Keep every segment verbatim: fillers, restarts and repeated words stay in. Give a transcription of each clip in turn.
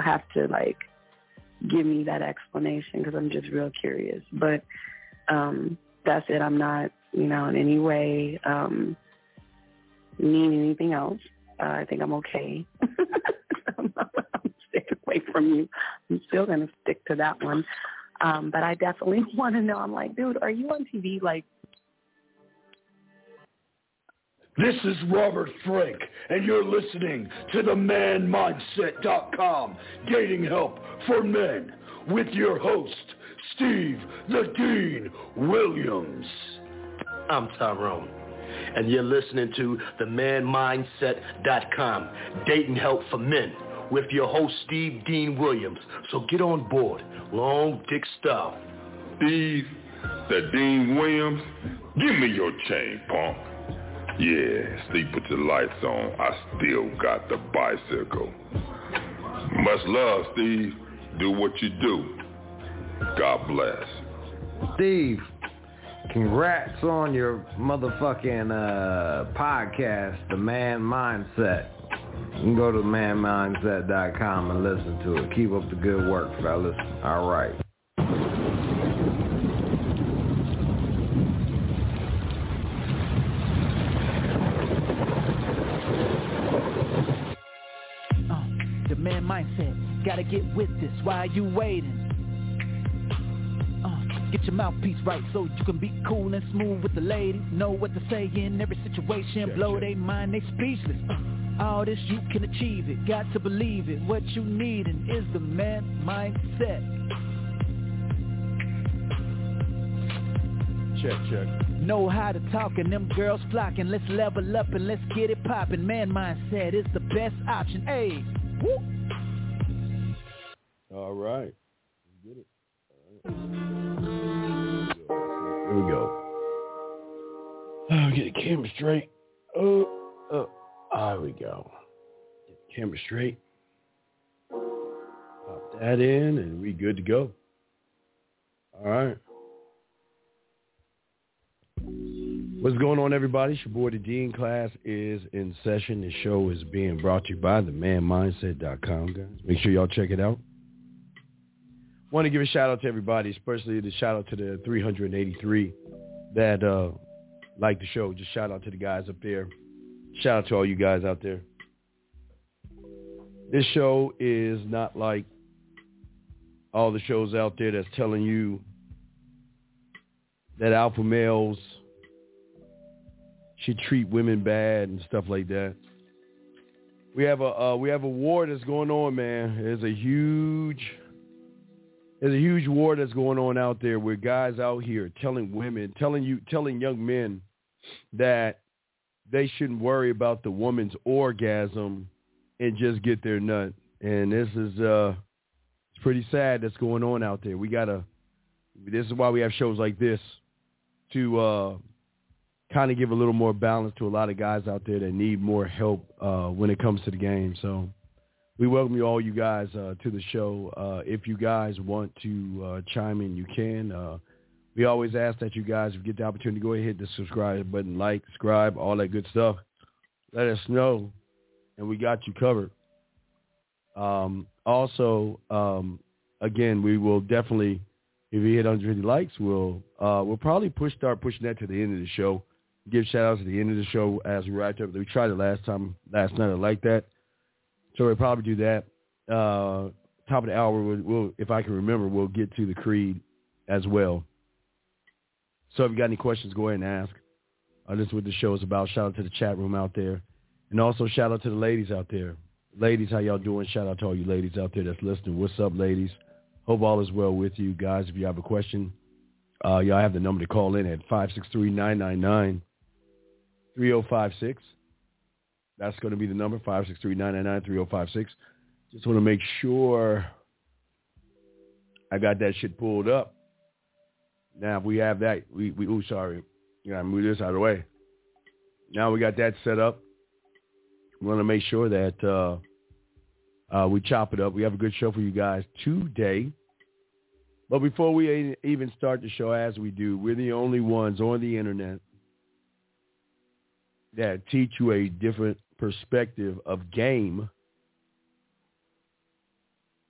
will have to, like, give me that explanation because I'm just real curious. But um, that's it. I'm not, you know, in any way um, mean anything else. Uh, I think I'm okay. I'm, I'm staying away from you. I'm still going to stick to that one. Um, but I definitely want to know. I'm like, dude, are you on T V? Like, this is Robert Frank, and you're listening to the man mindset dot com Dating Help for Men with your host, Steve the Dean Williams. I'm Tyrone, and you're listening to the man mindset dot com Dating Help for Men with your host, Steve Dean Williams. So get on board, long dick style. Steve the Dean Williams, give me your chain, punk. Yeah, Steve, put your lights on. I still got the bicycle. Much love, Steve. Do what you do. God bless. Steve, congrats on your motherfucking uh, podcast, The Man Mindset. You can go to the man mindset dot com and listen to it. Keep up the good work, fellas. All right. Man mindset, gotta get with this. Why are you waiting? Uh, get your mouthpiece right so you can be cool and smooth with the ladies. Know what to say in every situation. Check, blow check. They mind, they speechless. Uh, all this you can achieve it. Got to believe it. What you needin' is the man mindset. Check, check. Know how to talk and them girls flocking. Let's level up and let's get it poppin'. Man mindset is the best option. Hey. Woo. All right. Get it. All right. Here we go. Oh, get the camera straight. Oh, oh. There we go. Get the camera straight. Pop that in, and we good to go. All right. What's going on, everybody? It's your boy, the Dean. Class is in session. The show is being brought to you by the man mindset dot com, guys. Make sure y'all check it out. Want to give a shout-out to everybody, especially the shout-out to the three hundred eighty-three that uh, like the show. Just shout-out to the guys up there. Shout-out to all you guys out there. This show is not like all the shows out there that's telling you that alpha males should treat women bad and stuff like that. We have a uh, we have a war that's going on, man. There's a huge there's a huge war that's going on out there where guys out here telling women, telling you, telling young men that they shouldn't worry about the woman's orgasm and just get their nut. And this is uh, it's pretty sad that's going on out there. We gotta. This is why we have shows like this to. Uh, kind of give a little more balance to a lot of guys out there that need more help uh, when it comes to the game. So we welcome you all you guys uh, to the show. Uh, if you guys want to uh, chime in, you can. Uh, we always ask that you guys, if you get the opportunity, go ahead and hit the subscribe button, like, subscribe, all that good stuff. Let us know, and we got you covered. Um, also, um, again, we will definitely, if we hit one hundred fifty likes, we'll uh, we'll probably push start pushing that to the end of the show. Give shout-outs at the end of the show as we wrap up. We tried it last time, last night. I like that. So we'll probably do that. Uh, top of the hour, we'll, we'll, if I can remember, we'll get to the creed as well. So if you got any questions, go ahead and ask. Uh, this is what the show is about. Shout-out to the chat room out there. And also shout-out to the ladies out there. Ladies, how y'all doing? Shout-out to all you ladies out there that's listening. What's up, ladies? Hope all is well with you guys. If you have a question, uh, y'all have the number to call in at five six three, nine nine nine, three oh five six. That's going to be the number, five six three, nine nine nine, three oh five six. Just want to make sure I got that shit pulled up. Now, if we have that, we, we oh, sorry. You got to move this out of the way. Now we got that set up. We want to make sure that uh, uh, we chop it up. We have a good show for you guys today. But before we even start the show, as we do, we're the only ones on the internet that teach you a different perspective of game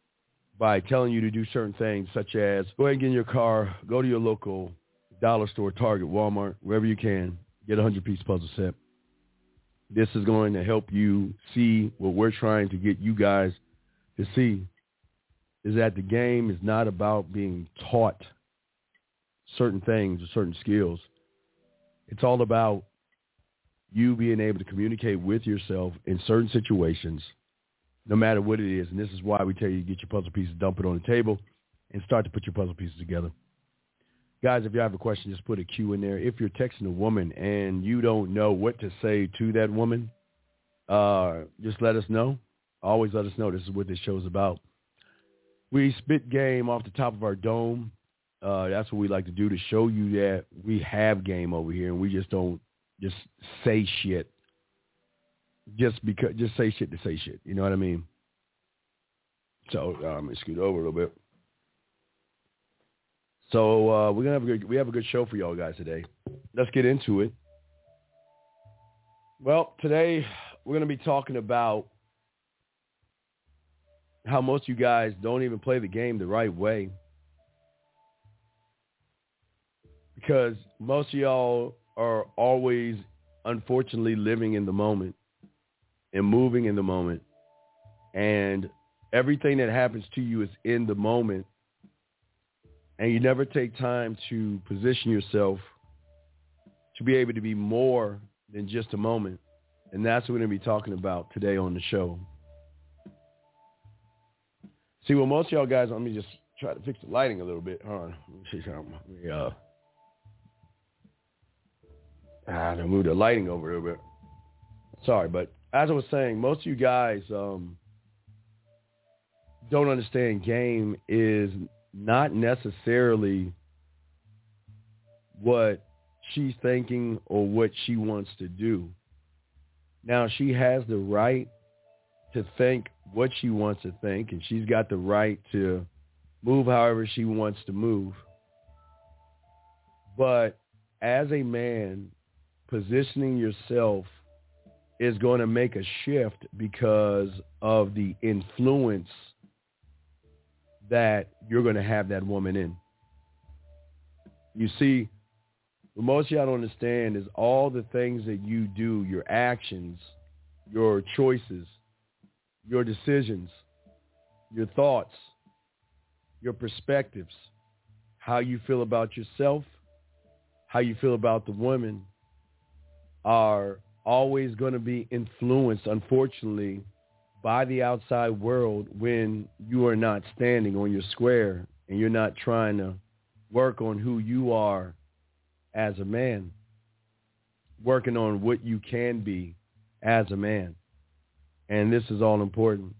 by telling you to do certain things, such as go ahead and get in your car, go to your local dollar store, Target, Walmart, wherever you can, get a hundred-piece puzzle set. This is going to help you see what we're trying to get you guys to see, is that the game is not about being taught certain things or certain skills. It's all about you being able to communicate with yourself in certain situations, no matter what it is. And this is why we tell you to get your puzzle pieces, dump it on the table, and start to put your puzzle pieces together. Guys, if you have a question, just put a Q in there. If you're texting a woman and you don't know what to say to that woman, uh, just let us know. Always let us know. This is what this show's about. We spit game off the top of our dome. Uh, that's what we like to do, to show you that we have game over here, and we just don't just say shit. Just because, just say shit to say shit. You know what I mean? So uh, let me scoot over a little bit. So uh, we're gonna have a good, we have a good show for y'all guys today. Let's get into it. Well, today we're gonna be talking about how most of you guys don't even play the game the right way, because most of y'all are always, unfortunately, living in the moment and moving in the moment, and everything that happens to you is in the moment. And you never take time to position yourself to be able to be more than just a moment. And that's what we're going to be talking about today on the show. See, well, most of y'all guys, let me just try to fix the lighting a little bit. Hold on. Let me see something. Let me, uh, ah, to move the lighting over a little bit. Sorry, but as I was saying, most of you guys um, don't understand game is not necessarily what she's thinking or what she wants to do. Now, she has the right to think what she wants to think, and she's got the right to move however she wants to move. But as a man, positioning yourself is going to make a shift because of the influence that you're going to have that woman in. You see, what most of y'all don't understand is all the things that you do, your actions, your choices, your decisions, your thoughts, your perspectives, how you feel about yourself, how you feel about the women, are always going to be influenced, unfortunately, by the outside world when you are not standing on your square and you're not trying to work on who you are as a man, working on what you can be as a man. And this is all important.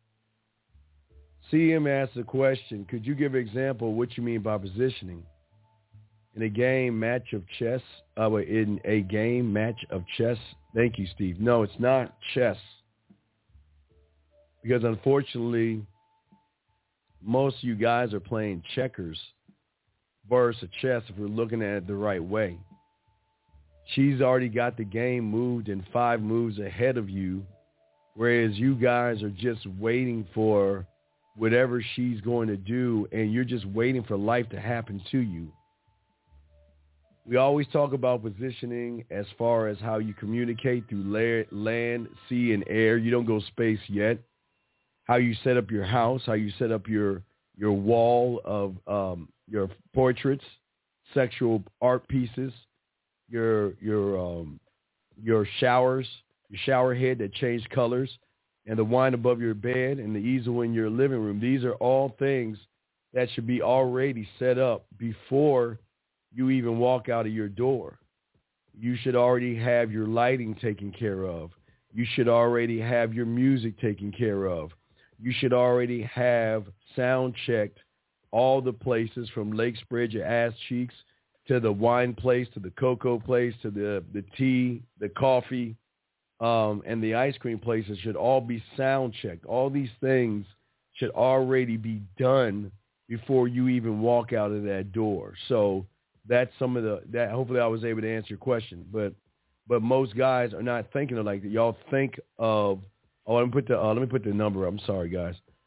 C M asked a question, could you give an example of what you mean by positioning? In a game match of chess, uh, in a game match of chess, thank you, Steve. No, it's not chess. Because unfortunately, most of you guys are playing checkers versus chess if we're looking at it the right way. She's already got the game moved in five moves ahead of you, whereas you guys are just waiting for whatever she's going to do, and you're just waiting for life to happen to you. We always talk about positioning as far as how you communicate through land, sea, and air. You don't go space yet. How you set up your house, how you set up your your wall of um, your portraits, sexual art pieces, your your um, your showers, your shower head that change colors, and the wine above your bed, and the easel in your living room. These are all things that should be already set up before you even walk out of your door. You should already have your lighting taken care of. You should already have your music taken care of. You should already have sound checked all the places from Lakes Bridge or Ass Cheeks to the wine place, to the cocoa place, to the, the tea, the coffee, um, and the ice cream places should all be sound checked. All these things should already be done before you even walk out of that door. So that's some of the, that hopefully I was able to answer your question. But but most guys are not thinking of like that. Y'all think of, oh, let me put the, uh, let me put the number up. I'm sorry, guys.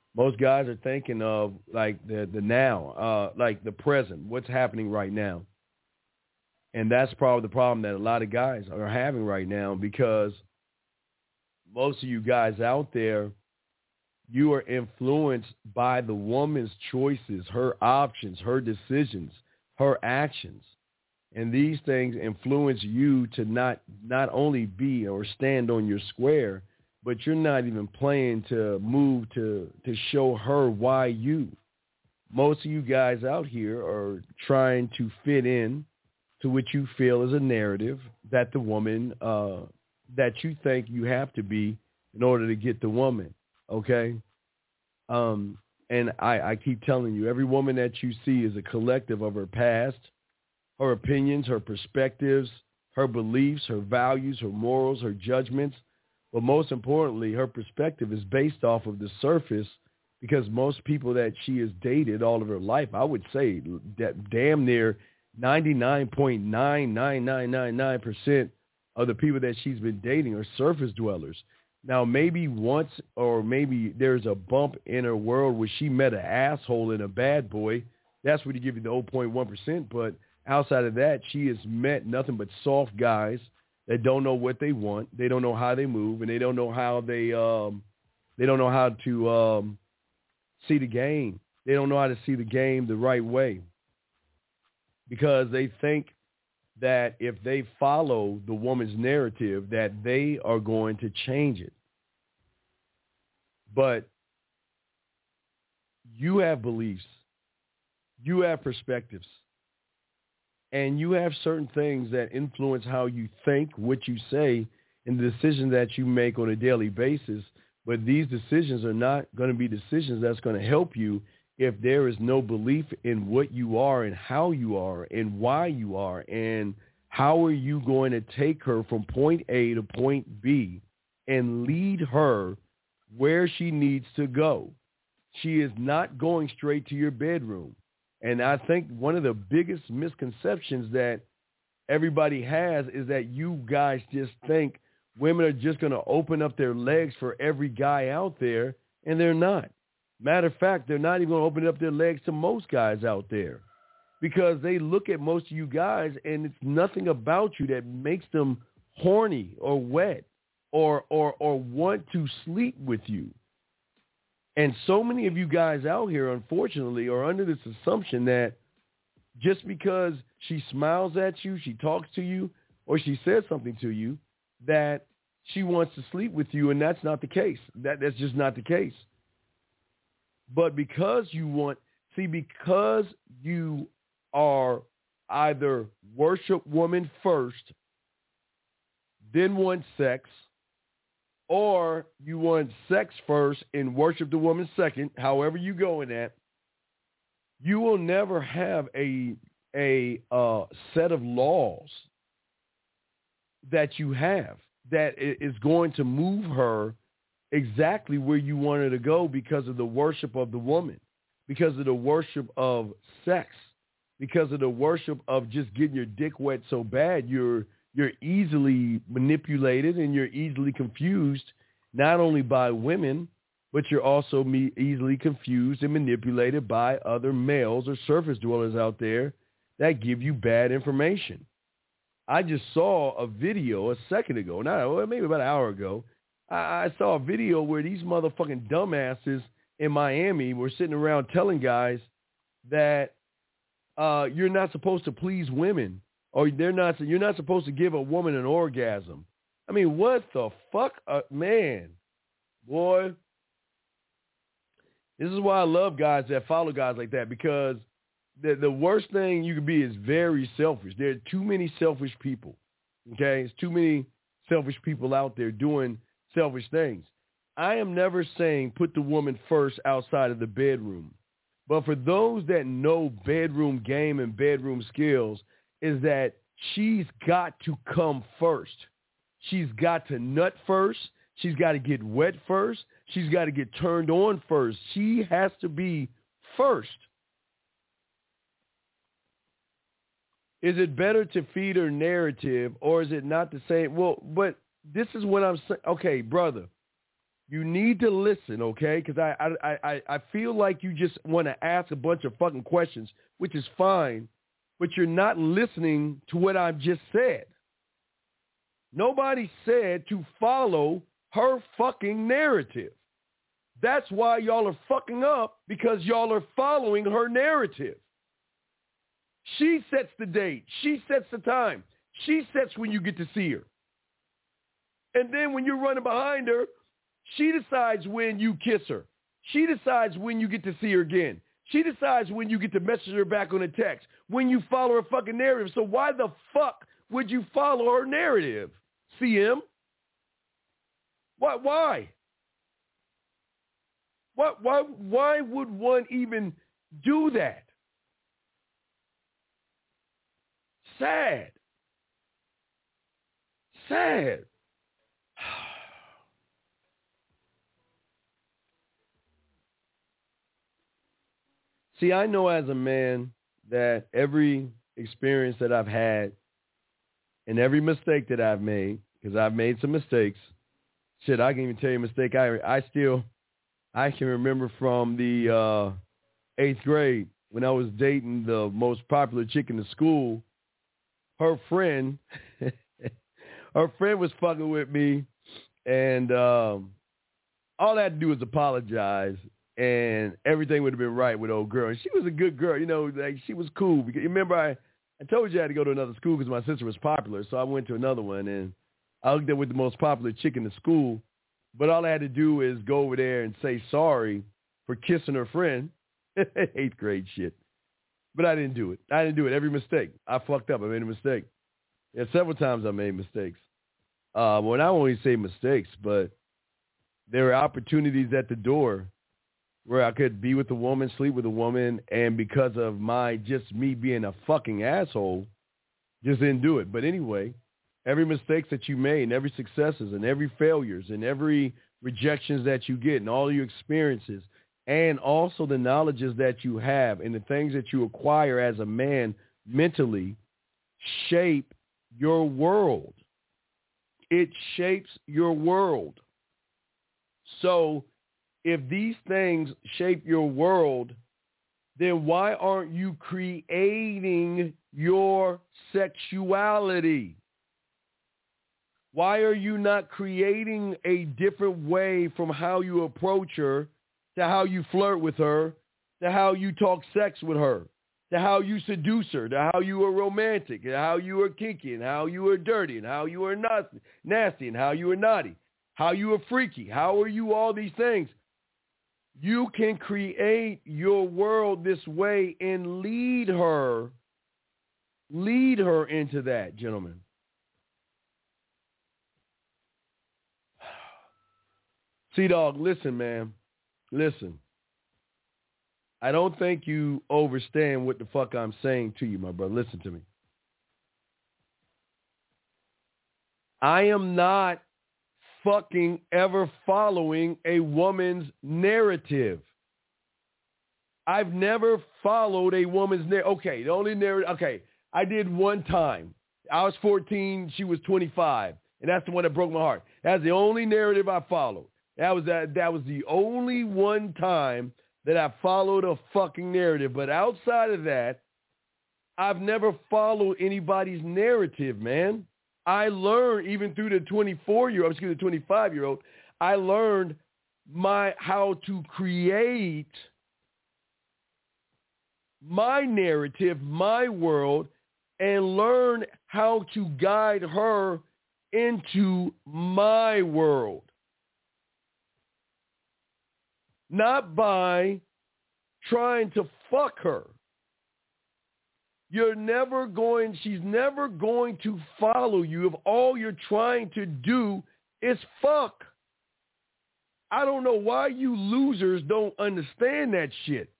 Most guys are thinking of like the the now, uh, like the present, what's happening right now. And that's probably the problem that a lot of guys are having right now, because most of you guys out there, you are influenced by the woman's choices, her options, her decisions, her actions. And these things influence you to not not only be or stand on your square, but you're not even playing to move to, to show her why you. Most of you guys out here are trying to fit in to what you feel is a narrative that the woman, uh, that you think you have to be in order to get the woman, okay? Um, and I, I keep telling you, every woman that you see is a collective of her past, her opinions, her perspectives, her beliefs, her values, her morals, her judgments. But most importantly, her perspective is based off of the surface, because most people that she has dated all of her life, I would say that damn near ninety-nine point nine nine nine nine nine percent of the people that she's been dating are surface dwellers. Now, maybe once or maybe there's a bump in her world where she met an asshole and a bad boy. That's where you give you the zero point one percent. But outside of that, she has met nothing but soft guys that don't know what they want. They don't know how they move, and they don't know how they um, they don't know how to um, see the game. They don't know how to see the game the right way, because they think that if they follow the woman's narrative, that they are going to change it. But you have beliefs, you have perspectives, and you have certain things that influence how you think, what you say, and the decisions that you make on a daily basis. But these decisions are not going to be decisions that's going to help you if there is no belief in what you are and how you are and why you are, and how are you going to take her from point A to point B and lead her where she needs to go. She is not going straight to your bedroom. And I think one of the biggest misconceptions that everybody has is that you guys just think women are just going to open up their legs for every guy out there, and they're not. Matter of fact, they're not even going to open up their legs to most guys out there, because they look at most of you guys and it's nothing about you that makes them horny or wet or or or want to sleep with you. And so many of you guys out here, unfortunately, are under this assumption that just because she smiles at you, she talks to you, or she says something to you, that she wants to sleep with you, and that's not the case. That that's just not the case. But because you want, see, because you are either worship woman first, then want sex, or you want sex first and worship the woman second, however you go in that, you will never have a a uh, set of laws that you have that is going to move her exactly where you want her to go, because of the worship of the woman, because of the worship of sex, because of the worship of just getting your dick wet so bad you're you're easily manipulated and you're easily confused, not only by women, but you're also me- easily confused and manipulated by other males or surface dwellers out there that give you bad information. I just saw a video a second ago, not maybe about an hour ago. I, I saw a video where these motherfucking dumbasses in Miami were sitting around telling guys that uh, you're not supposed to please women, or they're not. You're not supposed to give a woman an orgasm. I mean, what the fuck, uh, man, boy. This is why I love guys that follow guys like that, because the the worst thing you can be is very selfish. There are too many selfish people. Okay, there's too many selfish people out there doing selfish things. I am never saying put the woman first outside of the bedroom. But for those that know bedroom game and bedroom skills, is that she's got to come first. She's got to nut first. She's got to get wet first. She's got to get turned on first. She has to be first. Is it better to feed her narrative, or is it not the same? Well, but this is what I'm saying. Okay, brother, You need to listen, okay? Because I, I, I, I feel like you just want to ask a bunch of fucking questions, which is fine, but you're not listening to what I've just said. Nobody said to follow her fucking narrative. That's why y'all are fucking up, because y'all are following her narrative. She sets the date. She sets the time. She sets when you get to see her. And then when you're running behind her, she decides when you kiss her. She decides when you get to see her again. She decides when you get to message her back on a text, when you follow her fucking narrative. So why the fuck would you follow her narrative, C M? Why? Why? Why, why, why would one even do that? Sad. Sad. See, I know as a man that every experience that I've had and every mistake that I've made, because I've made some mistakes, shit, I can even tell you a mistake. I, I still, I can remember from the uh, eighth grade when I was dating the most popular chick in the school. Her friend, her friend was fucking with me, and um, all I had to do was apologize, and everything would have been right with old girl. And she was a good girl, you know, like she was cool. Because, remember, I, I told you I had to go to another school because my sister was popular, so I went to another one, and I hooked up with the most popular chick in the school. But all I had to do is go over there and say sorry for kissing her friend. Eighth grade shit. But I didn't do it. I didn't do it. Every mistake. I fucked up. I made a mistake. Yeah, several times I made mistakes. Uh, well, I won't even say mistakes, but there were opportunities at the door where I could be with a woman, sleep with a woman, and because of my, just me being a fucking asshole, just didn't do it. But anyway, every mistakes that you made and every successes and every failures and every rejections that you get and all your experiences and also the knowledges that you have and the things that you acquire as a man mentally shape your world. It shapes your world. So if these things shape your world, then why aren't you creating your sexuality? Why are you not creating a different way from how you approach her, to how you flirt with her, to how you talk sex with her, to how you seduce her, to how you are romantic, and how you are kinky, and how you are dirty, and how you are nasty, nasty, and how you are naughty, how you are freaky, how are you all these things? You can create your world this way and lead her, lead her into that, gentlemen. C-Dog, listen, man. Listen. I don't think you understand what the fuck I'm saying to you, my brother. Listen to me. I am not fucking ever following a woman's narrative. I've never followed a woman's narrative. Okay, the only narrative, okay, I did one time. I was fourteen, she was twenty-five, and that's the one that broke my heart. That's the only narrative I followed. That was that, that was the only one time that I followed a fucking narrative. But outside of that, I've never followed anybody's narrative, man. I learned even through the twenty-four-year-old, excuse me, the twenty-five-year-old, I learned my how to create my narrative, my world, and learn how to guide her into my world. Not by trying to fuck her. You're never going, she's never going to follow you if all you're trying to do is fuck. I don't know why you losers don't understand that shit.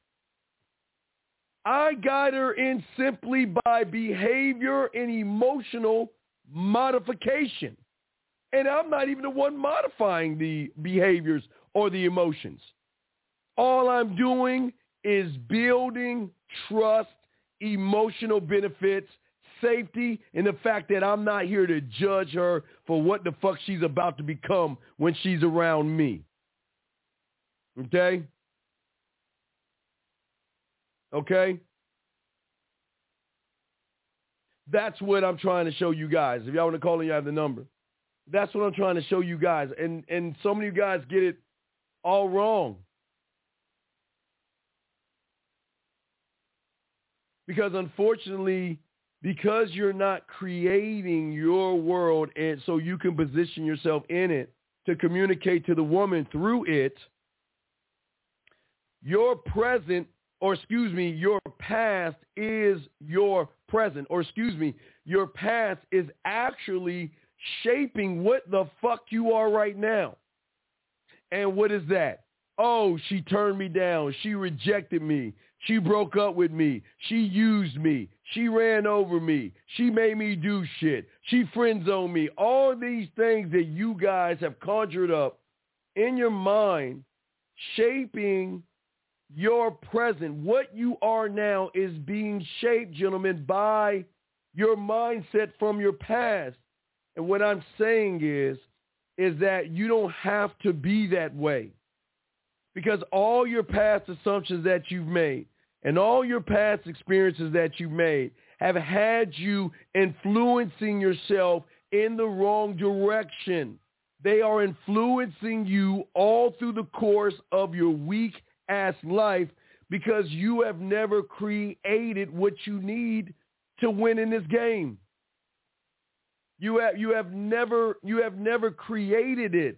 I guide her in simply by behavior and emotional modification. And I'm not even the one modifying the behaviors or the emotions. All I'm doing is building trust, emotional benefits, safety in the fact that I'm not here to judge her for what the fuck she's about to become when she's around me. Okay? Okay? That's what I'm trying to show you guys. If y'all want to call in, you have the number. That's what I'm trying to show you guys. And and so many of you guys get it all wrong. Because unfortunately, because you're not creating your world and so you can position yourself in it to communicate to the woman through it, your present, or excuse me, your past is your present, or excuse me, your past is actually shaping what the fuck you are right now. And what is that? Oh, she turned me down. She rejected me. She broke up with me. She used me. She ran over me. She made me do shit. She friend zoned me. All these things that you guys have conjured up in your mind, shaping your present. What you are now is being shaped, gentlemen, by your mindset from your past. And what I'm saying is, is that you don't have to be that way. Because all your past assumptions that you've made and all your past experiences that you've made have had you influencing yourself in the wrong direction. They are influencing you all through the course of your weak-ass life because you have never created what you need to win in this game. You have, you have never, you have never created it.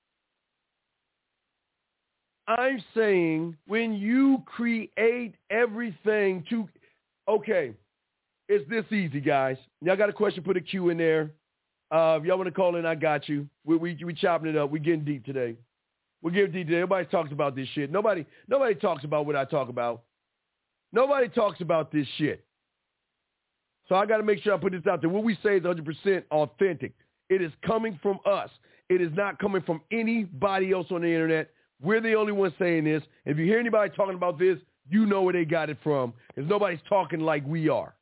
I'm saying when you create everything to, okay, it's this easy, guys. Y'all got a question, put a Q in there. Uh, if y'all want to call in, I got you. We we we chopping it up. We're getting deep today. We're getting deep today. Everybody talks about this shit. Nobody nobody talks about what I talk about. Nobody talks about this shit. So I got to make sure I put this out there. What we say is one hundred percent authentic. It is coming from us. It is not coming from anybody else on the internet. We're the only ones saying this. If you hear anybody talking about this, you know where they got it from, because nobody's talking like we are.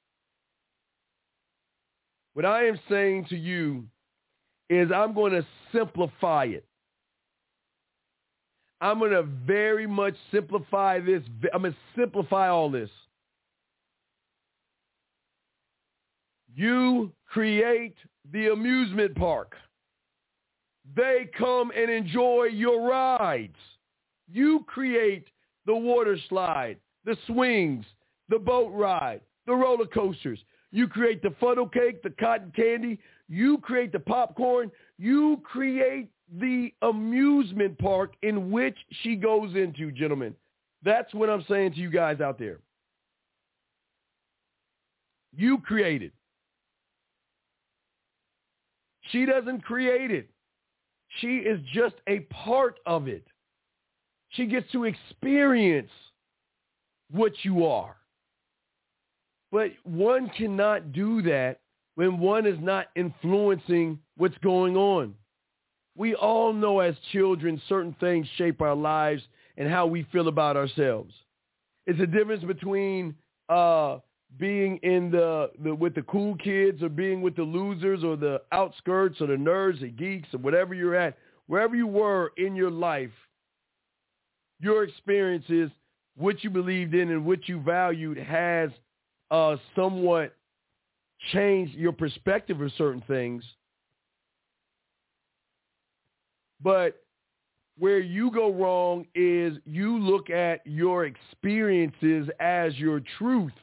What I am saying to you is I'm going to simplify it. I'm going to very much simplify this. I'm going to simplify all this. You create the amusement park. They come and enjoy your rides. You create the water slide, the swings, the boat ride, the roller coasters. You create the funnel cake, the cotton candy. You create the popcorn. You create the amusement park in which she goes into, gentlemen. That's what I'm saying to you guys out there. You create it. She doesn't create it. She is just a part of it. She gets to experience what you are. But one cannot do that when one is not influencing what's going on. We all know as children certain things shape our lives and how we feel about ourselves. It's a difference between uh, being in the, the with the cool kids or being with the losers or the outskirts or the nerds, the geeks or whatever you're at. Wherever you were in your life, your experiences, what you believed in and what you valued has uh, somewhat changed your perspective of certain things. But where you go wrong is you look at your experiences as your truth.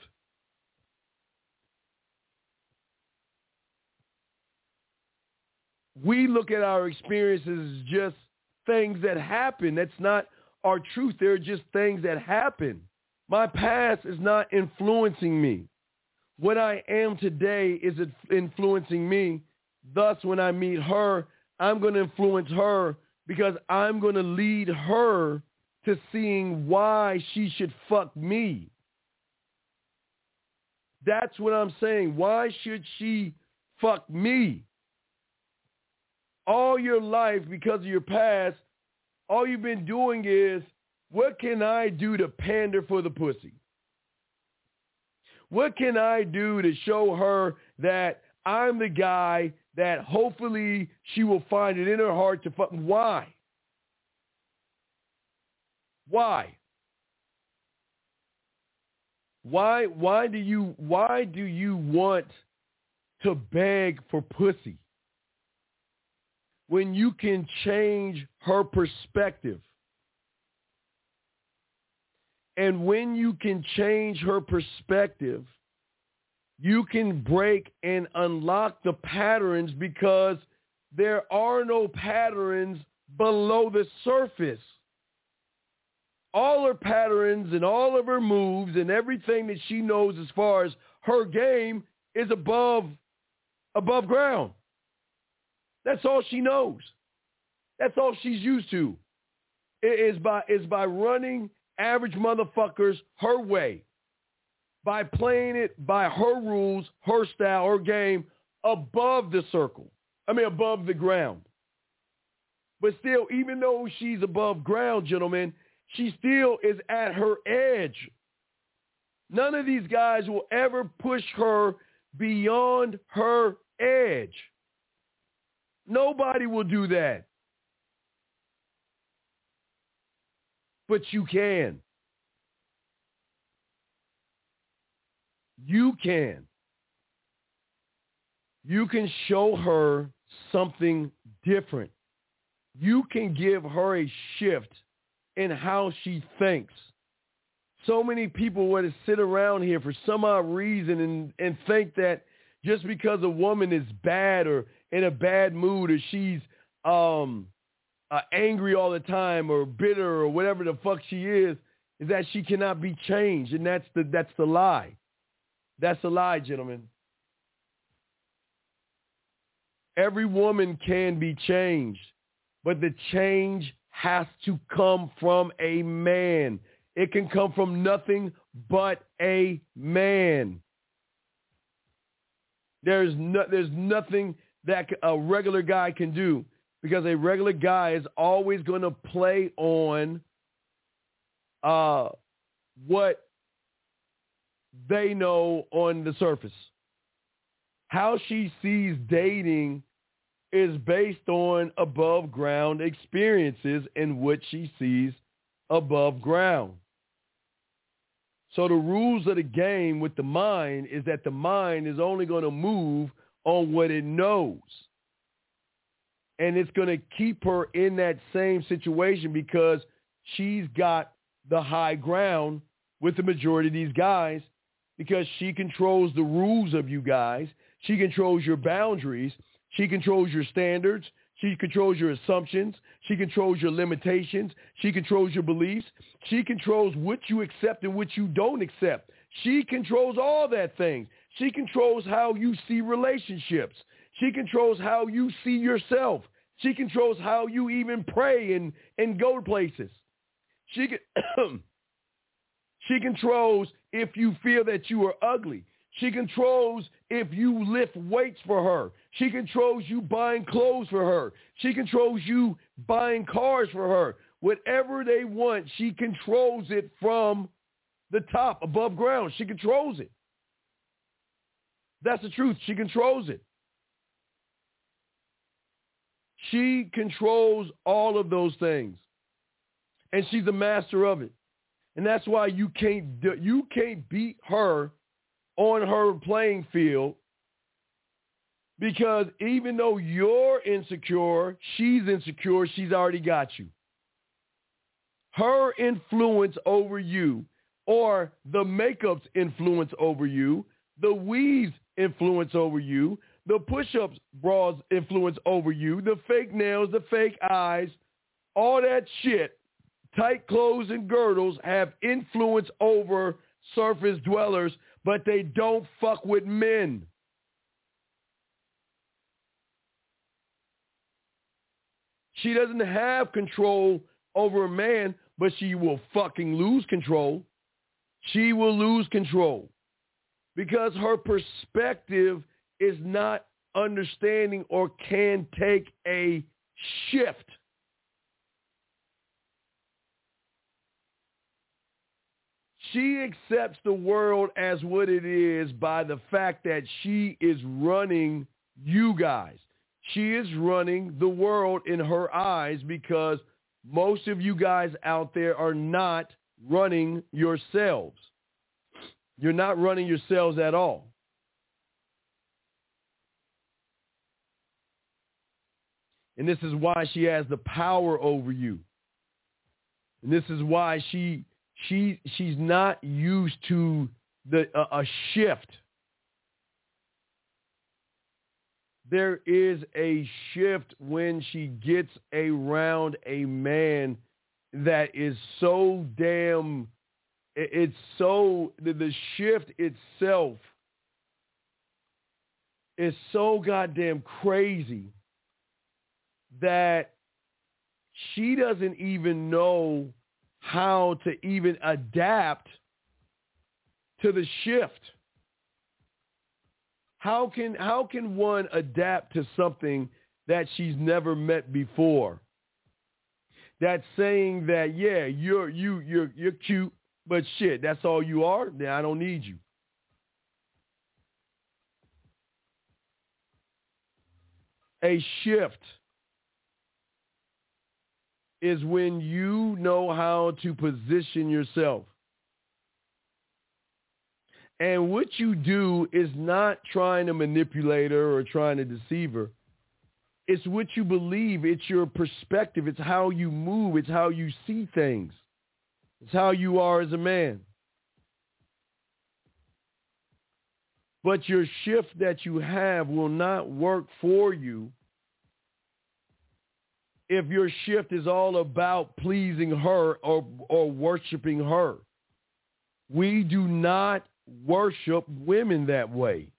We look at our experiences as just things that happen. That's not our truth. They're just things that happen. My past is not influencing me. What I am today is influencing me. Thus, when I meet her, I'm going to influence her because I'm going to lead her to seeing why she should fuck me. That's what I'm saying. Why should she fuck me? All your life, because of your past, all you've been doing is, what can I do to pander for the pussy? What can I do to show her that I'm the guy that hopefully she will find it in her heart to fuck? Why? Why? Why why do you why do you want to beg for pussy when you can change her perspective? And when you can change her perspective, you can break and unlock the patterns, because there are no patterns below the surface. All her patterns and all of her moves and everything that she knows as far as her game is above above ground. That's all she knows. That's all she's used to. It is by is by running average motherfuckers her way, by playing it by her rules, her style, her game, above the circle. I mean, above the ground. But still, even though she's above ground, gentlemen, she still is at her edge. None of these guys will ever push her beyond her edge. Nobody will do that. But you can. You can. You can show her something different. You can give her a shift in how she thinks. So many people want to sit around here for some odd reason and, and think that just because a woman is bad or in a bad mood, or she's um, uh, angry all the time or bitter or whatever the fuck she is, is that she cannot be changed. And that's the that's the lie. That's the lie, gentlemen. Every woman can be changed, but the change has to come from a man. It can come from nothing but a man. There's no, there's nothing that a regular guy can do, because a regular guy is always going to play on uh, what they know on the surface. How she sees dating is based on above ground experiences and what she sees above ground. So the rules of the game with the mind is that the mind is only going to move on what it knows. And it's going to keep her in that same situation because she's got the high ground with the majority of these guys, because she controls the rules of you guys. She controls your boundaries. She controls your standards. She controls your assumptions. She controls your limitations. She controls your beliefs. She controls what you accept and what you don't accept. She controls all that things. She controls how you see relationships. She controls how you see yourself. She controls how you even pray and, and go places. She can, she controls if you feel that you are ugly. She controls if you lift weights for her. She controls you buying clothes for her. She controls you buying cars for her. Whatever they want, she controls it from the top, above ground. She controls it. That's the truth. She controls it. She controls all of those things. And she's the master of it. And that's why you can't do, you can't beat her on her playing field, because even though you're insecure, she's insecure, she's already got you. Her influence over you, or the makeup's influence over you, the weaves influence over you, the push-ups bras influence over you, the fake nails, the fake eyes, all that shit, tight clothes and girdles have influence over surface dwellers, but they don't fuck with men. She doesn't have control over a man, but she will fucking lose control. She will lose control because her perspective is not understanding or can take a shift. She accepts the world as what it is by the fact that she is running you guys. She is running the world in her eyes because most of you guys out there are not running yourselves. You're not running yourselves at all. And this is why she has the power over you. And this is why she she she's not used to the uh, a shift. There is a shift when she gets around a man that is so damn, it's so, the, the shift itself is so goddamn crazy that she doesn't even know how to even adapt to the shift. How can how can one adapt to something that she's never met before? That's saying that, yeah, you're you you're you're cute, but shit, that's all you are? Then I don't need you. A shift is when you know how to position yourself. And what you do is not trying to manipulate her or trying to deceive her. It's what you believe. It's your perspective. It's how you move. It's how you see things. It's how you are as a man. But your shift that you have will not work for you if your shift is all about pleasing her or, or worshiping her. We do not worship women that way.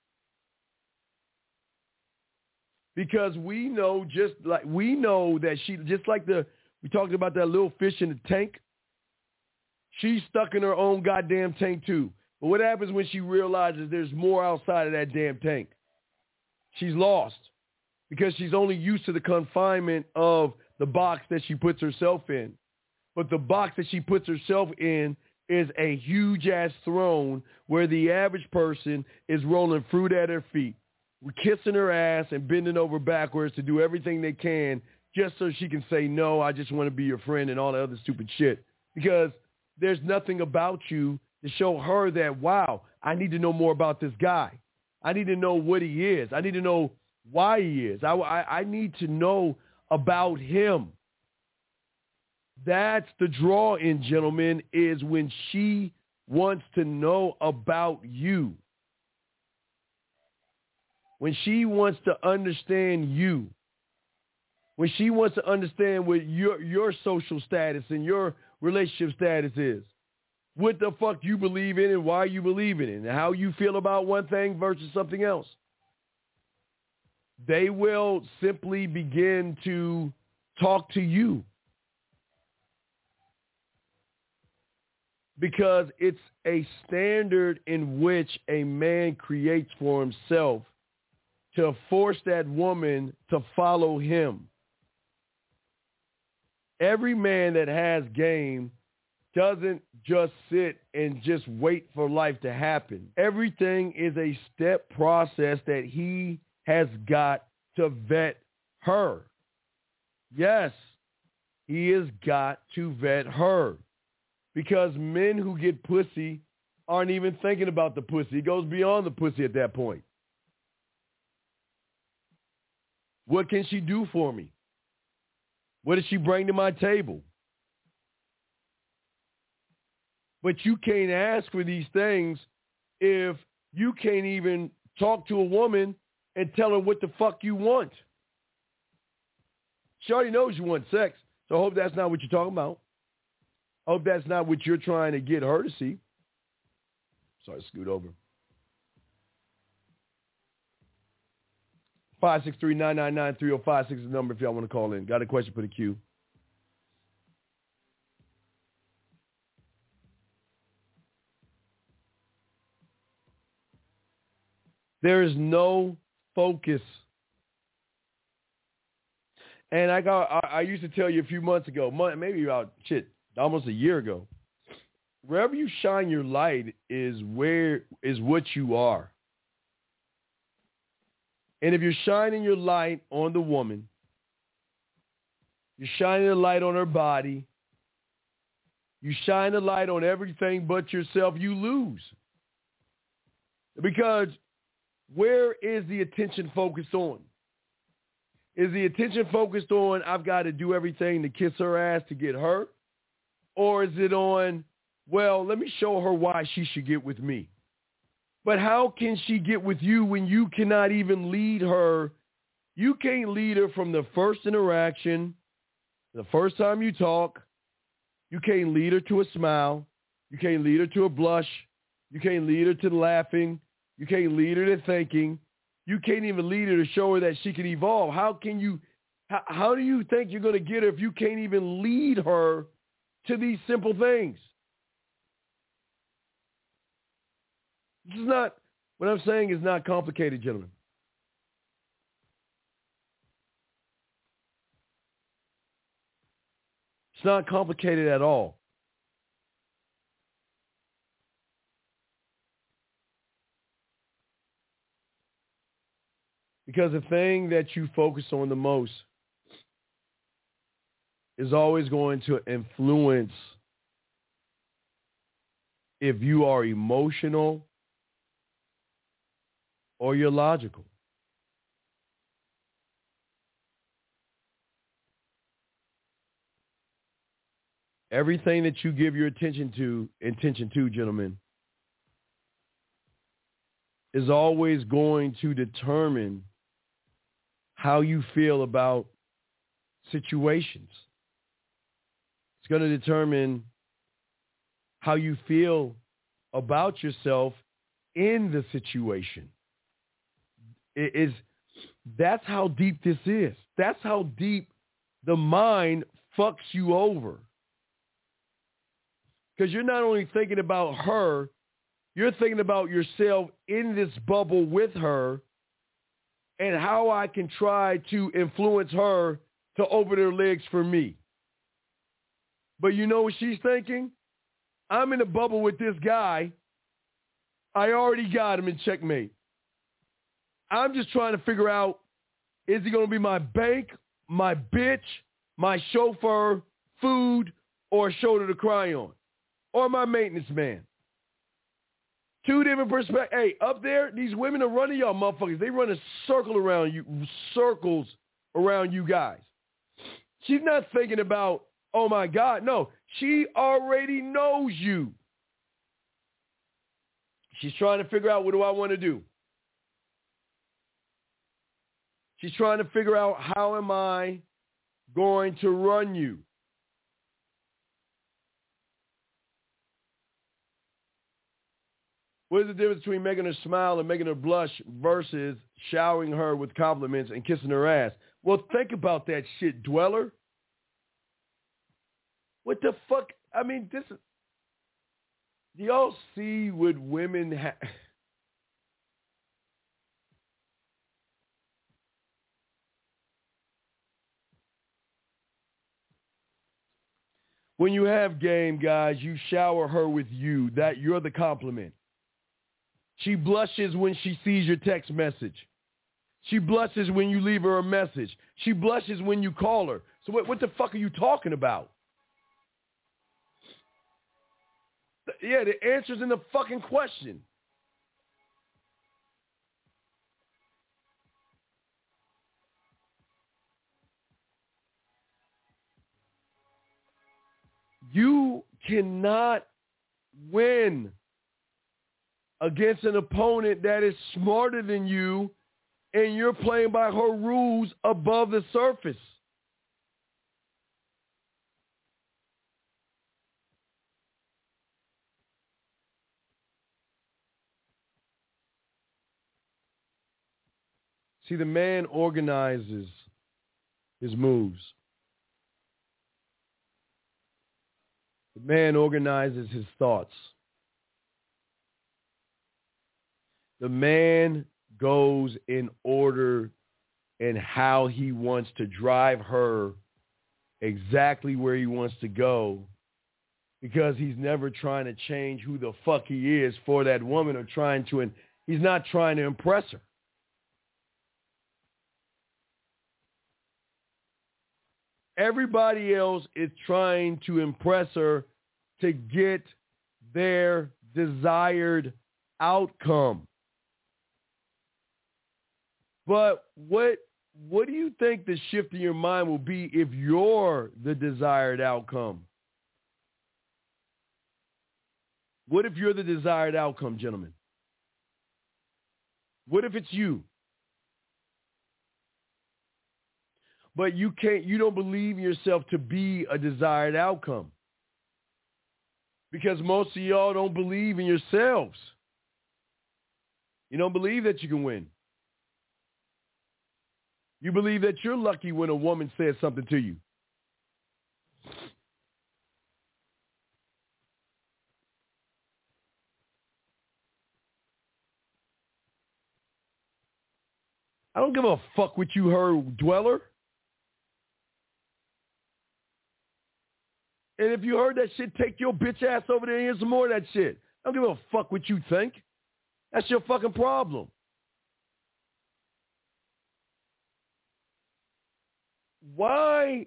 Because we know just like we know that she, just like the, we talked about that little fish in the tank. She's stuck in her own goddamn tank too. But what happens when she realizes there's more outside of that damn tank? She's lost because she's only used to the confinement of the box that she puts herself in. But the box that she puts herself in is a huge-ass throne where the average person is rolling fruit at her feet, kissing her ass and bending over backwards to do everything they can just so she can say, no, I just want to be your friend and all the other stupid shit. Because there's nothing about you to show her that, wow, I need to know more about this guy. I need to know what he is. I need to know why he is. I, I, I need to know about him. That's the draw-in, gentlemen, is when she wants to know about you. When she wants to understand you. When she wants to understand what your your social status and your relationship status is. What the fuck you believe in and why you believe in it and how you feel about one thing versus something else. They will simply begin to talk to you. Because it's a standard in which a man creates for himself to force that woman to follow him. Every man that has game doesn't just sit and just wait for life to happen. Everything is a step process that he has got to vet her. Yes, he has got to vet her. Because men who get pussy aren't even thinking about the pussy. It goes beyond the pussy at that point. What can she do for me? What does she bring to my table? But you can't ask for these things if you can't even talk to a woman and tell her what the fuck you want. She already knows you want sex, so I hope that's not what you're talking about. I hope that's not what you're trying to get her to see. Sorry, scoot over. five six three, nine nine nine, three oh five six is the number if y'all want to call in. Got a question for the queue. There is no focus. And I got, I, I used to tell you a few months ago, maybe about, shit, almost a year ago. wherever you shine your light is where is what you are. And if you're shining your light on the woman, you're shining a light on her body, you shine a light on everything but yourself, you lose. Because where is the attention focused on? Is the attention focused on, I've got to do everything to kiss her ass to get her? Or is it on, well, let me show her why she should get with me? But how can she get with you when you cannot even lead her? You can't lead her from the first interaction, the first time you talk. You can't lead her to a smile. You can't lead her to a blush. You can't lead her to laughing. You can't lead her to thinking. You can't even lead her to show her that she can evolve. How can you, how, how do you think you're going to get her if you can't even lead her to these simple things? This is not, what I'm saying is not complicated, gentlemen. It's not complicated at all. Because the thing that you focus on the most is always going to influence if you are emotional or you're logical. Everything that you give your attention to, intention to, gentlemen, is always going to determine how you feel about situations. It's going to determine how you feel about yourself in the situation. It is, that's how deep this is. That's how deep the mind fucks you over. Because you're not only thinking about her, you're thinking about yourself in this bubble with her and how I can try to influence her to open her legs for me. But you know what she's thinking? I'm in a bubble with this guy. I already got him in checkmate. I'm just trying to figure out, is he going to be my bank, my bitch, my chauffeur, food, or a shoulder to cry on? Or my maintenance man? Two different perspectives. Hey, up there, these women are running y'all motherfuckers. They run a circle around you, circles around you guys. She's not thinking about, oh my God. No, she already knows you. She's trying to figure out, what do I want to do? She's trying to figure out, how am I going to run you? What is the difference between making her smile and making her blush versus showering her with compliments and kissing her ass? Well, think about that shit, dweller. What the fuck? I mean, this is... Do y'all see what women have... When you have game, guys, you shower her with you. That you're the compliment. She blushes when she sees your text message. She blushes when you leave her a message. She blushes when you call her. So what, what the fuck are you talking about? Yeah, the answer's in the fucking question. You cannot win against an opponent that is smarter than you and you're playing by her rules above the surface. See, the man organizes his moves. The man organizes his thoughts. The man goes in order in how he wants to drive her exactly where he wants to go because he's never trying to change who the fuck he is for that woman or trying to, and he's not trying to impress her. Everybody else is trying to impress her to get their desired outcome. But what what do you think the shift in your mind will be if you're the desired outcome? What if you're the desired outcome, gentlemen? What if it's you? But you can't, you don't believe in yourself to be a desired outcome. Because most of y'all don't believe in yourselves. You don't believe that you can win. You believe that you're lucky when a woman says something to you. I don't give a fuck what you heard, Dweller. And if you heard that shit, take your bitch ass over there and hear some more of that shit. I don't give a fuck what you think. That's your fucking problem. Why,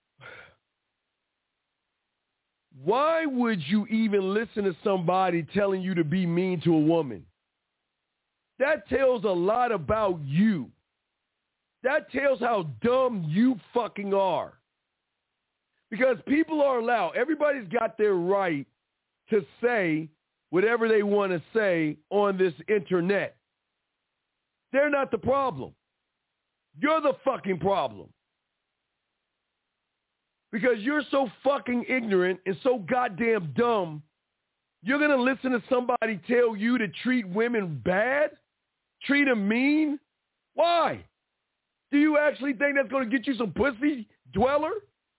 why would you even listen to somebody telling you to be mean to a woman? That tells a lot about you. That tells how dumb you fucking are. Because people are allowed, everybody's got their right to say whatever they want to say on this internet. They're not the problem. You're the fucking problem. Because you're so fucking ignorant and so goddamn dumb, you're going to listen to somebody tell you to treat women bad? Treat them mean? Why? Do you actually think that's going to get you some pussy, Dweller?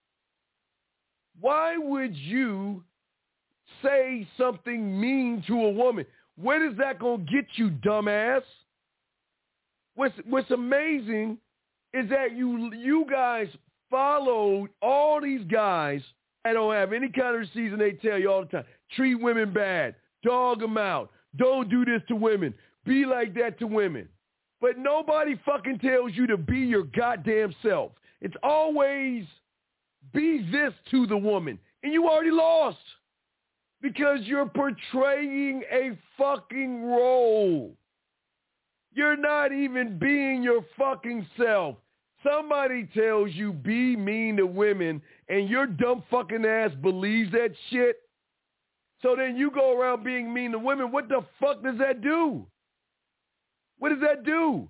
Why would you say something mean to a woman? Where is that going to get you, dumbass? What's, what's amazing is that you you guys followed all these guys that don't have any kind of receipts, and they tell you all the time, treat women bad, dog them out, don't do this to women, be like that to women. But nobody fucking tells you to be your goddamn self. It's always be this to the woman. And you already lost because you're portraying a fucking role. You're not even being your fucking self. Somebody tells you be mean to women and your dumb fucking ass believes that shit. So then you go around being mean to women. What the fuck does that do? What does that do?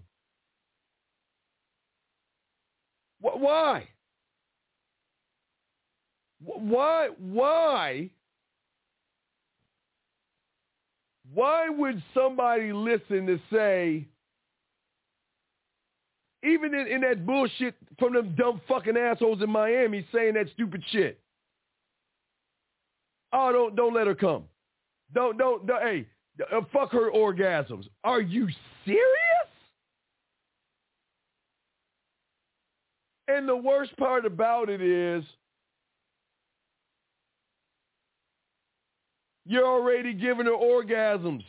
Wh- why? Why, why, why would somebody listen to say, even in, in that bullshit from them dumb fucking assholes in Miami saying that stupid shit? Oh, don't, don't let her come. Don't, don't, don't hey, uh, fuck her orgasms. Are you serious? And the worst part about it is, you're already giving her orgasms.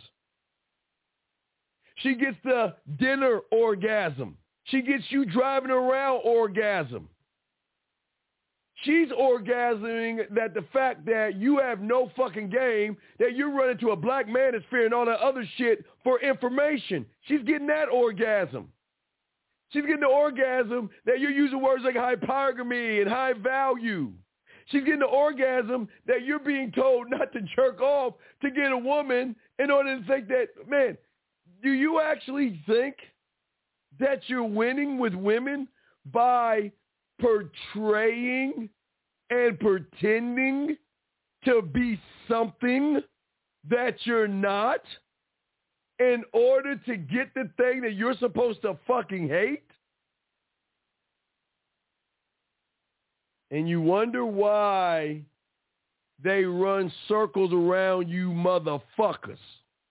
She gets the dinner orgasm. She gets you driving around orgasm. She's orgasming that the fact that you have no fucking game, that you're running to a black manosphere and all that other shit for information. She's getting that orgasm. She's getting the orgasm that you're using words like hypergamy and high value. She's getting the orgasm that you're being told not to jerk off to get a woman in order to think that, man, do you actually think that you're winning with women by portraying and pretending to be something that you're not in order to get the thing that you're supposed to fucking hate? And you wonder why they run circles around you motherfuckers.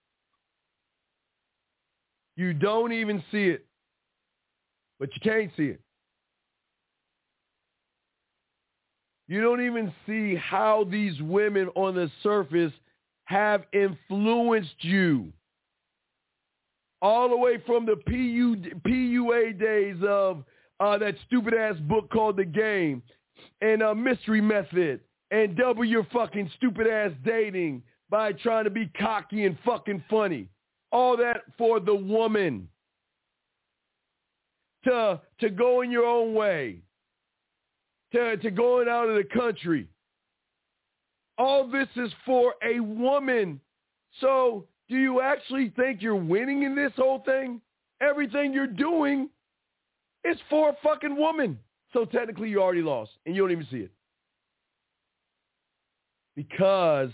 You don't even see it. But you can't see it. You don't even see how these women on the surface have influenced you. All the way from the P U, P U A days of uh, that stupid-ass book called The Game and uh, Mystery Method and double your fucking stupid-ass dating by trying to be cocky and fucking funny. All that for the woman to, to go in your own way, to, to going out of the country. All this is for a woman. So do you actually think you're winning in this whole thing? Everything you're doing is for a fucking woman. So technically you already lost and you don't even see it. Because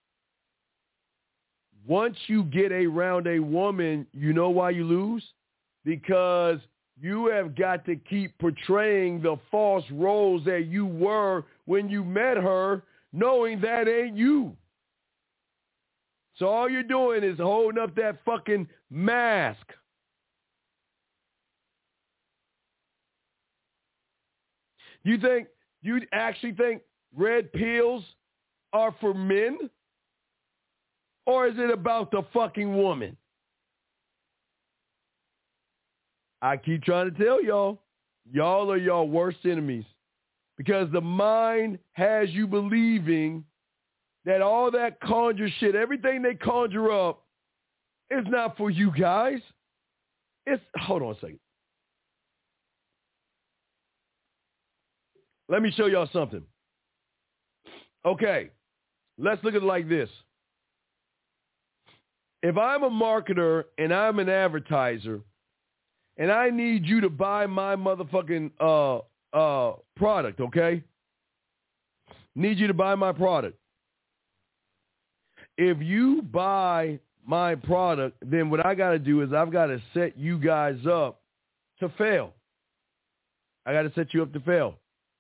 once you get around a woman, you know why you lose? Because you have got to keep portraying the false roles that you were when you met her, knowing that ain't you. So all you're doing is holding up that fucking mask. You think, you actually think red pills are for men? Or is it about the fucking woman? I keep trying to tell y'all, y'all are y'all worst enemies. Because the mind has you believing that all that conjure shit, everything they conjure up, is not for you guys. It's, hold on a second. Let me show y'all something. Okay, let's look at it like this. If I'm a marketer and I'm an advertiser and I need you to buy my motherfucking uh, uh, product, okay? Need you to buy my product. If you buy my product, then what I got to do is I've got to set you guys up to fail. I got to set you up to fail.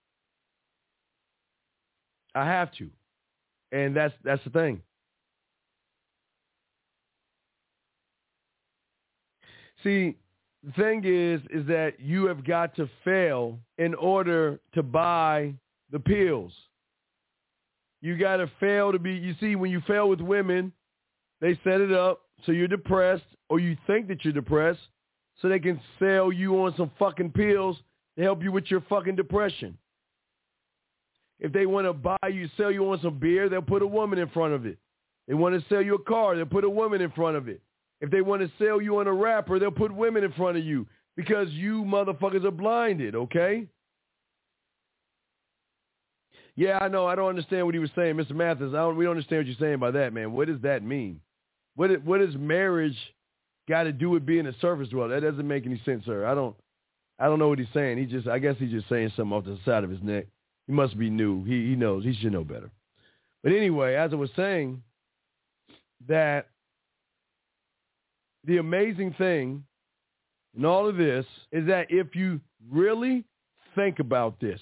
I have to. And that's that's the thing. See, the thing is, is that you have got to fail in order to buy the pills. You got to fail to be, you see, when you fail with women, they set it up so you're depressed or you think that you're depressed so they can sell you on some fucking pills to help you with your fucking depression. If they want to buy you, sell you on some beer, they'll put a woman in front of it. They want to sell you a car, they'll put a woman in front of it. If they want to sell you on a rapper, they'll put women in front of you because you motherfuckers are blinded, okay? Yeah, I know. I don't understand what he was saying, Mister Mathis. I don't, we don't understand what you're saying by that, man. What does that mean? What is, what does marriage got to do with being a surface dweller? That doesn't make any sense, sir. I don't I don't know what he's saying. He just I guess he's just saying something off the side of his neck. He must be new. He he knows. He should know better. But anyway, as I was saying, that the amazing thing in all of this is that if you really think about this,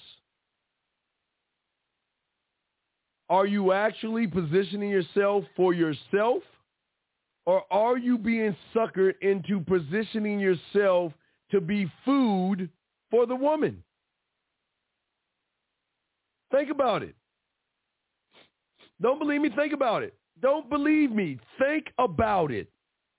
are you actually positioning yourself for yourself, or are you being suckered into positioning yourself to be food for the woman? Think about it. Don't believe me? Think about it. Don't believe me? Think about it.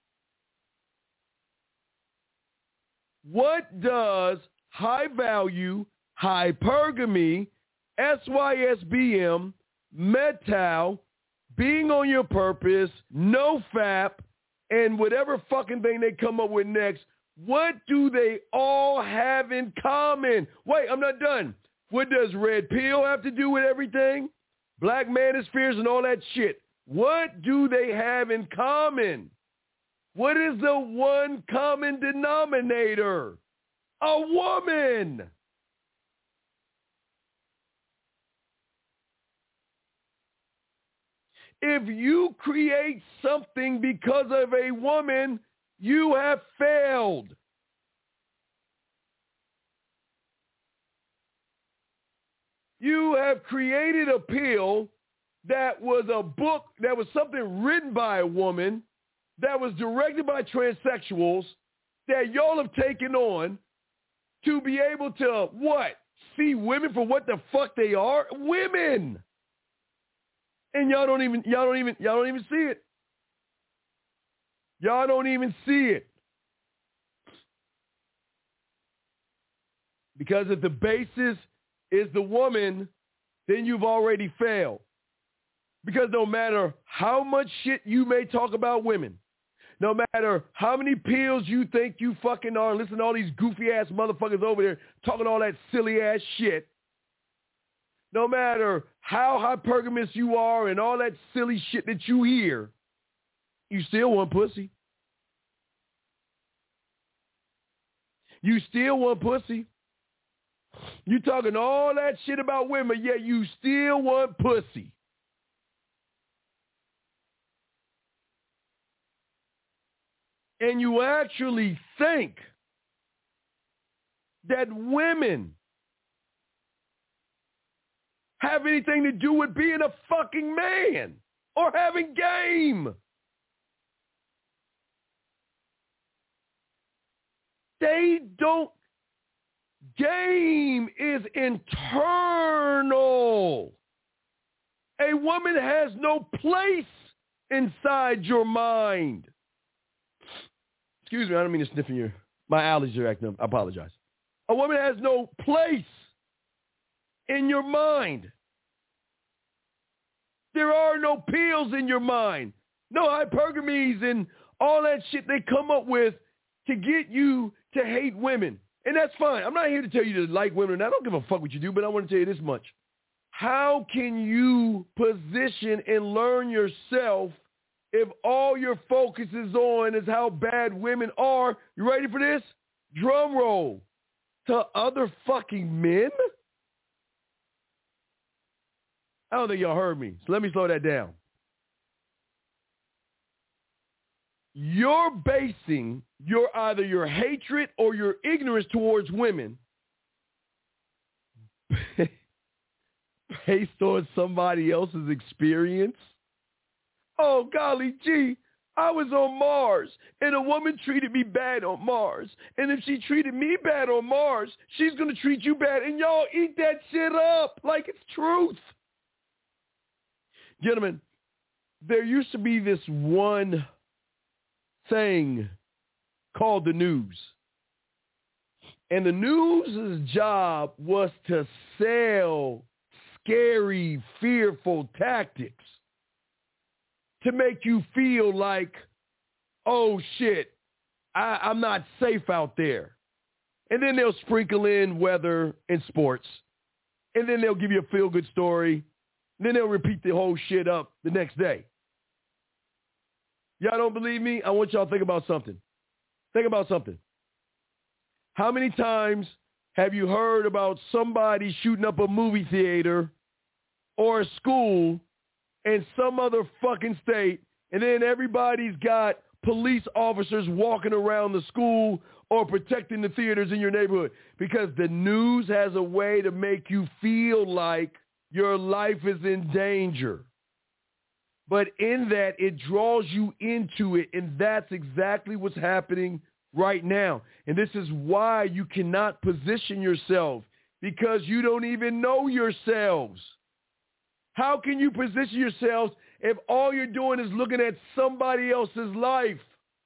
What does high value, hypergamy, S Y S B M, Metal, being on your purpose, no fap, and whatever fucking thing they come up with next, what do they all have in common? Wait, I'm not done. What does red pill have to do with everything? Black manospheres and all that shit. What do they have in common? What is the one common denominator? A woman. If you create something because of a woman, you have failed. You have created a pill that was a book, that was something written by a woman, that was directed by transsexuals, that y'all have taken on to be able to, what, see women for what the fuck they are? Women. And y'all don't even, y'all don't even, y'all don't even see it. Y'all don't even see it. Because if the basis is the woman, then you've already failed. Because no matter how much shit you may talk about women, no matter how many pills you think you fucking are, listen to all these goofy-ass motherfuckers over there talking all that silly-ass shit, no matter how hypergamous you are and all that silly shit that you hear, you still want pussy. You still want pussy. You talking all that shit about women, yet you still want pussy. And you actually think that women have anything to do with being a fucking man or having game. They don't. Game is internal. A woman has no place inside your mind. Excuse me, I don't mean to sniff in your, my allergies are acting up. I apologize. A woman has no place in your mind. There are no pills in your mind. No hypergamies and all that shit they come up with to get you to hate women. And that's fine. I'm not here to tell you to like women. I don't give a fuck what you do, but I want to tell you this much. How can you position and learn yourself if all your focus is on is how bad women are? You ready for this? Drum roll. To other fucking men? I don't think y'all heard me, so let me slow that down. You're basing your either your hatred or your ignorance towards women based on somebody else's experience. Oh, golly gee, I was on Mars, and a woman treated me bad on Mars. And if she treated me bad on Mars, she's going to treat you bad. And y'all eat that shit up like it's truth. Gentlemen, there used to be this one thing called the news. And the news's job was to sell scary, fearful tactics to make you feel like, oh shit, I, I'm not safe out there. And then they'll sprinkle in weather and sports. And then they'll give you a feel-good story. And then they'll repeat the whole shit up the next day. Y'all don't believe me? I want y'all to think about something. Think about something. How many times have you heard about somebody shooting up a movie theater or a school in some other fucking state, and then everybody's got police officers walking around the school or protecting the theaters in your neighborhood? Because the news has a way to make you feel like your life is in danger. But in that, it draws you into it, and that's exactly what's happening right now. And this is why you cannot position yourself, because you don't even know yourselves. How can you position yourselves if all you're doing is looking at somebody else's life?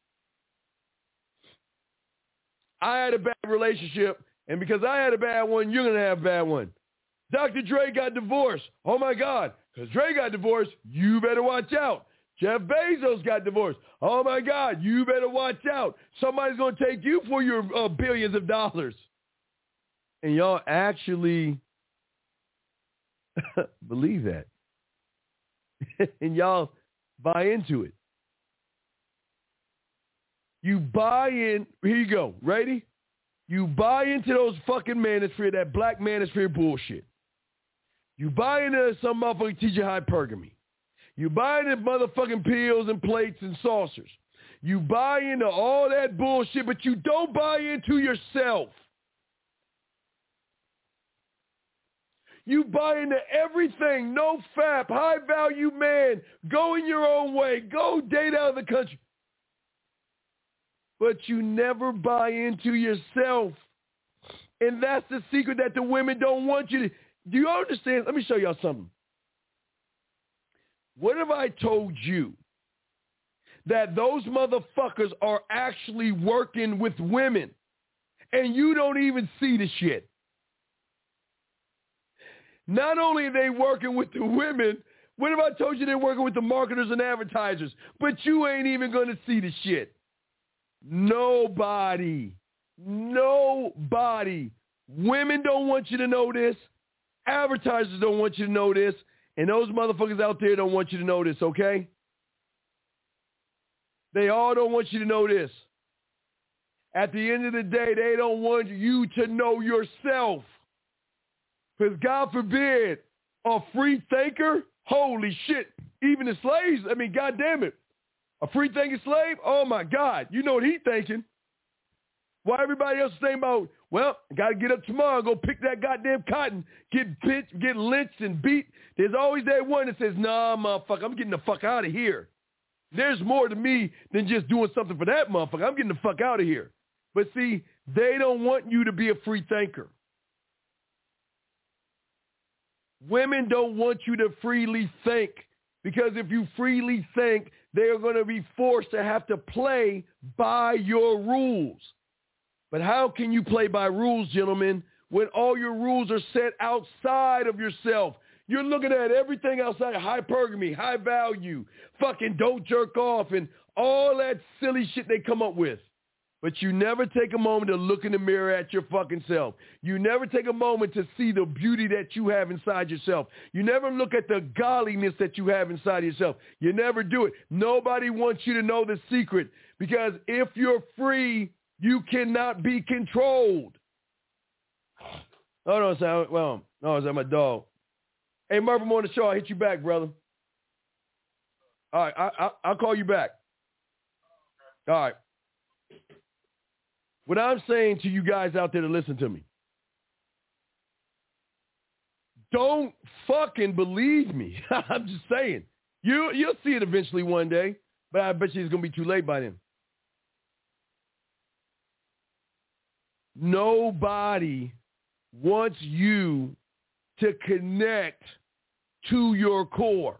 I had a bad relationship, and because I had a bad one, you're going to have a bad one. Doctor Dre got divorced. Oh, my God. Because Dre got divorced, you better watch out. Jeff Bezos got divorced. Oh, my God, you better watch out. Somebody's going to take you for your uh, billions of dollars. And y'all actually believe that. And y'all buy into it. You buy in. Here you go. Ready? You buy into those fucking manosphere, that black manosphere bullshit. You buy into some motherfucking teacher hypergamy. You buy into motherfucking pills and plates and saucers. You buy into all that bullshit, but you don't buy into yourself. You buy into everything. No fap, high value man, going your own way, go date out of the country. But you never buy into yourself. And that's the secret that the women don't want you to. Do you understand? Let me show y'all something. What if I told you that those motherfuckers are actually working with women and you don't even see the shit? Not only are they working with the women, what if I told you they're working with the marketers and advertisers, but you ain't even going to see the shit? Nobody, nobody. Women don't want you to know this. Advertisers don't want you to know this. And those motherfuckers out there don't want you to know this, okay? They all don't want you to know this. At the end of the day, they don't want you to know yourself. Because God forbid, a free thinker, holy shit, even the slaves, I mean, God damn it. A free thinking slave, oh my God, you know what he's thinking. Why everybody else is thinking about, well, got to get up tomorrow and go pick that goddamn cotton, get bitched, get lynched and beat. There's always that one that says, nah, motherfucker, I'm getting the fuck out of here. There's more to me than just doing something for that motherfucker. I'm getting the fuck out of here. But see, they don't want you to be a free thinker. Women don't want you to freely think, because if you freely think, they are going to be forced to have to play by your rules. But how can you play by rules, gentlemen, when all your rules are set outside of yourself? You're looking at everything outside, hypergamy, high value, fucking don't jerk off, and all that silly shit they come up with. But you never take a moment to look in the mirror at your fucking self. You never take a moment to see the beauty that you have inside yourself. You never look at the godliness that you have inside yourself. You never do it. Nobody wants you to know the secret, because if you're free, you cannot be controlled. Oh, no, it's, well, no, it's my dog. Hey, Murphy Morning Show, I'll hit you back, brother. All right, I, I, I'll call you back. All right. What I'm saying to you guys out there to listen to me, don't fucking believe me. I'm just saying. You, you'll see it eventually one day, but I bet you it's going to be too late by then. Nobody wants you to connect to your core.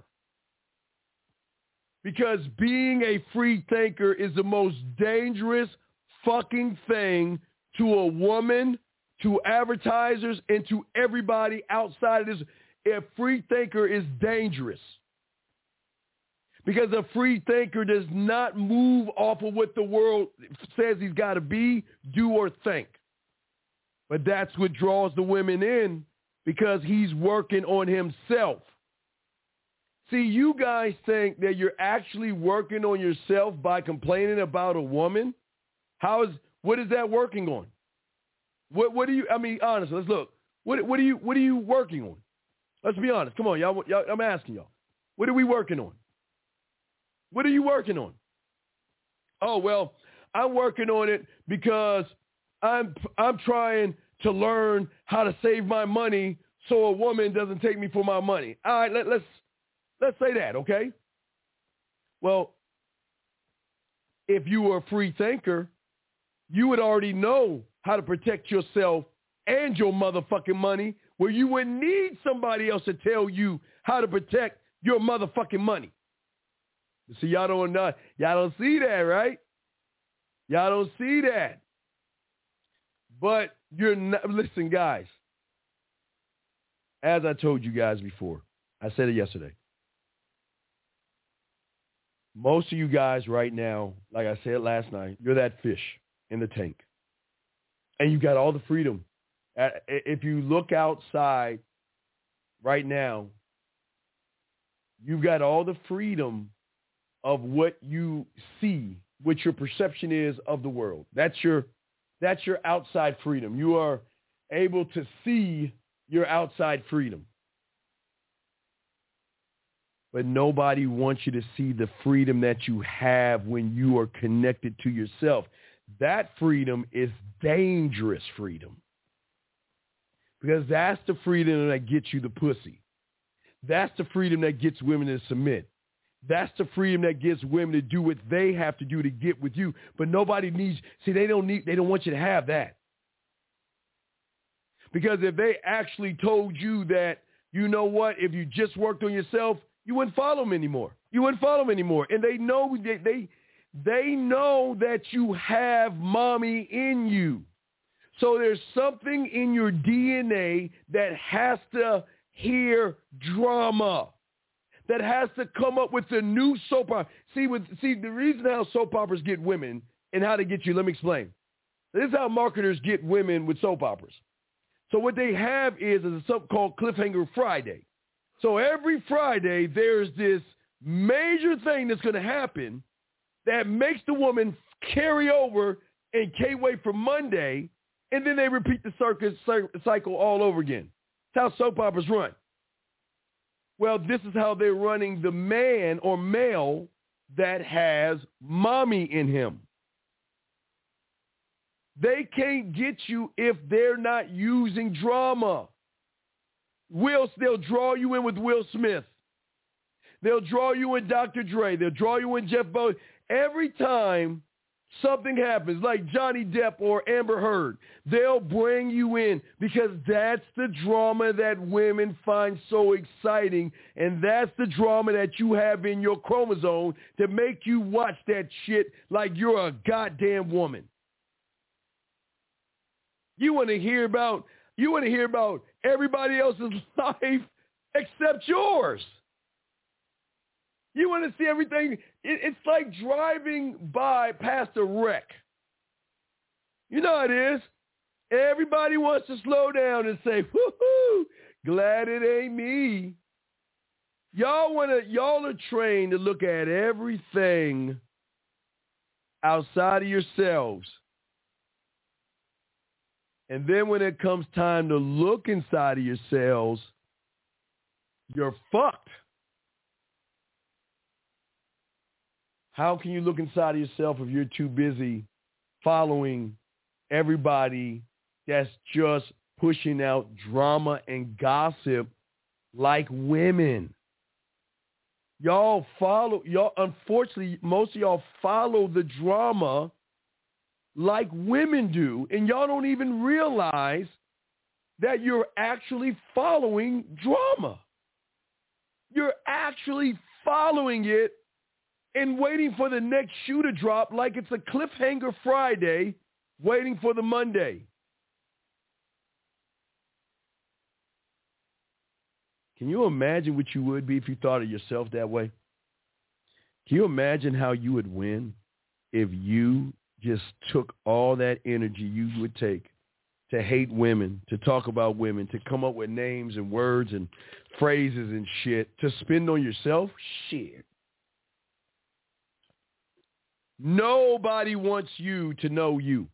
Because being a free thinker is the most dangerous fucking thing to a woman, to advertisers, and to everybody outside of this. A free thinker is dangerous. Because a free thinker does not move off of what the world says he's got to be, do, or think. But that's what draws the women in, because he's working on himself. See, you guys think that you're actually working on yourself by complaining about a woman? How is, what is that working on? What, what do you, I mean, honestly, let's look. What, what are you, what are you working on? Let's be honest. Come on, y'all, y'all, I'm asking y'all. What are we working on? What are you working on? Oh, well, I'm working on it because I'm, I'm trying to learn how to save my money so a woman doesn't take me for my money. All right, let, let's, let's say that, okay? Well, if you were a free thinker, you would already know how to protect yourself and your motherfucking money, where you wouldn't need somebody else to tell you how to protect your motherfucking money. See, y'all don't know, y'all don't see that, right? Y'all don't see that. But you're not, listen, guys, as I told you guys before, I said it yesterday. Most of you guys right now, like I said last night, you're that fish in the tank. And you got all the freedom. If you look outside right now, you've got all the freedom of what you see, what your perception is of the world. That's your, that's your outside freedom. You are able to see your outside freedom. But nobody wants you to see the freedom that you have when you are connected to yourself. That freedom is dangerous freedom. Because that's the freedom that gets you the pussy. That's the freedom that gets women to submit. That's the freedom that gets women to do what they have to do to get with you. But nobody needs, see, they don't need, they don't want you to have that. Because if they actually told you that, you know what, if you just worked on yourself, you wouldn't follow them anymore. You wouldn't follow them anymore. And they know that they they know that you have mommy in you. So there's something in your D N A that has to hear drama, that has to come up with a new soap opera. See, with, see, the reason how soap operas get women and how they get you, let me explain. This is how marketers get women with soap operas. So what they have is, is a something called Cliffhanger Friday. So every Friday, there's this major thing that's going to happen that makes the woman carry over and can't wait for Monday, and then they repeat the circus cycle all over again. That's how soap operas run. Well, this is how they're running the man or male that has mommy in him. They can't get you if they're not using drama. Will, they'll draw you in with Will Smith. They'll draw you in Doctor Dre. They'll draw you in Jeff Bowie. Every time something happens, like Johnny Depp or Amber Heard, they'll bring you in because that's the drama that women find so exciting, and that's the drama that you have in your chromosome to make you watch that shit like you're a goddamn woman. You want to hear about you want to hear about everybody else's life except yours. You want to see everything. It, it's like driving by past a wreck. You know how it is. Everybody wants to slow down and say, whoo-hoo, glad it ain't me. Y'all want to, y'all are trained to look at everything outside of yourselves. And then when it comes time to look inside of yourselves, you're fucked. How can you look inside of yourself if you're too busy following everybody that's just pushing out drama and gossip like women? Y'all follow, y'all, unfortunately, most of y'all follow the drama like women do, and y'all don't even realize that you're actually following drama. You're actually following it and waiting for the next shoe to drop like it's a cliffhanger Friday, waiting for the Monday. Can you imagine what you would be if you thought of yourself that way? Can you imagine how you would win if you just took all that energy you would take to hate women, to talk about women, to come up with names and words and phrases and shit, to spend on yourself? Shit. Nobody wants you to know you.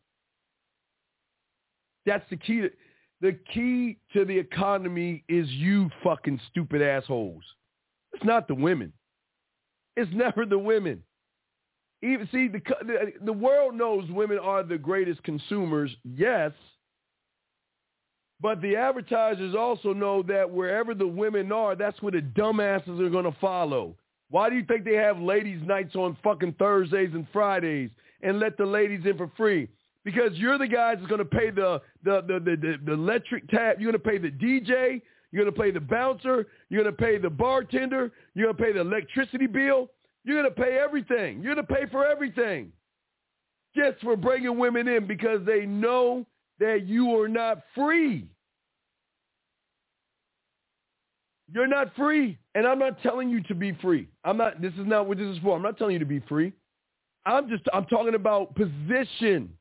That's the key. To, the key to the economy is you fucking stupid assholes. It's not the women. It's never the women. Even see, the, the the world knows women are the greatest consumers, yes, but the advertisers also know that wherever the women are, that's where the dumbasses are going to follow. Why do you think they have ladies' nights on fucking Thursdays and Fridays and let the ladies in for free? Because you're the guys that's going to pay the the, the, the, the, the electric tap. You're going to pay the D J. You're going to pay the bouncer. You're going to pay the bartender. You're going to pay the electricity bill. You're going to pay everything. You're going to pay for everything just for bringing women in because they know that you are not free. You're not free, and I'm not telling you to be free. I'm not. This is not what this is for. I'm not telling you to be free. I'm just. I'm talking about position.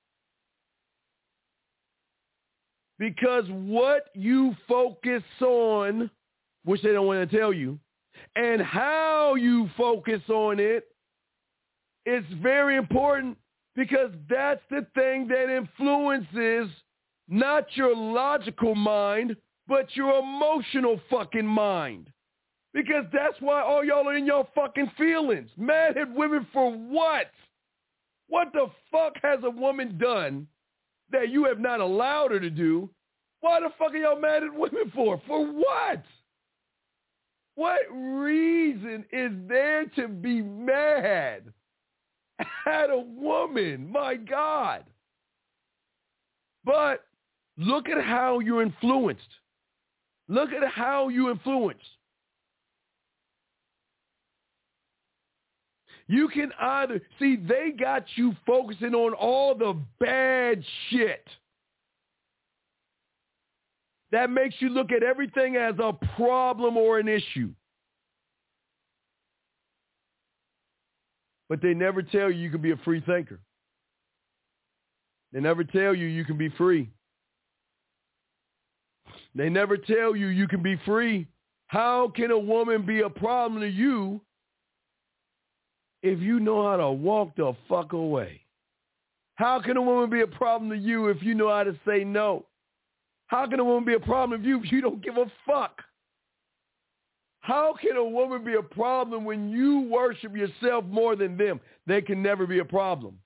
Because what you focus on, which they don't want to tell you, and how you focus on it is very important because that's the thing that influences not your logical mind, but your emotional fucking mind. Because that's why all y'all are in your fucking feelings. Mad at women for what? What the fuck has a woman done that you have not allowed her to do? Why the fuck are y'all mad at women for? For what? What reason is there to be mad at a woman? My God. But Look at how you're influenced. Look at how you influence. You can either, see, they got you focusing on all the bad shit. That makes you look at everything as a problem or an issue. But they never tell you you can be a free thinker. They never tell you you can be free. They never tell you you can be free. How can a woman be a problem to you if you know how to walk the fuck away? How can a woman be a problem to you if you know how to say no? How can a woman be a problem to you if you don't give a fuck? How can a woman be a problem when you worship yourself more than them? They can never be a problem.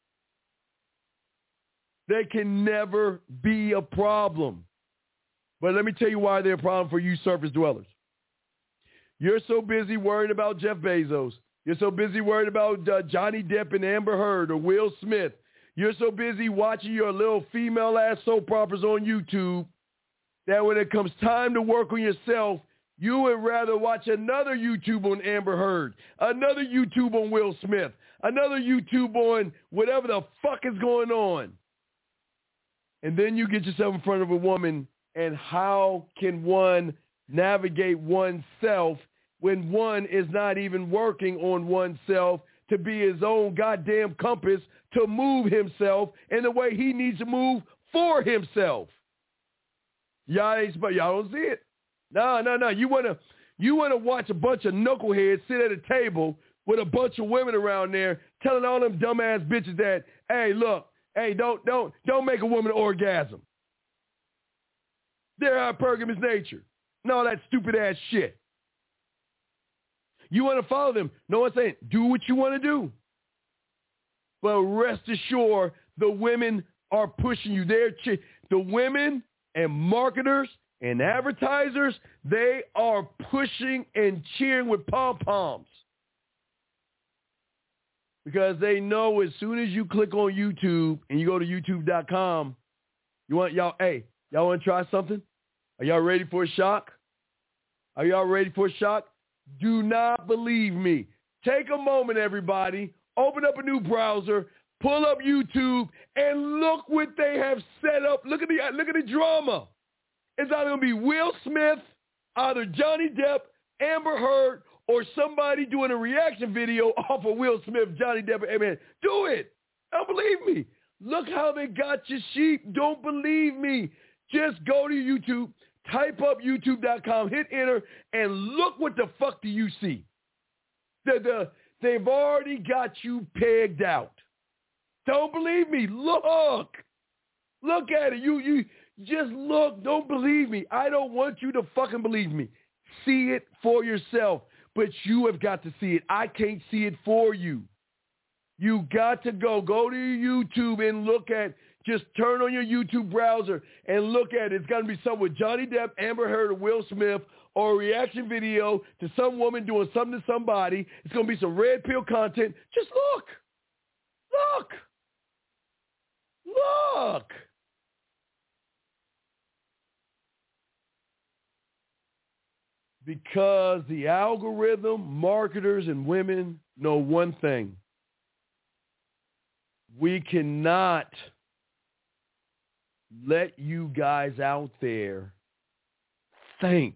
They can never be a problem. But let me tell you why they're a problem for you surface dwellers. You're so busy worried about Jeff Bezos. You're so busy worried about uh, Johnny Depp and Amber Heard or Will Smith. You're so busy watching your little female-ass soap operas on YouTube that when it comes time to work on yourself, you would rather watch another YouTube on Amber Heard, another YouTube on Will Smith, another YouTube on whatever the fuck is going on. And then you get yourself in front of a woman, and how can one navigate oneself when one is not even working on oneself to be his own goddamn compass to move himself in the way he needs to move for himself? Y'all ain't, but y'all don't see it. No, no, no. You wanna, you wanna watch a bunch of knuckleheads sit at a table with a bunch of women around there telling all them dumbass bitches that, hey, look, hey, don't, don't, don't make a woman orgasm. They're hypergamous nature. And all that stupid ass shit. You want to follow them. No one's saying, do what you want to do. But rest assured, the women are pushing you. They're ch- the women and marketers and advertisers, they are pushing and cheering with pom-poms. Because they know as soon as you click on YouTube and you go to YouTube dot com, you want y'all, hey, y'all want to try something? Are y'all ready for a shock? Are y'all ready for a shock? Do not believe me. Take a moment, everybody. Open up a new browser. Pull up YouTube and look what they have set up. Look at the look at the drama. It's either going to be Will Smith, either Johnny Depp, Amber Heard, or somebody doing a reaction video off of Will Smith, Johnny Depp. Hey, man, do it. Don't believe me. Look how they got your sheep. Don't believe me. Just go to YouTube, type up YouTube dot com, hit enter, and look what the fuck do you see. The, the, they've already got you pegged out. Don't believe me. Look. Look at it. You, you just look. Don't believe me. I don't want you to fucking believe me. See it for yourself. But you have got to see it. I can't see it for you. You got to go. Go to your YouTube and look at, just turn on your YouTube browser and look at it. It's got to be something with Johnny Depp, Amber Heard, or Will Smith, or a reaction video to some woman doing something to somebody. It's going to be some red pill content. Just look. Look. Look. Because the algorithm, marketers, and women know one thing. We cannot let you guys out there think.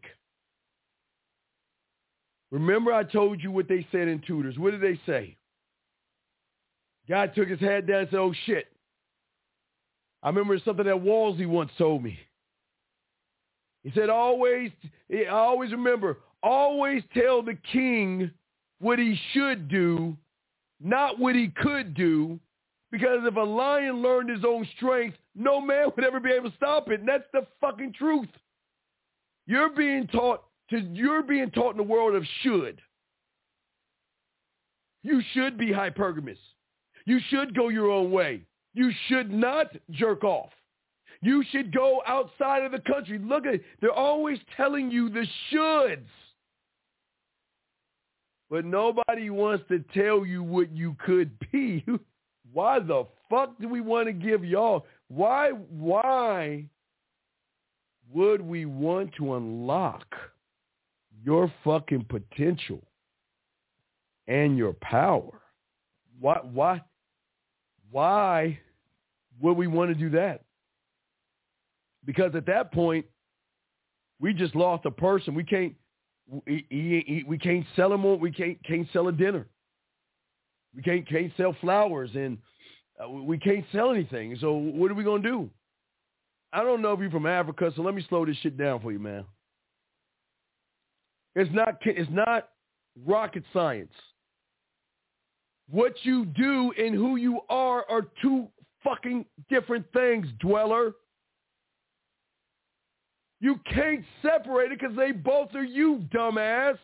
Remember I told you what they said in Tutors. What did they say? Guy took his head down and said, oh, shit. I remember something that Wolsey once told me. He said, always, I always remember, always tell the king what he should do, not what he could do, because if a lion learned his own strength, no man would ever be able to stop it. And that's the fucking truth. You're being taught to, you're being taught in the world of should. You should be hypergamous. You should go your own way. You should not jerk off. You should go outside of the country. Look at it. They're always telling you the shoulds. But nobody wants to tell you what you could be. Why the fuck do we want to give y'all? Why, why would we want to unlock your fucking potential and your power? Why, why, why would we want to do that? Because at that point, we just lost a person. We can't, we, we, we can't sell him on, we can't, can't sell a dinner. We can't, can't sell flowers, and uh, we can't sell anything. So what are we going to do? I don't know if you're from Africa, so let me slow this shit down for you, man. It's not, it's not rocket science. What you do and who you are are two fucking different things, dweller. You can't separate it because they both are you, dumbass.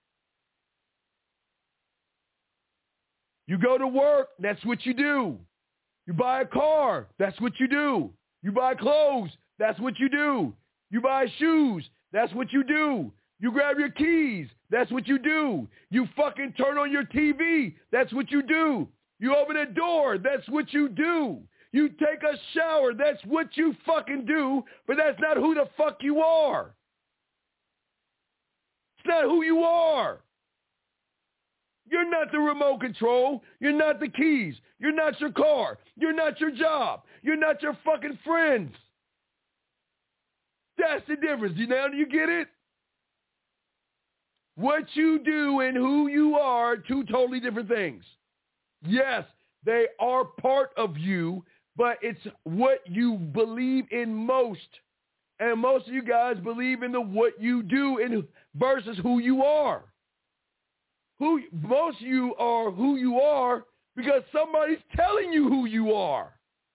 You go to work, that's what you do. You buy a car, that's what you do. You buy clothes, that's what you do. You buy shoes, that's what you do. You grab your keys, that's what you do. You fucking turn on your T V, that's what you do. You open a door, that's what you do. You take a shower, that's what you fucking do, but that's not who the fuck you are. It's not who you are. You're not the remote control. You're not the keys. You're not your car. You're not your job. You're not your fucking friends. That's the difference. Now do you get it? What you do and who you are, two totally different things. Yes, they are part of you, but it's what you believe in most. And most of you guys believe in the what you do and versus who you are. Who most of you are who you are because somebody's telling you who you are.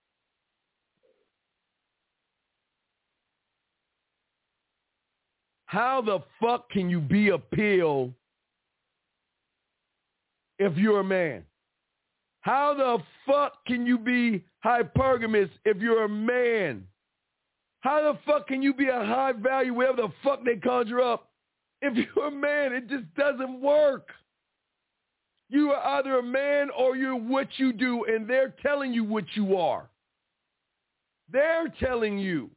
How the fuck can you be a pill if you're a man? How the fuck can you be hypergamous if you're a man? How the fuck can you be a high value, whatever the fuck they conjure up, if you're a man? It just doesn't work. You are either a man or you're what you do, and they're telling you what you are. They're telling you.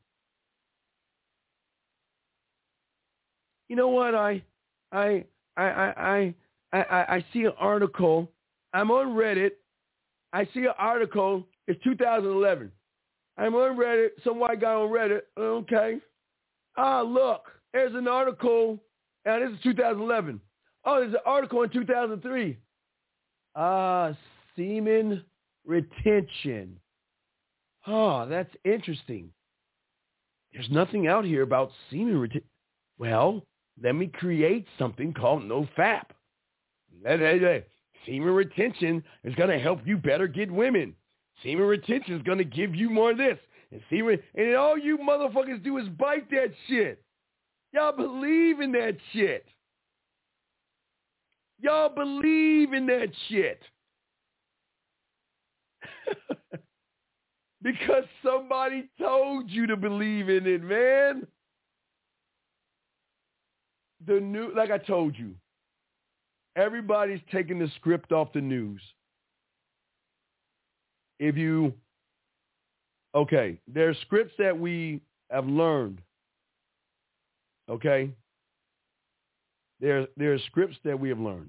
You know what? I, I, I, I, I, I, I see an article. I'm on Reddit. I see an article. It's two thousand eleven. I'm on Reddit. Some white guy on Reddit. Okay. Ah, look. There's an article. And this is two thousand eleven. Oh, there's an article in two thousand three. Ah, uh, semen retention. Oh, that's interesting. There's nothing out here about semen retention. Well, let me create something called NoFap. Semen retention is going to help you better get women. Semen retention is going to give you more of this. And semen, and all you motherfuckers do is bite that shit. Y'all believe in that shit. Y'all believe in that shit. Because somebody told you to believe in it, man. The new, like I told you, everybody's taking the script off the news. If you, okay, there's scripts that we have learned. Okay? There, there are scripts that we have learned.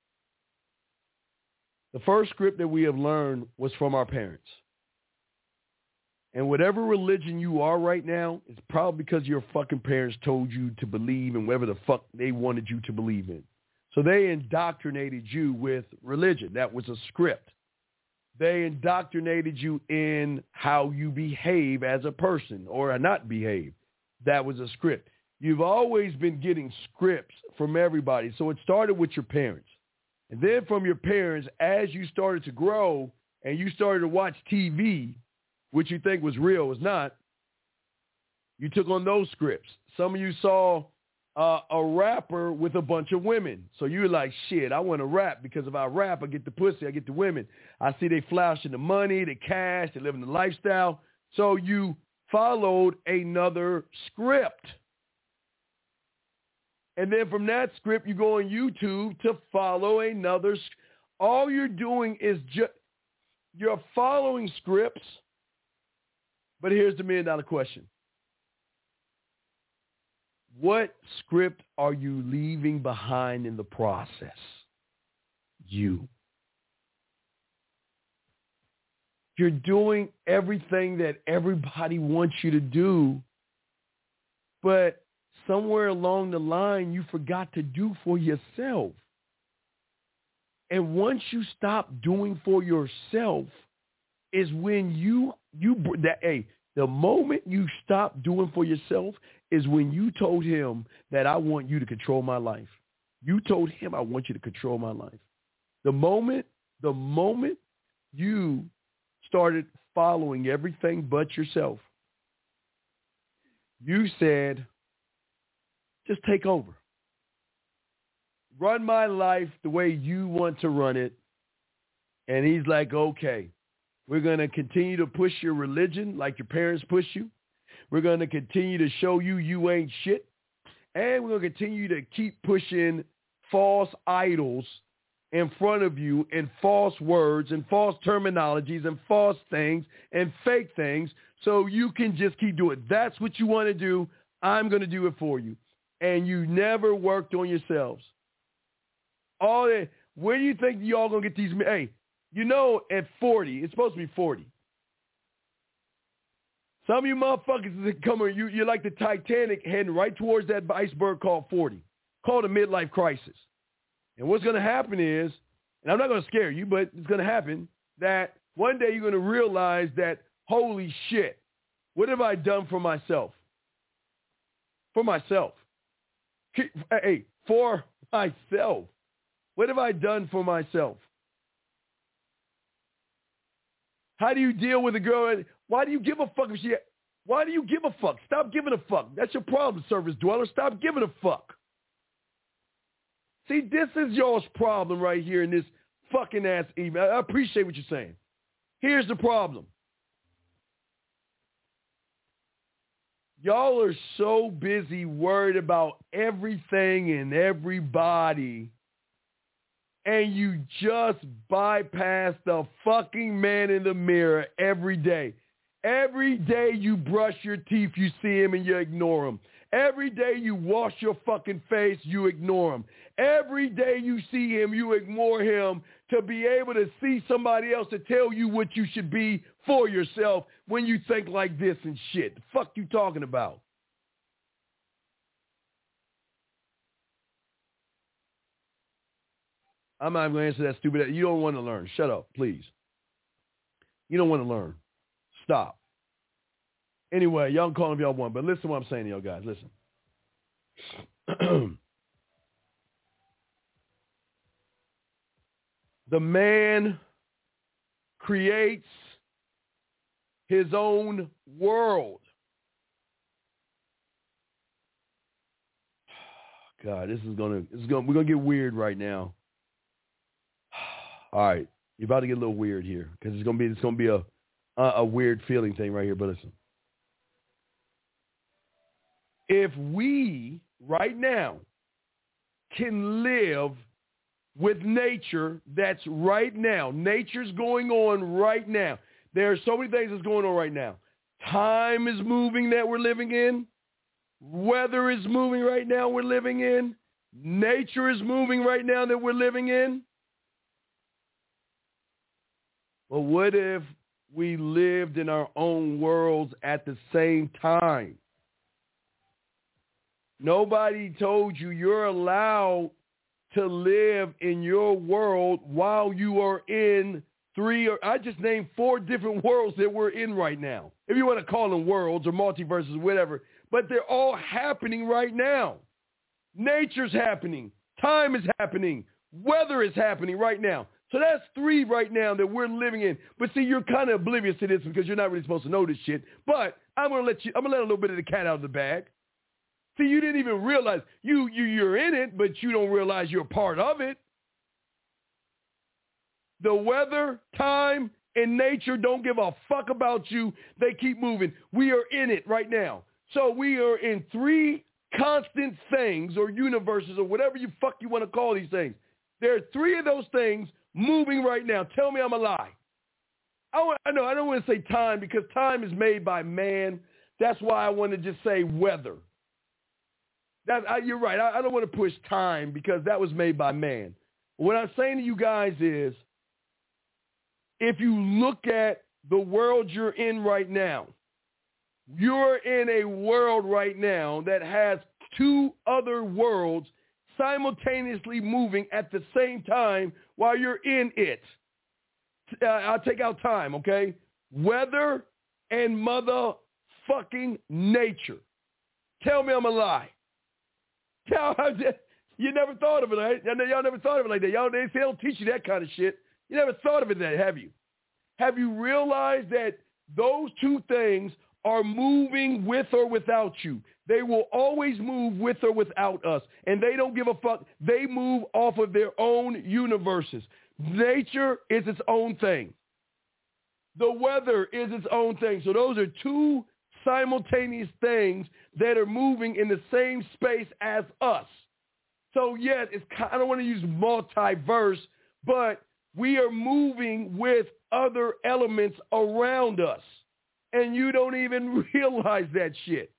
The first script that we have learned was from our parents. And whatever religion you are right now, it's probably because your fucking parents told you to believe in whatever the fuck they wanted you to believe in. So they indoctrinated you with religion. That was a script. They indoctrinated you in how you behave as a person or not behave. That was a script. You've always been getting scripts from everybody. So it started with your parents. And then from your parents, as you started to grow and you started to watch T V, which you think was real was not, you took on those scripts. Some of you saw uh, a rapper with a bunch of women. So you were like, shit, I want to rap because if I rap, I get the pussy, I get the women. I see they flashing the money, the cash, they living the lifestyle. So you followed another script. And then from that script, you go on YouTube to follow another. All you're doing is just, you're following scripts. But here's the million dollar question. What script are you leaving behind in the process? You. You're doing everything that everybody wants you to do, but somewhere along the line, you forgot to do for yourself. And once you stop doing for yourself is when you, you that, hey, the moment you stop doing for yourself is when you told him that I want you to control my life. You told him I want you to control my life. The moment, the moment you started following everything but yourself, you said, just take over. Run my life the way you want to run it. And he's like, okay, we're going to continue to push your religion like your parents push you. We're going to continue to show you you ain't shit. And we're going to continue to keep pushing false idols in front of you and false words and false terminologies and false things and fake things so you can just keep doing it. That's what you want to do. I'm going to do it for you. And you never worked on yourselves. All that, where do you think y'all going to get these? Hey, you know, at forty, it's supposed to be forty. Some of you motherfuckers that come here, you, you're like the Titanic heading right towards that iceberg called forty, called a midlife crisis. And what's going to happen is, and I'm not going to scare you, but it's going to happen, that one day you're going to realize that, holy shit, what have I done for myself? For myself. Hey, for myself. What have I done for myself? How do you deal with a girl? Why do you give a fuck if she, why do you give a fuck? Stop giving a fuck. That's your problem, service dweller. Stop giving a fuck. See, this is y'all's problem right here in this fucking ass email. I appreciate what you're saying. Here's the problem. Y'all are so busy worried about everything and everybody, and you just bypass the fucking man in the mirror every day. Every day you brush your teeth, you see him and you ignore him. Every day you wash your fucking face, you ignore him. Every day you see him, you ignore him to be able to see somebody else to tell you what you should be for yourself when you think like this and shit. The fuck you talking about? I'm not going to answer that stupid. You don't want to learn. Shut up, please. You don't want to learn. Stop. Anyway, y'all can call if y'all want, but listen to what I'm saying to y'all guys. Listen. The man creates his own world. God, this is gonna, this is gonna, we're gonna get weird right now. All right, you're about to get a little weird here because it's gonna be, it's gonna be a, a, a weird feeling thing right here. But listen, if we right now can live with nature that's right now, nature's going on right now. There are so many things that's going on right now. Time is moving that we're living in. Weather is moving right now we're living in. Nature is moving right now that we're living in. But what if we lived in our own worlds at the same time? Nobody told you you're allowed to live in your world while you are in three, or I just named four different worlds that we're in right now. If you want to call them worlds or multiverses, whatever, but they're all happening right now. Nature's happening. Time is happening. Weather is happening right now. So that's three right now that we're living in. But see, you're kind of oblivious to this because you're not really supposed to know this shit. But I'm going to let you, I'm going to let a little bit of the cat out of the bag. See, you didn't even realize you, you, you're in it, but you don't realize you're a part of it. The weather, time, and nature don't give a fuck about you. They keep moving. We are in it right now. So we are in three constant things or universes or whatever you fuck you want to call these things. There are three of those things moving right now. Tell me I'm a lie. I, want, I know I don't want to say time because time is made by man. That's why I want to just say weather. That, I, you're right. I, I don't want to push time because that was made by man. What I'm saying to you guys is, if you look at the world you're in right now, you're in a world right now that has two other worlds simultaneously moving at the same time while you're in it. Uh, I'll take out time, okay? Weather and motherfucking nature. Tell me I'm a lie. Tell you never thought of it, right? Y'all never thought of it like that. Y'all they don't teach you that kind of shit. You never thought of it that, have you? Have you realized that those two things are moving with or without you? They will always move with or without us, and they don't give a fuck. They move off of their own universes. Nature is its own thing. The weather is its own thing. So those are two simultaneous things that are moving in the same space as us. So yes, it's, I don't want to use multiverse, but we are moving with other elements around us, and you don't even realize that shit.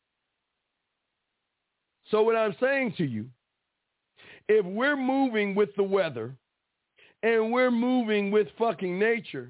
So what I'm saying to you, if we're moving with the weather and we're moving with fucking nature,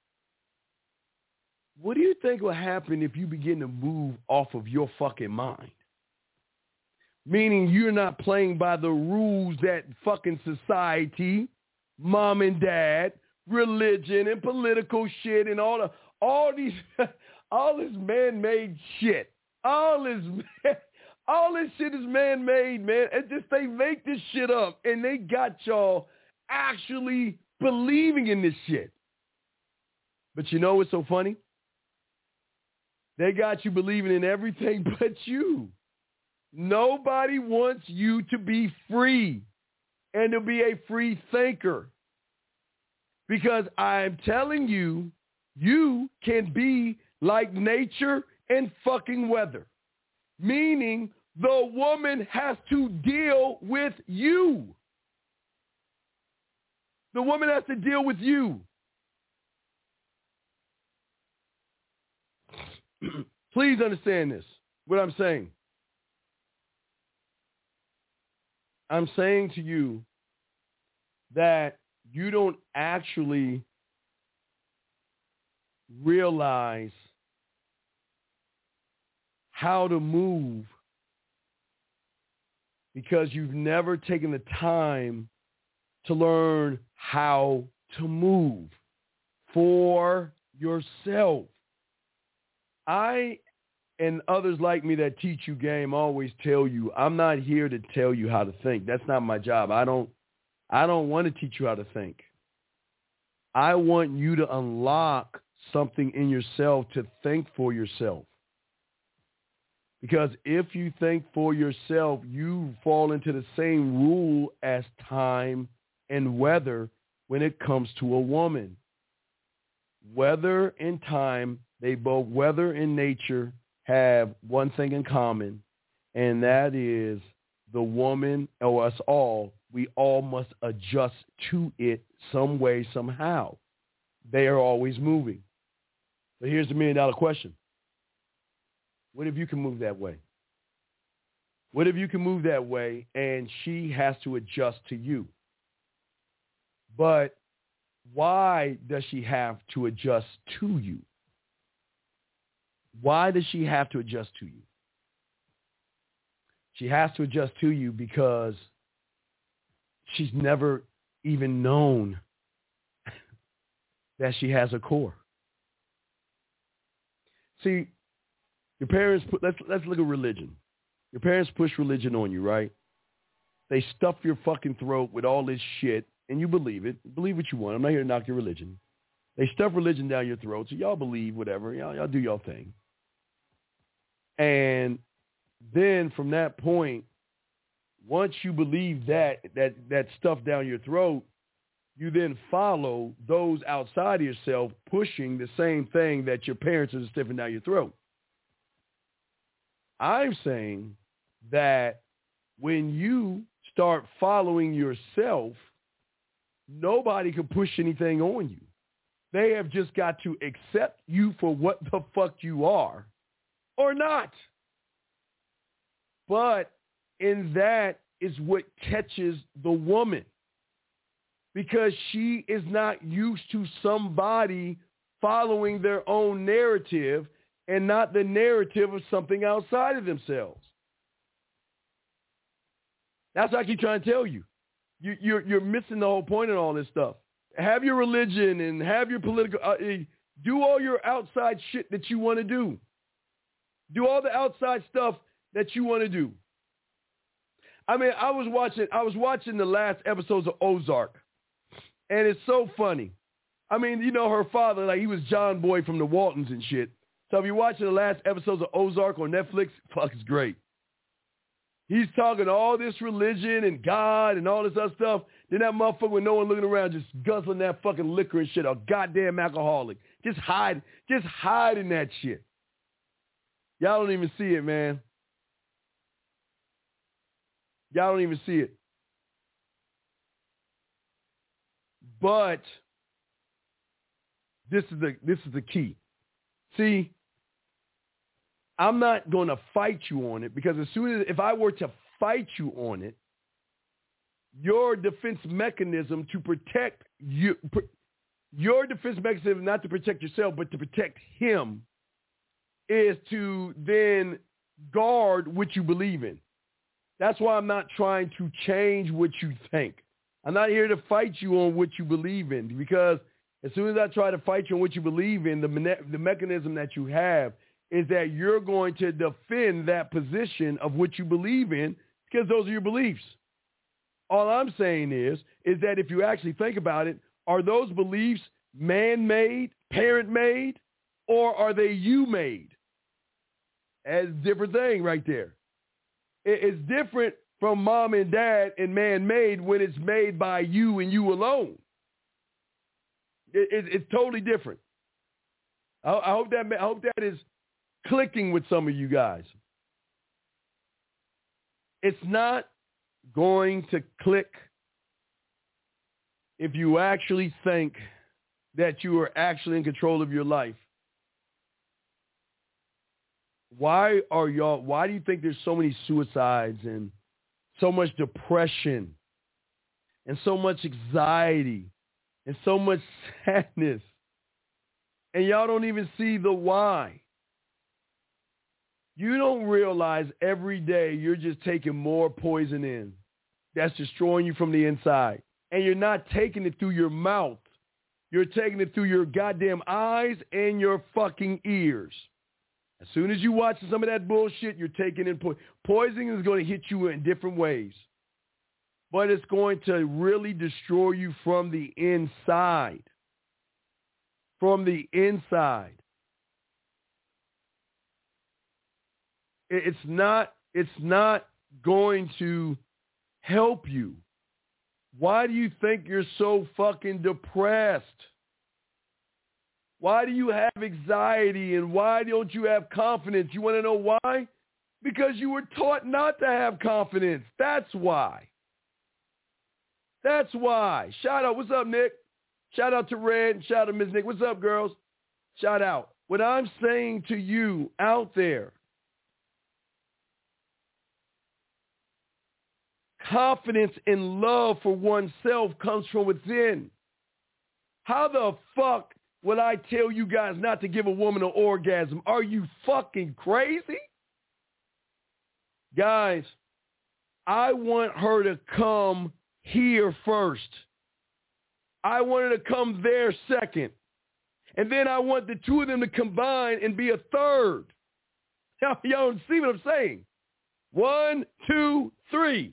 what do you think will happen if you begin to move off of your fucking mind? Meaning you're not playing by the rules that fucking society, mom and dad, religion and political shit and all the all these all this man-made shit. All this all this shit is man-made, man. And just they make this shit up and they got y'all actually believing in this shit. But you know what's so funny? They got you believing in everything but you. Nobody wants you to be free and to be a free thinker. Because I'm telling you, you can be like nature and fucking weather. Meaning the woman has to deal with you. The woman has to deal with you. Please understand this, what I'm saying. I'm saying to you that you don't actually realize how to move because you've never taken the time to learn how to move for yourself. I and others like me that teach you game always tell you, I'm not here to tell you how to think. That's not my job. I don't I don't want to teach you how to think. I want you to unlock something in yourself to think for yourself. Because if you think for yourself, you fall into the same rule as time and weather when it comes to a woman. Weather and time, they both, weather and nature, have one thing in common, and that is the woman, or us all, we all must adjust to it some way, somehow. They are always moving. But here's the million dollar question. What if you can move that way? What if you can move that way and she has to adjust to you? But why does she have to adjust to you? Why does she have to adjust to you? She has to adjust to you because she's never even known that she has a core. See, your parents put, let's let's look at religion. Your parents push religion on you, right? They stuff your fucking throat with all this shit, and you believe it. Believe what you want. I'm not here to knock your religion. They stuff religion down your throat, so y'all believe whatever. Y'all, y'all do y'all thing. And then from that point, once you believe that that that stuff down your throat, you then follow those outside of yourself pushing the same thing that your parents are stuffing down your throat. I'm saying that when you start following yourself, nobody can push anything on you. They have just got to accept you for what the fuck you are or not. But And that is what catches the woman, because she is not used to somebody following their own narrative and not the narrative of something outside of themselves. That's what I keep trying to tell you. you you're, you're missing the whole point of all this stuff. Have your religion and have your political, uh, do all your outside shit that you want to do. Do all the outside stuff that you want to do. I mean, I was watching, I was watching the last episodes of Ozark, and it's so funny. I mean, you know, her father, like, he was John Boy from the Waltons and shit. So if you're watching the last episodes of Ozark on Netflix, fuck, it's great. He's talking all this religion and God and all this other stuff. Then that motherfucker with no one looking around just guzzling that fucking liquor and shit, a goddamn alcoholic. Just hide, just hiding that shit. Y'all don't even see it, man. Y'all don't even see it. But this is the this is the key. See, I'm not going to fight you on it, because as soon as if I were to fight you on it, your defense mechanism to protect you, your defense mechanism not to protect yourself but to protect him, is to then guard what you believe in. That's why I'm not trying to change what you think. I'm not here to fight you on what you believe in, because as soon as I try to fight you on what you believe in, the, me- the mechanism that you have is that you're going to defend that position of what you believe in, because those are your beliefs. All I'm saying is, is that if you actually think about it, are those beliefs man-made, parent-made, or are they you-made? That's a different thing right there. It's different from mom and dad and man-made when it's made by you and you alone. It, it, it's totally different. I, I hope that I hope that is clicking with some of you guys. It's not going to click if you actually think that you are actually in control of your life. Why are y'all, why do you think there's so many suicides and so much depression and so much anxiety and so much sadness? And y'all don't even see the why. You don't realize every day you're just taking more poison in that's destroying you from the inside. And you're not taking it through your mouth. You're taking it through your goddamn eyes and your fucking ears. As soon as you watch some of that bullshit, you're taking in poison. Poison is going to hit you in different ways. But it's going to really destroy you from the inside. From the inside. It's not, it's not going to help you. Why do you think you're so fucking depressed? Why do you have anxiety, and why don't you have confidence? You want to know why? Because you were taught not to have confidence. That's why. That's why. Shout out. What's up, Nick? Shout out to Red. Shout out to Miss Nick. What's up, girls? Shout out. What I'm saying to you out there, confidence and love for oneself comes from within. How the fuck would I tell you guys not to give a woman an orgasm? Are you fucking crazy? Guys, I want her to come here first. I want her to come there second. And then I want the two of them to combine and be a third. Y'all, y'all don't see what I'm saying? One, two, three.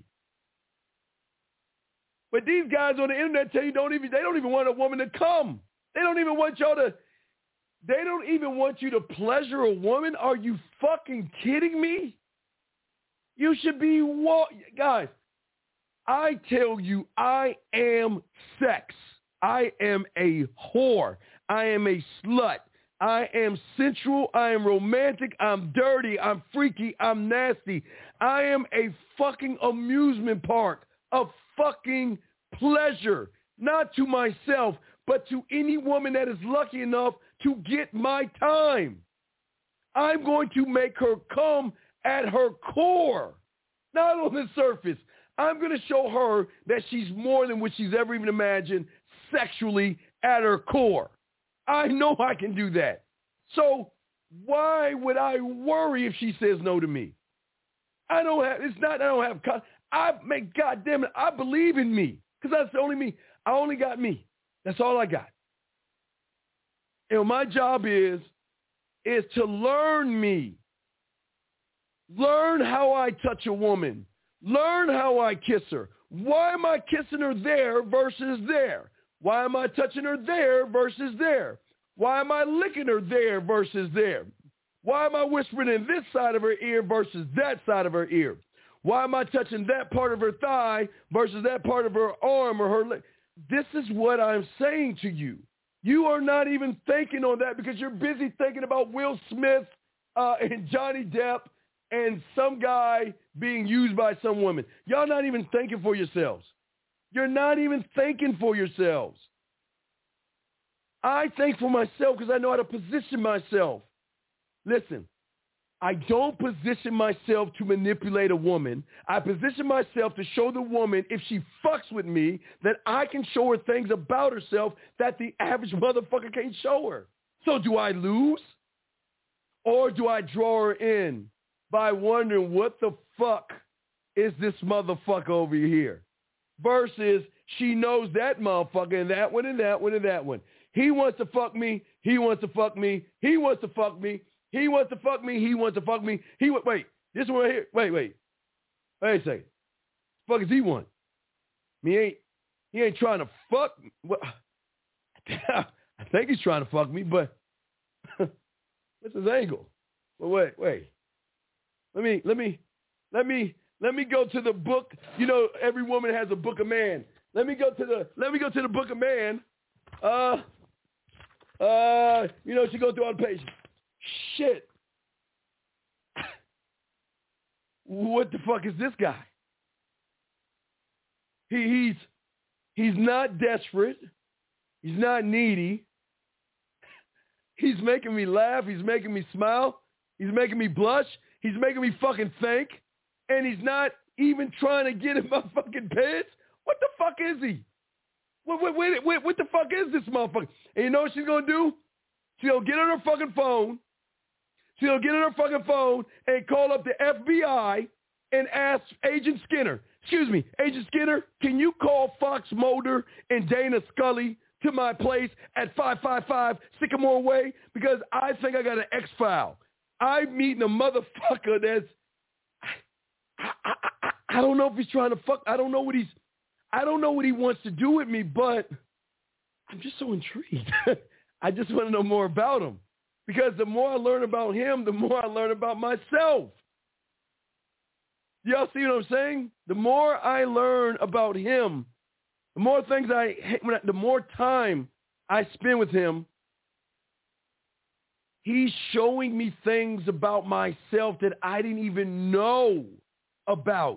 But these guys on the internet tell you don't even they don't even want a woman to come. They don't even want y'all to, they don't even want you to pleasure a woman. Are you fucking kidding me? You should be, wa- guys, I tell you, I am sex. I am a whore. I am a slut. I am sensual. I am romantic. I'm dirty. I'm freaky. I'm nasty. I am a fucking amusement park of fucking pleasure, not to myself, but to any woman that is lucky enough to get my time. I'm going to make her come at her core. Not on the surface. I'm going to show her that she's more than what she's ever even imagined sexually at her core. I know I can do that. So why would I worry if she says no to me? I don't have, it's not, I don't have, I make, God damn it, I believe in me. Because that's the only me. I only got me. That's all I got. And my job is, is to learn me. Learn how I touch a woman. Learn how I kiss her. Why am I kissing her there versus there? Why am I touching her there versus there? Why am I licking her there versus there? Why am I whispering in this side of her ear versus that side of her ear? Why am I touching that part of her thigh versus that part of her arm or her leg? This is what I'm saying to you. You are not even thinking on that because you're busy thinking about Will Smith uh, and Johnny Depp and some guy being used by some woman. Y'all not even thinking for yourselves. You're not even thinking for yourselves. I think for myself because I know how to position myself. Listen, I don't position myself to manipulate a woman. I position myself to show the woman, if she fucks with me, that I can show her things about herself that the average motherfucker can't show her. So do I lose? Or do I draw her in by wondering what the fuck is this motherfucker over here? Versus she knows that motherfucker and that one and that one and that one. He wants to fuck me. He wants to fuck me. He wants to fuck me. He wants to fuck me. He wants to fuck me. He wa- Wait, this one right here. Wait, wait. Wait a second. What the fuck does he want? He ain't, he ain't trying to fuck me. Well, I think he's trying to fuck me, but what's his angle? Well, wait, wait. Let me, let me, let me, let me go to the book. You know, every woman has a book of man. Let me go to the, let me go to the book of man. Uh, uh, you know, she go through all the pages. Shit. What the fuck is this guy? He, he's, he's not desperate. He's not needy. He's making me laugh. He's making me smile. He's making me blush. He's making me fucking think. And he's not even trying to get in my fucking pants. What the fuck is he? What, what, what, what, what the fuck is this motherfucker? And you know what she's going to do? She'll get on her fucking phone. She'll get on her fucking phone and call up the F B I and ask Agent Skinner, excuse me, Agent Skinner, can you call Fox Mulder and Dana Scully to my place at five five five Sycamore Way? Because I think I got an X-file. I'm meeting a motherfucker that's, I, I, I, I don't know if he's trying to fuck. I don't know what he's, I don't know what he wants to do with me, but I'm just so intrigued. I just want to know more about him. Because the more I learn about him, the more I learn about myself. Y'all see what I'm saying? The more I learn about him, the more things I, the more time I spend with him, he's showing me things about myself that I didn't even know about.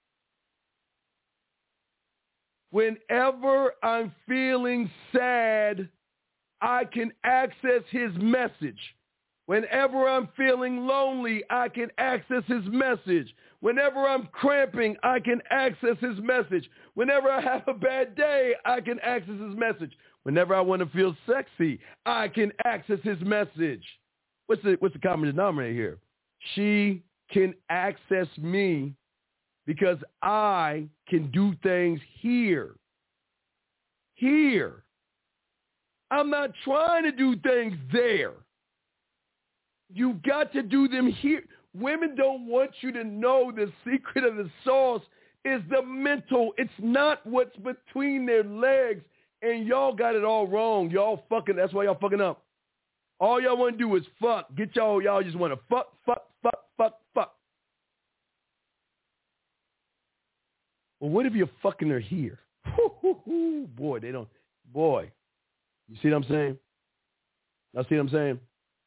Whenever I'm feeling sad, I can access his message. Whenever I'm feeling lonely, I can access his message. Whenever I'm cramping, I can access his message. Whenever I have a bad day, I can access his message. Whenever I want to feel sexy, I can access his message. What's the, what's the common denominator here? She can access me because I can do things here. Here. I'm not trying to do things there. You got to do them here. Women don't want you to know the secret of the sauce is the mental. It's not what's between their legs. And y'all got it all wrong. Y'all fucking, that's why y'all fucking up. All y'all want to do is fuck. Get y'all, y'all just want to fuck, fuck, fuck, fuck, fuck. Well, what if you're fucking her here? Boy, they don't, boy. You see what I'm saying? I see what I'm saying?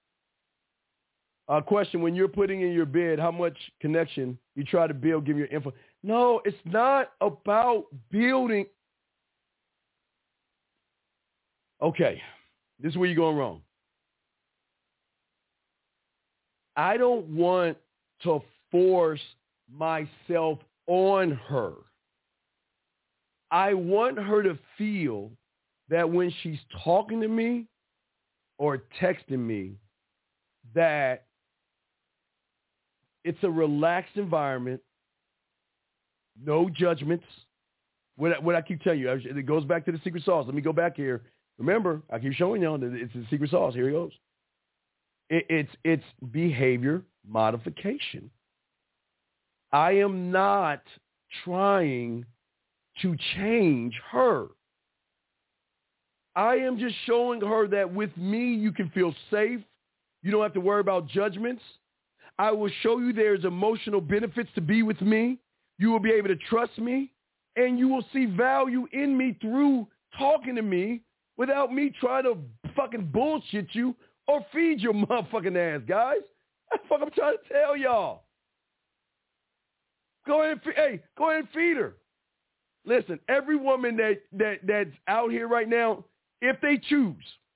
Uh, question, when you're putting in your bed, how much connection you try to build, give your info. No, it's not about building. Okay, this is where you're going wrong. I don't want to force myself on her. I want her to feel that when she's talking to me or texting me, that it's a relaxed environment, no judgments. What, what I keep telling you, it goes back to the secret sauce. Let me go back here. Remember, I keep showing y'all that it's the secret sauce. Here it goes. It, it's it's behavior modification. I am not trying to change her. I am just showing her that with me, you can feel safe. You don't have to worry about judgments. I will show you there's emotional benefits to be with me. You will be able to trust me, and you will see value in me through talking to me without me trying to fucking bullshit you or feed your motherfucking ass, guys. That's what I'm trying to tell y'all. Go ahead and fe- hey, go ahead and feed her. Listen, every woman that, that that's out here right now, if they choose,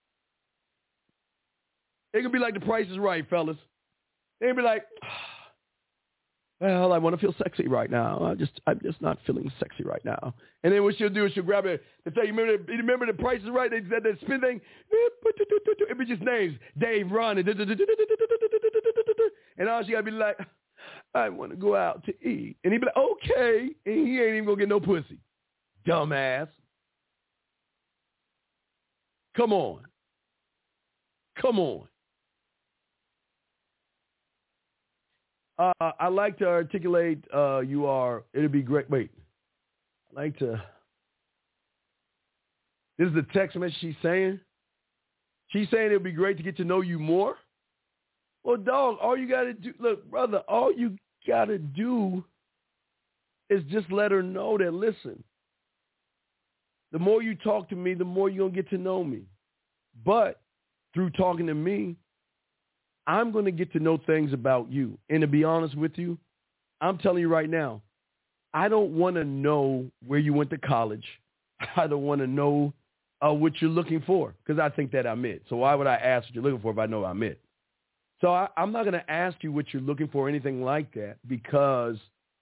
it could be like The Price is Right, fellas. They'd be like, well, I want to feel sexy right now. I just, I'm just not feeling sexy right now. And then what she'll do is she'll grab it and say, you remember, the, you remember The Price is Right? They said that spin thing. It be just names, Dave, Ron, and and all she gotta be like, I want to go out to eat. And he'd be like, okay. And he ain't even gonna get no pussy. Dumbass. Come on. Come on. Uh, I like to articulate uh, you are, it'd be great. Wait. I like to, this is the text message she's saying. She's saying it would be great to get to know you more. Well, dog, all you got to do, look, brother, all you got to do is just let her know that, listen, the more you talk to me, the more you're going to get to know me. But through talking to me, I'm going to get to know things about you. And to be honest with you, I'm telling you right now, I don't want to know where you went to college. I don't want to know uh, what you're looking for because I think that I'm it. So why would I ask what you're looking for if I know I'm it? So I, I'm not going to ask you what you're looking for or anything like that because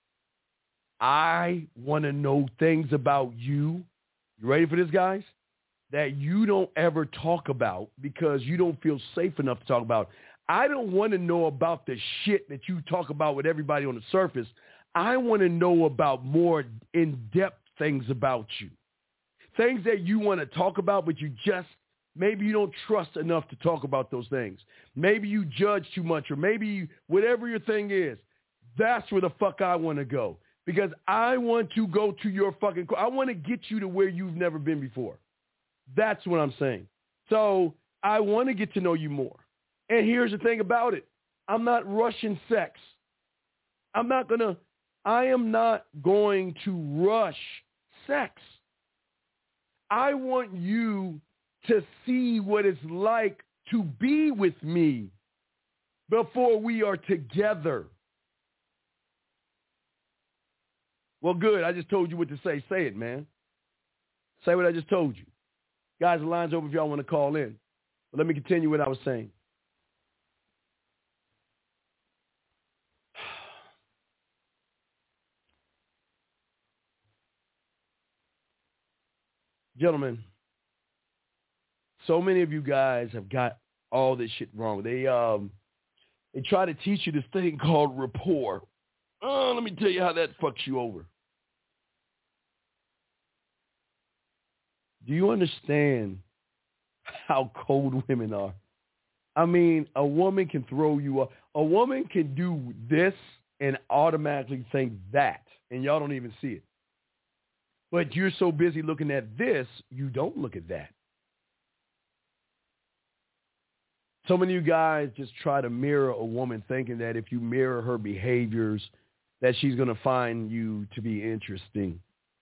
I want to know things about you. You ready for this, guys? That you don't ever talk about because you don't feel safe enough to talk about. I don't want to know about the shit that you talk about with everybody on the surface. I want to know about more in-depth things about you. Things that you want to talk about, but you just, maybe you don't trust enough to talk about those things. Maybe you judge too much, or maybe you, whatever your thing is, that's where the fuck I want to go. Because I want to go to your fucking, I want to get you to where you've never been before. That's what I'm saying. So I want to get to know you more. And here's the thing about it. I'm not rushing sex. I'm not going to, I am not going to rush sex. I want you to see what it's like to be with me before we are together. Well, good. I just told you what to say. Say it, man. Say what I just told you. Guys, the line's open if y'all want to call in. But let me continue what I was saying. Gentlemen, so many of you guys have got all this shit wrong. They um they try to teach you this thing called rapport. Oh, let me tell you how that fucks you over. Do you understand how cold women are? I mean, a woman can throw you up. A woman can do this and automatically think that, and y'all don't even see it. But you're so busy looking at this, you don't look at that. So many of you guys just try to mirror a woman thinking that if you mirror her behaviors, that she's going to find you to be interesting.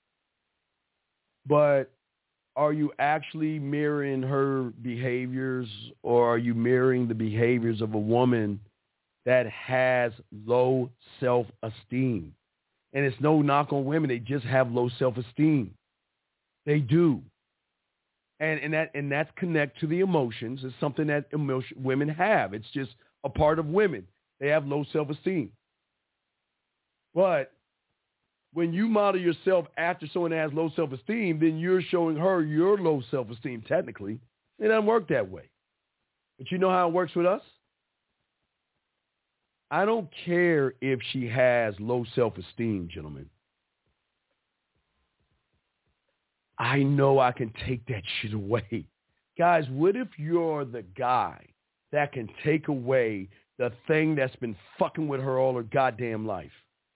But are you actually mirroring her behaviors, or are you mirroring the behaviors of a woman that has low self-esteem? And it's no knock on women. They just have low self-esteem. They do. And and that and that's connect to the emotions. It's something that emotion, women have. It's just a part of women. They have low self-esteem. But when you model yourself after someone that has low self-esteem, then you're showing her your low self-esteem, technically. It doesn't work that way. But you know how it works with us? I don't care if she has low self-esteem, gentlemen. I know I can take that shit away. Guys, what if you're the guy that can take away the thing that's been fucking with her all her goddamn life?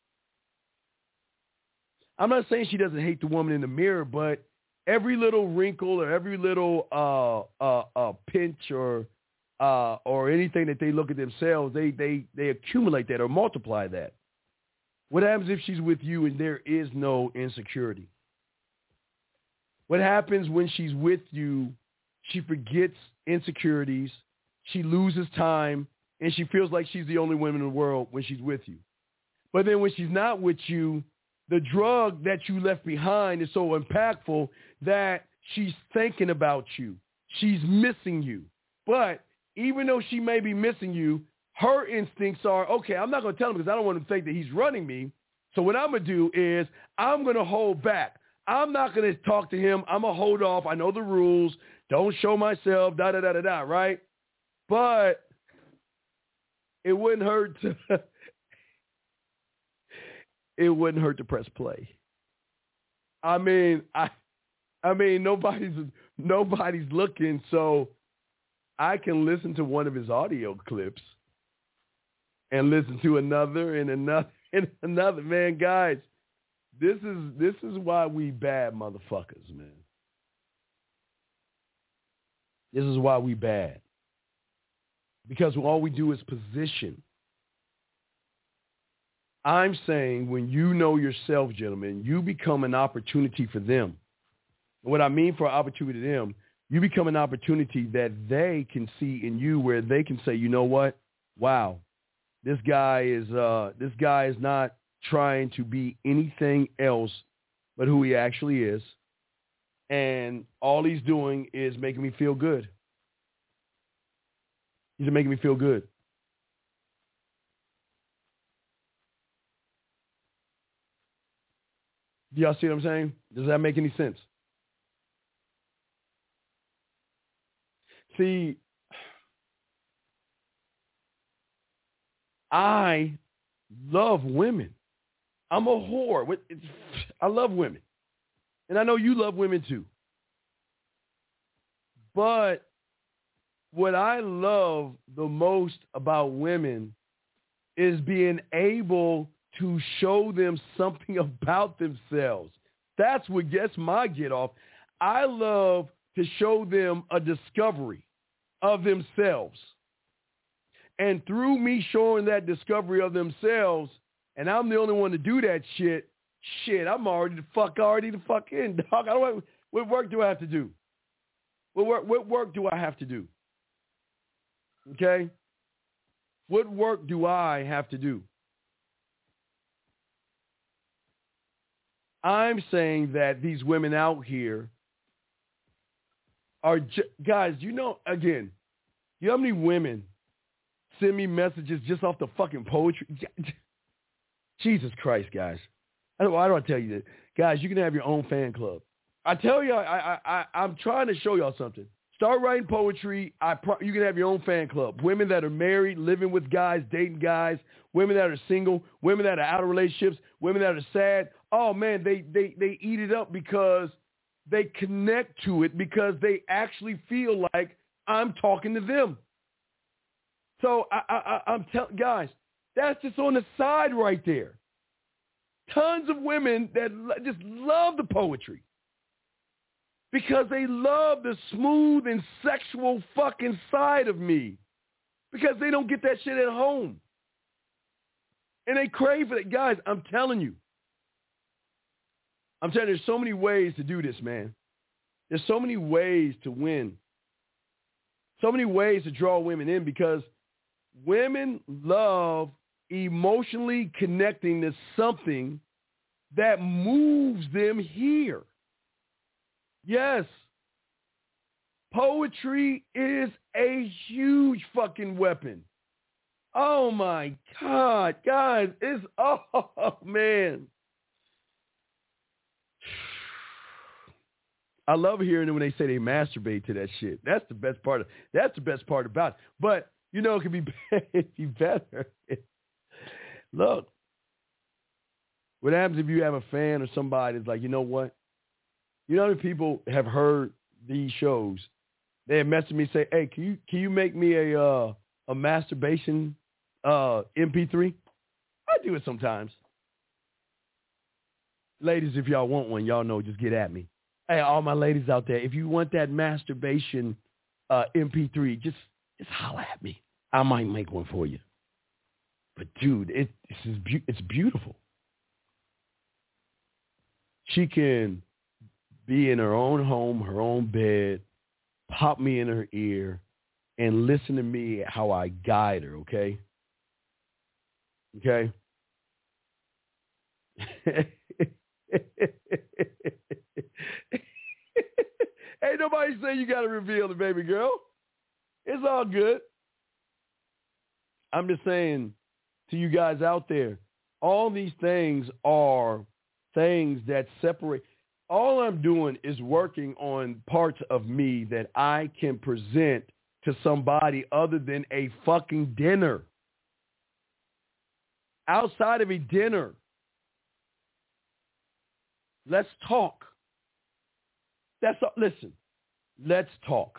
I'm not saying she doesn't hate the woman in the mirror, but every little wrinkle or every little uh, uh, uh, pinch or uh, or anything that they look at themselves, they, they, they accumulate that or multiply that. What happens if she's with you and there is no insecurity? What happens when she's with you? She forgets insecurities, she loses time, and she feels like she's the only woman in the world when she's with you. But then when she's not with you, the drug that you left behind is so impactful that she's thinking about you. She's missing you. But even though she may be missing you, her instincts are, okay, I'm not going to tell him because I don't want him to think that he's running me. So what I'm going to do is I'm going to hold back. I'm not going to talk to him. I'm going to hold off. I know the rules. Don't show myself, da-da-da-da-da, right? But it wouldn't hurt to it wouldn't hurt to press play. I mean, I I mean nobody's nobody's looking, so I can listen to one of his audio clips and listen to another and another and another. Man, guys, this is this is why we bad motherfuckers, man. This is why we bad. Because all we do is position. I'm saying when you know yourself, gentlemen, you become an opportunity for them. And what I mean for opportunity to them, you become an opportunity that they can see in you where they can say, you know what? Wow, this guy is uh, this guy is not trying to be anything else but who he actually is. And all he's doing is making me feel good. He's making me feel good. Do y'all see what I'm saying? Does that make any sense? See, I love women. I'm a whore. I love women. And I know you love women too. But what I love the most about women is being able to show them something about themselves. That's what gets my get off. I love to show them a discovery of themselves. And through me showing that discovery of themselves, and I'm the only one to do that shit, shit, I'm already the fuck, already the fuck in, dog. I don't, what work do I have to do? What work, what work do I have to do? Okay? What work do I have to do? I'm saying that these women out here are, ju- guys, you know, again, you know how many women send me messages just off the fucking poetry? Jesus Christ, guys. I don't, I don't tell you that. Guys, you can have your own fan club. I tell you, I, I, I, I'm trying to show y'all something. Start writing poetry. I pro- you can have your own fan club. Women that are married, living with guys, dating guys, women that are single, women that are out of relationships, women that are sad. Oh, man, they, they, they eat it up because they connect to it because they actually feel like I'm talking to them. So I, I, I'm telling guys, that's just on the side right there. Tons of women that just love the poetry because they love the smooth and sexual fucking side of me because they don't get that shit at home. And they crave it. Guys, I'm telling you. I'm telling you, there's so many ways to do this, man. There's so many ways to win. So many ways to draw women in because women love emotionally connecting to something that moves them here. Yes. Poetry is a huge fucking weapon. Oh, my God. Guys, it's, oh, man. I love hearing it when they say they masturbate to that shit. That's the best part. Of, that's the best part about it. But, you know, it could be, it'd be better. Look, what happens if you have a fan or somebody that's like, you know what? You know how many people have heard these shows? They have messaged me and say, hey, can you can you make me a uh, a masturbation uh, M P three? I do it sometimes. Ladies, if y'all want one, y'all know, just get at me. Hey, all my ladies out there, if you want that masturbation uh, M P three, just just holler at me. I might make one for you. But dude, it, it's be- it's beautiful. She can be in her own home, her own bed, pop me in her ear, and listen to me how I guide her, okay? Okay? Ain't nobody say you got to reveal the baby girl. It's all good. I'm just saying to you guys out there, all these things are things that separate. All I'm doing is working on parts of me that I can present to somebody other than a fucking dinner. Outside of a dinner, let's talk. That's all. Listen, let's talk.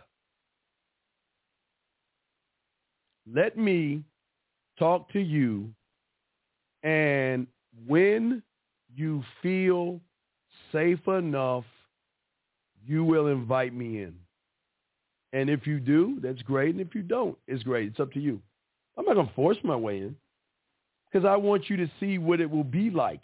Let me talk to you, and when you feel safe enough, you will invite me in. And if you do, that's great. And if you don't, it's great. It's up to you. I'm not going to force my way in because I want you to see what it will be like.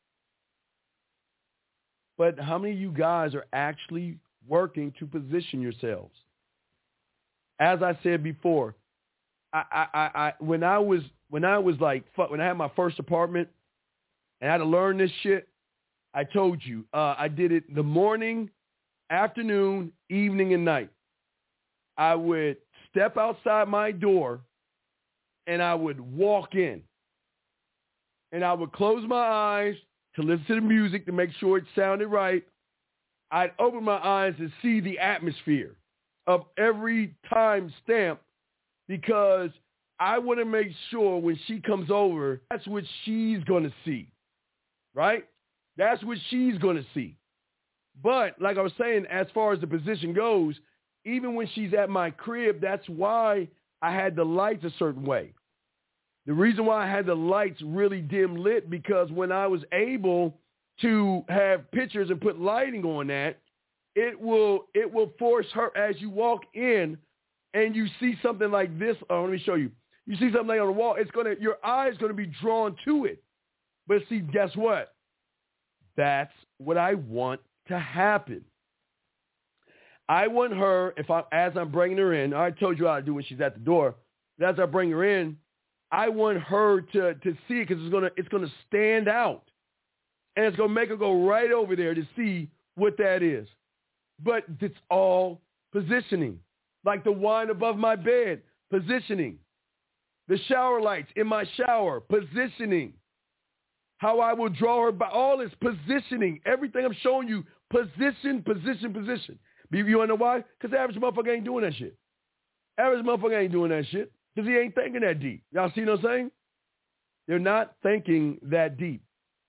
But how many of you guys are actually working to position yourselves? As I said before, I, I, I, I when I was when I was like when I had my first apartment and I had to learn this shit, I told you uh, I did it the morning, afternoon, evening, and night. I would step outside my door and I would walk in, and I would close my eyes to listen to the music to make sure it sounded right. I'd open my eyes and see the atmosphere of every time stamp because I want to make sure when she comes over, that's what she's going to see, right? That's what she's going to see. But like I was saying, as far as the position goes, even when she's at my crib, that's why I had the lights a certain way. The reason why I had the lights really dim lit because when I was able to have pictures and put lighting on that, it will it will force her as you walk in and you see something like this. Oh, let me show you. You see something like on the wall. It's gonna your eye is gonna be drawn to it. But see, guess what? That's what I want to happen. I want her, if I as I'm bringing her in, I told you how to do when she's at the door. But as I bring her in, I want her to, to see it because it's gonna it's gonna stand out, and it's gonna make her go right over there to see what that is. But it's all positioning, like the wine above my bed, positioning. The shower lights in my shower, positioning. How I will draw her by all this positioning. Everything I'm showing you, position, position, position. You want to know why? Because the average motherfucker ain't doing that shit. Average motherfucker ain't doing that shit because he ain't thinking that deep. Y'all see what I'm saying? They're not thinking that deep.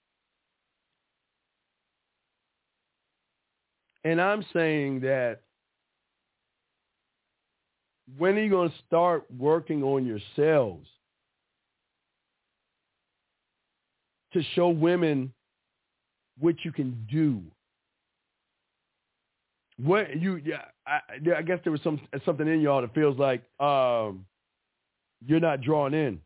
And I'm saying that when are you going to start working on yourselves to show women what you can do? What you, yeah, I, I guess there was some something in y'all that feels like um, you're not drawn in.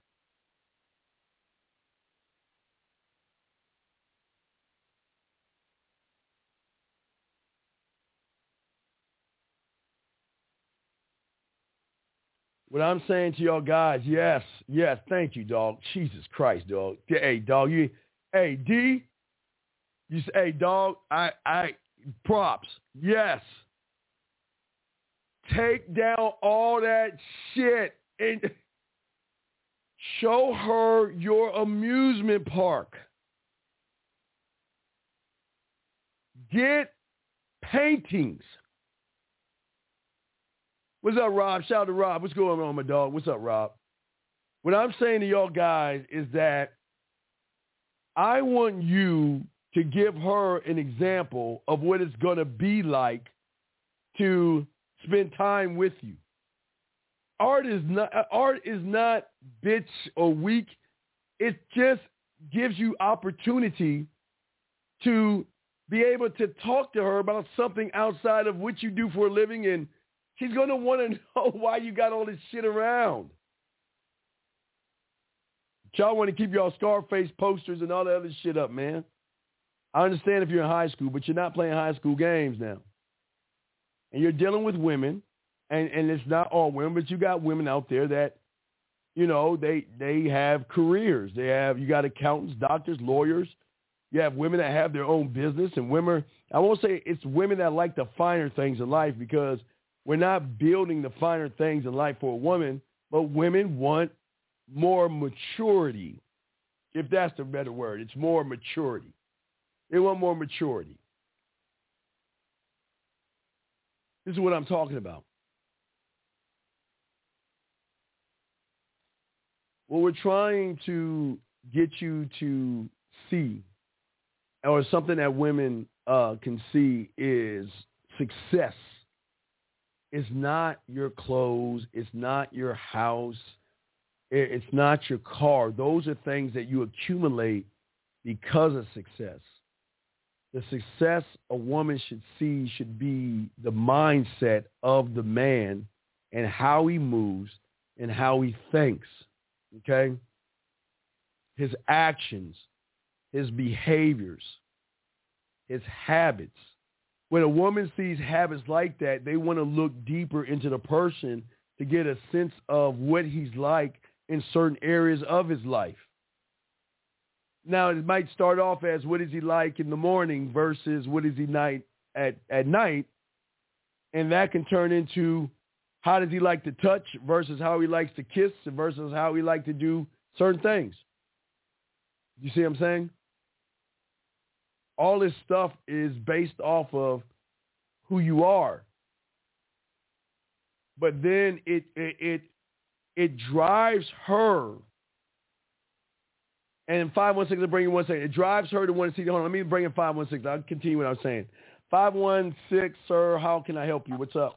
What I'm saying to y'all guys, yes, yes, thank you, dog. Jesus Christ, dog. Hey, dog, you, hey, D, you say, hey, dog, I, I, props, yes. Take down all that shit and Show her your amusement park. Get paintings. What's up, Rob? Shout out to Rob. What's going on, my dog? What's up, Rob? What I'm saying to y'all guys is that I want you to give her an example of what it's going to be like to spend time with you. Art is not art is not bitch or weak. It just gives you opportunity to be able to talk to her about something outside of what you do for a living, and she's going to want to know why you got all this shit around. Y'all want to keep y'all Scarface posters and all that other shit up, man. I understand if you're in high school, but you're not playing high school games now. And you're dealing with women, and, and it's not all women, but you got women out there that, you know, they they have careers. They have, you got accountants, doctors, lawyers. You have women that have their own business, and women, I won't say it's women that like the finer things in life, because we're not building the finer things in life for a woman, but women want more maturity, if that's the better word. It's more maturity. They want more maturity. This is what I'm talking about. What we're trying to get you to see, or something that women uh, can see, is success. It's not your clothes. It's not your house. It's not your car. Those are things that you accumulate because of success. The success a woman should see should be the mindset of the man and how he moves and how he thinks, okay? His actions, his behaviors, his habits. When a woman sees habits like that, they want to look deeper into the person to get a sense of what he's like in certain areas of his life. Now, it might start off as what is he like in the morning versus what is he night at, at night, and that can turn into how does he like to touch versus how he likes to kiss versus how he likes to do certain things. You see what I'm saying? All this stuff is based off of who you are. But then it it it, it drives her. And five one six, I'll bring you one second. It drives her to want to see. Hold on, let me bring in five one six. I'll continue what I was saying. five one six, sir, how can I help you? What's up?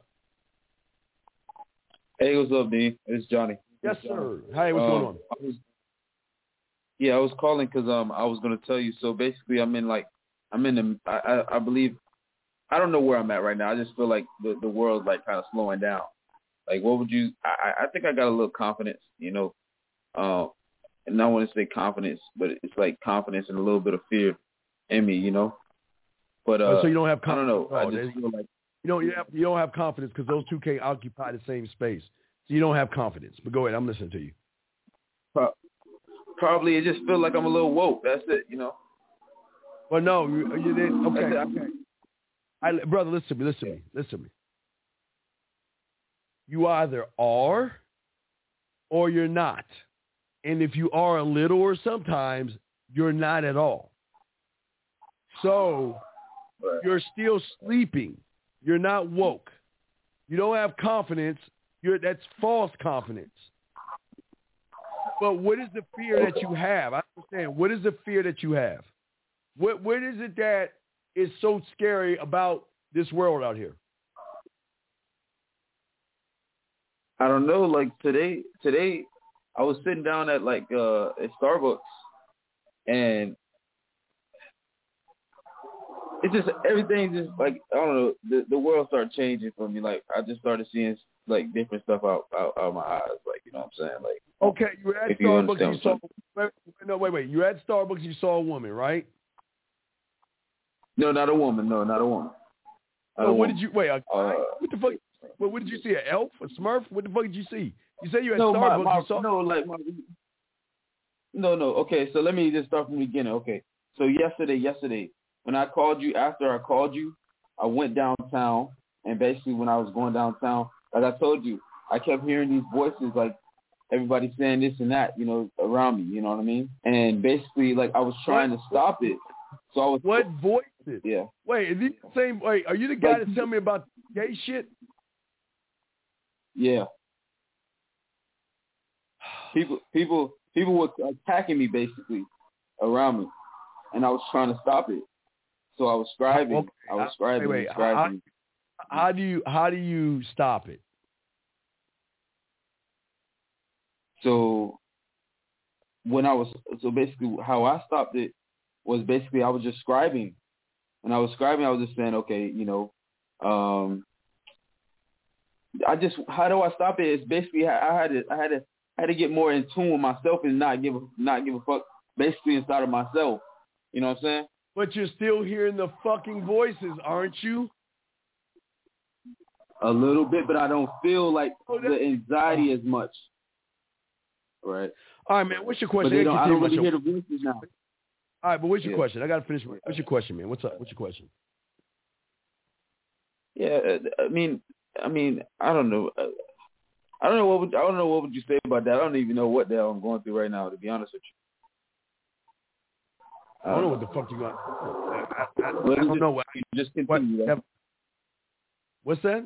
Hey, what's up, Dean? It's Johnny. Yes, it's sir. Johnny. Hey, what's um, going on? I was, yeah, I was calling because um I was gonna tell you. So basically, I'm in like I'm in the I, I I believe I don't know where I'm at right now. I just feel like the the world's like kind of slowing down. Like, what would you? I I think I got a little confidence, you know. Um, and I want to say confidence, but it's like confidence and a little bit of fear in me, you know. But uh, oh, so you don't have confidence. I don't know. Oh, I just feel like you don't you, have, you don't have confidence because those two can't occupy the same space. So you don't have confidence. But go ahead, I'm listening to you. Probably it just feels like I'm a little woke. That's it, you know. Well, no, you, you did okay. That's it. Okay. I, brother, listen to me. Listen to me. Listen to me. You either are or you're not. And if you are a little or sometimes, you're not at all. So you're still sleeping. You're not woke. You don't have confidence. You're, that's false confidence. But what is the fear that you have? I understand. What is the fear that you have? What what is it that is so scary about this world out here? I don't know. Like today, today I was sitting down at like uh, at Starbucks, and it's just everything just like I don't know. The the world started changing for me. Like I just started seeing like different stuff out out, out of my eyes. Like you know what I'm saying? Like okay, you were at if you Starbucks. You, saw something. no wait wait. You were at Starbucks. You saw a woman, right? No, not a woman. No, not a woman. Not So a what woman. did you wait? A, Uh, what the fuck? What, what did you see? An elf? A Smurf? What the fuck did you see? You say you at no, Starbucks. my, my, you saw no, like my, no, no. Okay, so let me just start from the beginning. Okay, so yesterday, yesterday, when I called you, after I called you, I went downtown, and basically when I was going downtown, like I told you, I kept hearing these voices like everybody's saying this and that, you know, around me, you know what I mean? And basically, like, I was trying to stop it. So I was. What voices? Yeah. Wait, is he the same? Wait, are you the guy like, that tell me about gay shit? Yeah. People, people, people were attacking me basically around me, and I was trying to stop it. So I was scribing. Okay. I was scribing. Wait, wait. And scribing. How, how do you how do you stop it? So when I was so basically how I stopped it was basically I was just scribing. When I was scribing, I was just saying, okay, you know, um, I just how do I stop it? It's basically I had to I had to I had to get more in tune with myself and not give a not give a fuck basically inside of myself. You know what I'm saying? But you're still hearing the fucking voices, aren't you? A little bit, but I don't feel like oh, the anxiety as much. Right. All right, man. What's your question? But they don't, I don't really show. hear the voices now. All right, but what's your yeah. question? I got to finish. What's your question, man? What's up? What's your question? Yeah, I mean, I mean, I don't know. I don't know what would, I don't know what would you say about that. I don't even know what the hell I'm going through right now, to be honest with you. I don't know what the fuck you got. I, I, I, well, I don't just, know what. Just continue. What, what's that?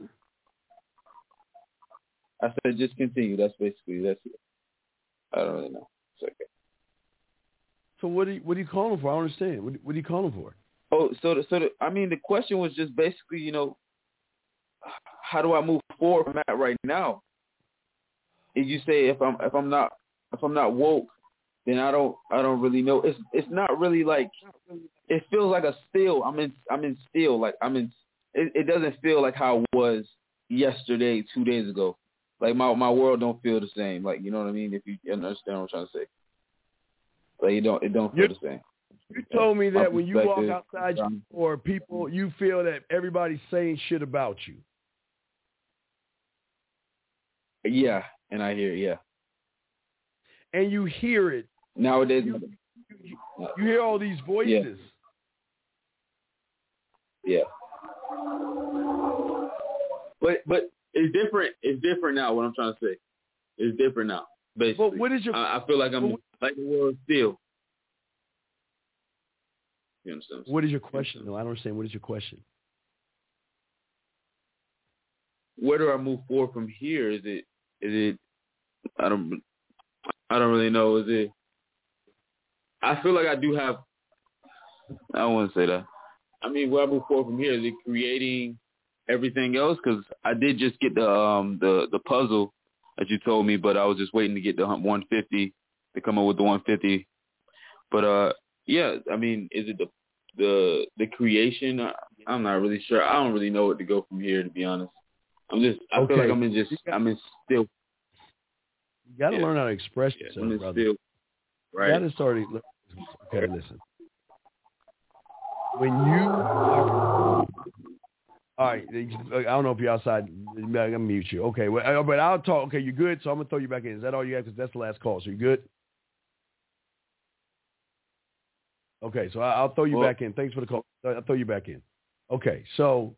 I said just continue. That's basically that's it. I don't really know. It's okay. So what are you what are you calling for? I don't understand. What, what are you calling for? Oh, so the, so the, I mean the question was just basically, you know, how do I move forward from that right now? If you say if I'm if I'm not if I'm not woke, then I don't I don't really know. It's it's not really like it feels like a still. I'm in I'm in still like I'm in. It, it doesn't feel like how it was yesterday, two days ago. Like my my world don't feel the same. Like, you know what I mean? If you understand what I'm trying to say. Like it don't it don't feel you, the same. You told me that when you walk outside um, or people, you feel that everybody's saying shit about you. Yeah, and I hear it, yeah. And you hear it. Nowadays. You, you, you hear all these voices. Yeah. yeah. But but it's different. It's different now. What I'm trying to say, it's different now. Basically, but what is your? I, I feel like I'm what, like the world still. You understand? What is your question? No, I don't understand. What is your question? Where do I move forward from here? Is it? Is it? I don't. I don't really know. Is it? I feel like I do have. I don't want to say that. I mean, where I move forward from here, is it creating everything else? Because I did just get the um the the puzzle that you told me, but I was just waiting to get the one fifty to come up with the one fifty. But uh, yeah, I mean, is it the the the creation? I'm not really sure. I don't really know where to go from here, to be honest. I'm just. I okay. feel like I'm in just. I'm in still. You got to yeah. learn how to express yeah, yourself, I'm in brother. still. Right. You got to start. Okay, listen. When you are, all right, I don't know if you're outside. I'm gonna mute you. Okay, well, but I'll talk. Okay, you're good. So I'm gonna throw you back in. Is that all you have? Because that's the last call. So you good? Okay, so I'll throw you well, back in. Thanks for the call. I'll throw you back in. Okay, so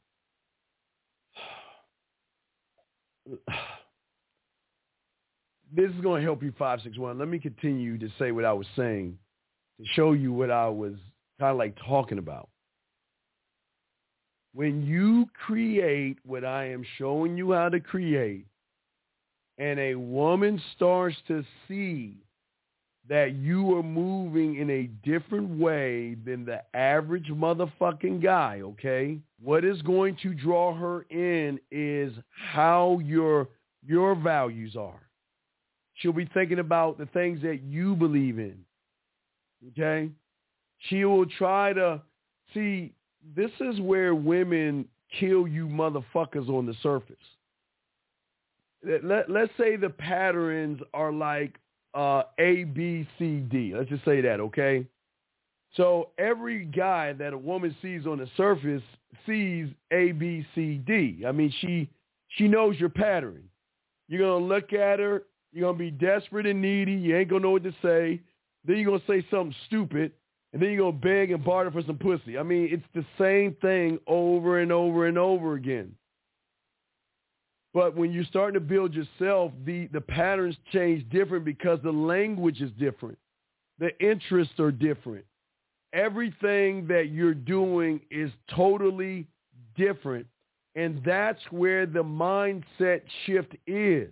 this is going to help you five six one. Let me continue to say what I was saying to show you what I was kind of like talking about. When you create what I am showing you how to create, and a woman starts to see that you are moving in a different way than the average motherfucking guy, okay? What is going to draw her in is how your your values are. She'll be thinking about the things that you believe in, okay? She will try to see, this is where women kill you motherfuckers on the surface. Let, let's say the patterns are like uh, A, B, C, D. Let's just say that, okay? So every guy that a woman sees on the surface sees A, B, C, D. I mean, she she knows your pattern. You're going to look at her. You're going to be desperate and needy. You ain't going to know what to say. Then you're going to say something stupid. And then you're going to beg and barter for some pussy. I mean, it's the same thing over and over and over again. But when you're starting to build yourself, the, the patterns change different because the language is different. The interests are different. Everything that you're doing is totally different. And that's where the mindset shift is.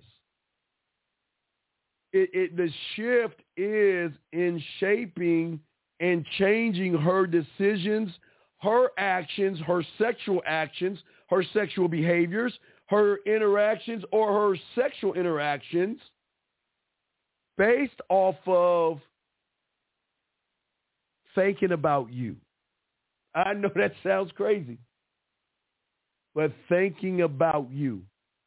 It, it, the shift is in shaping and changing her decisions, her actions, her sexual actions, her sexual behaviors, her interactions or her sexual interactions based off of thinking about you. I know that sounds crazy, but thinking about you.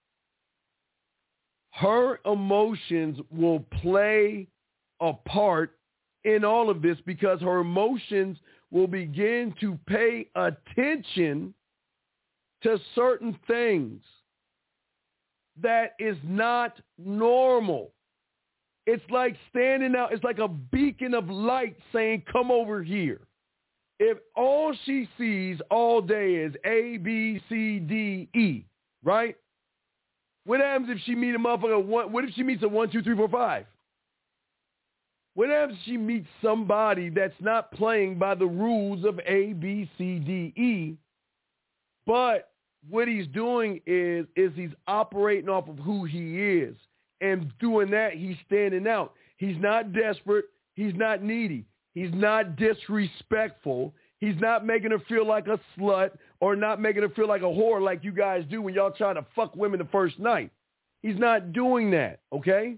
Her emotions will play a part in all of this because her emotions will begin to pay attention to certain things that is not normal. It's like standing out. It's like a beacon of light saying, come over here. If all she sees all day is A, B, C, D, E, right? What happens if she meets a motherfucker? One, what if she meets a one, two, three, four, five? What happens if she meets somebody that's not playing by the rules of A, B, C, D, E, but what he's doing is, is he's operating off of who he is. And doing that, he's standing out. He's not desperate. He's not needy. He's not disrespectful. He's not making her feel like a slut or not making her feel like a whore like you guys do when y'all try to fuck women the first night. He's not doing that, okay?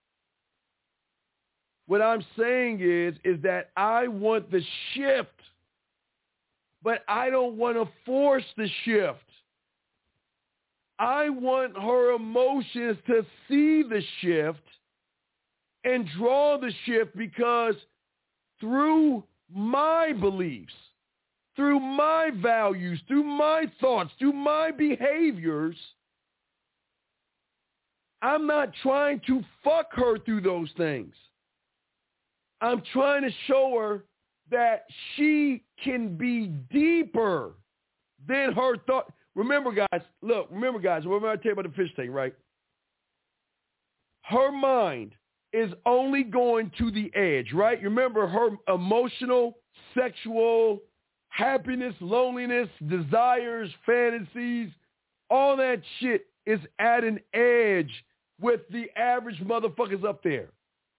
What I'm saying is, is that I want the shift, but I don't want to force the shift. I want her emotions to see the shift and draw the shift because through my beliefs, through my values, through my thoughts, through my behaviors, I'm not trying to fuck her through those things. I'm trying to show her that she can be deeper than her thought. Remember, guys, look, remember, guys, remember I tell you about the fish tank, right? Her mind is only going to the edge, right? Remember her emotional, sexual, happiness, loneliness, desires, fantasies, all that shit is at an edge with the average motherfuckers up there.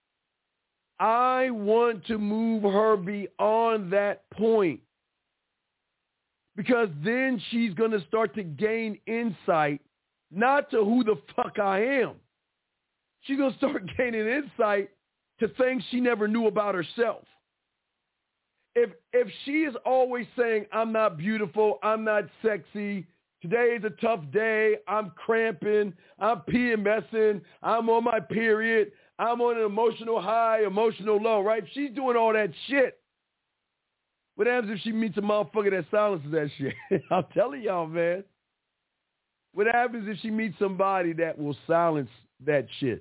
I want to move her beyond that point. Because then she's going to start to gain insight, not to who the fuck I am. She's going to start gaining insight to things she never knew about herself. If if she is always saying, I'm not beautiful, I'm not sexy, today is a tough day, I'm cramping, I'm PMSing, I'm on my period, I'm on an emotional high, emotional low, right? If she's doing all that shit, what happens if she meets a motherfucker that silences that shit? I'm telling y'all, man. What happens if she meets somebody that will silence that shit?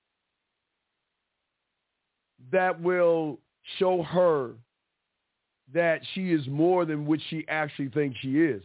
That will show her that she is more than what she actually thinks she is.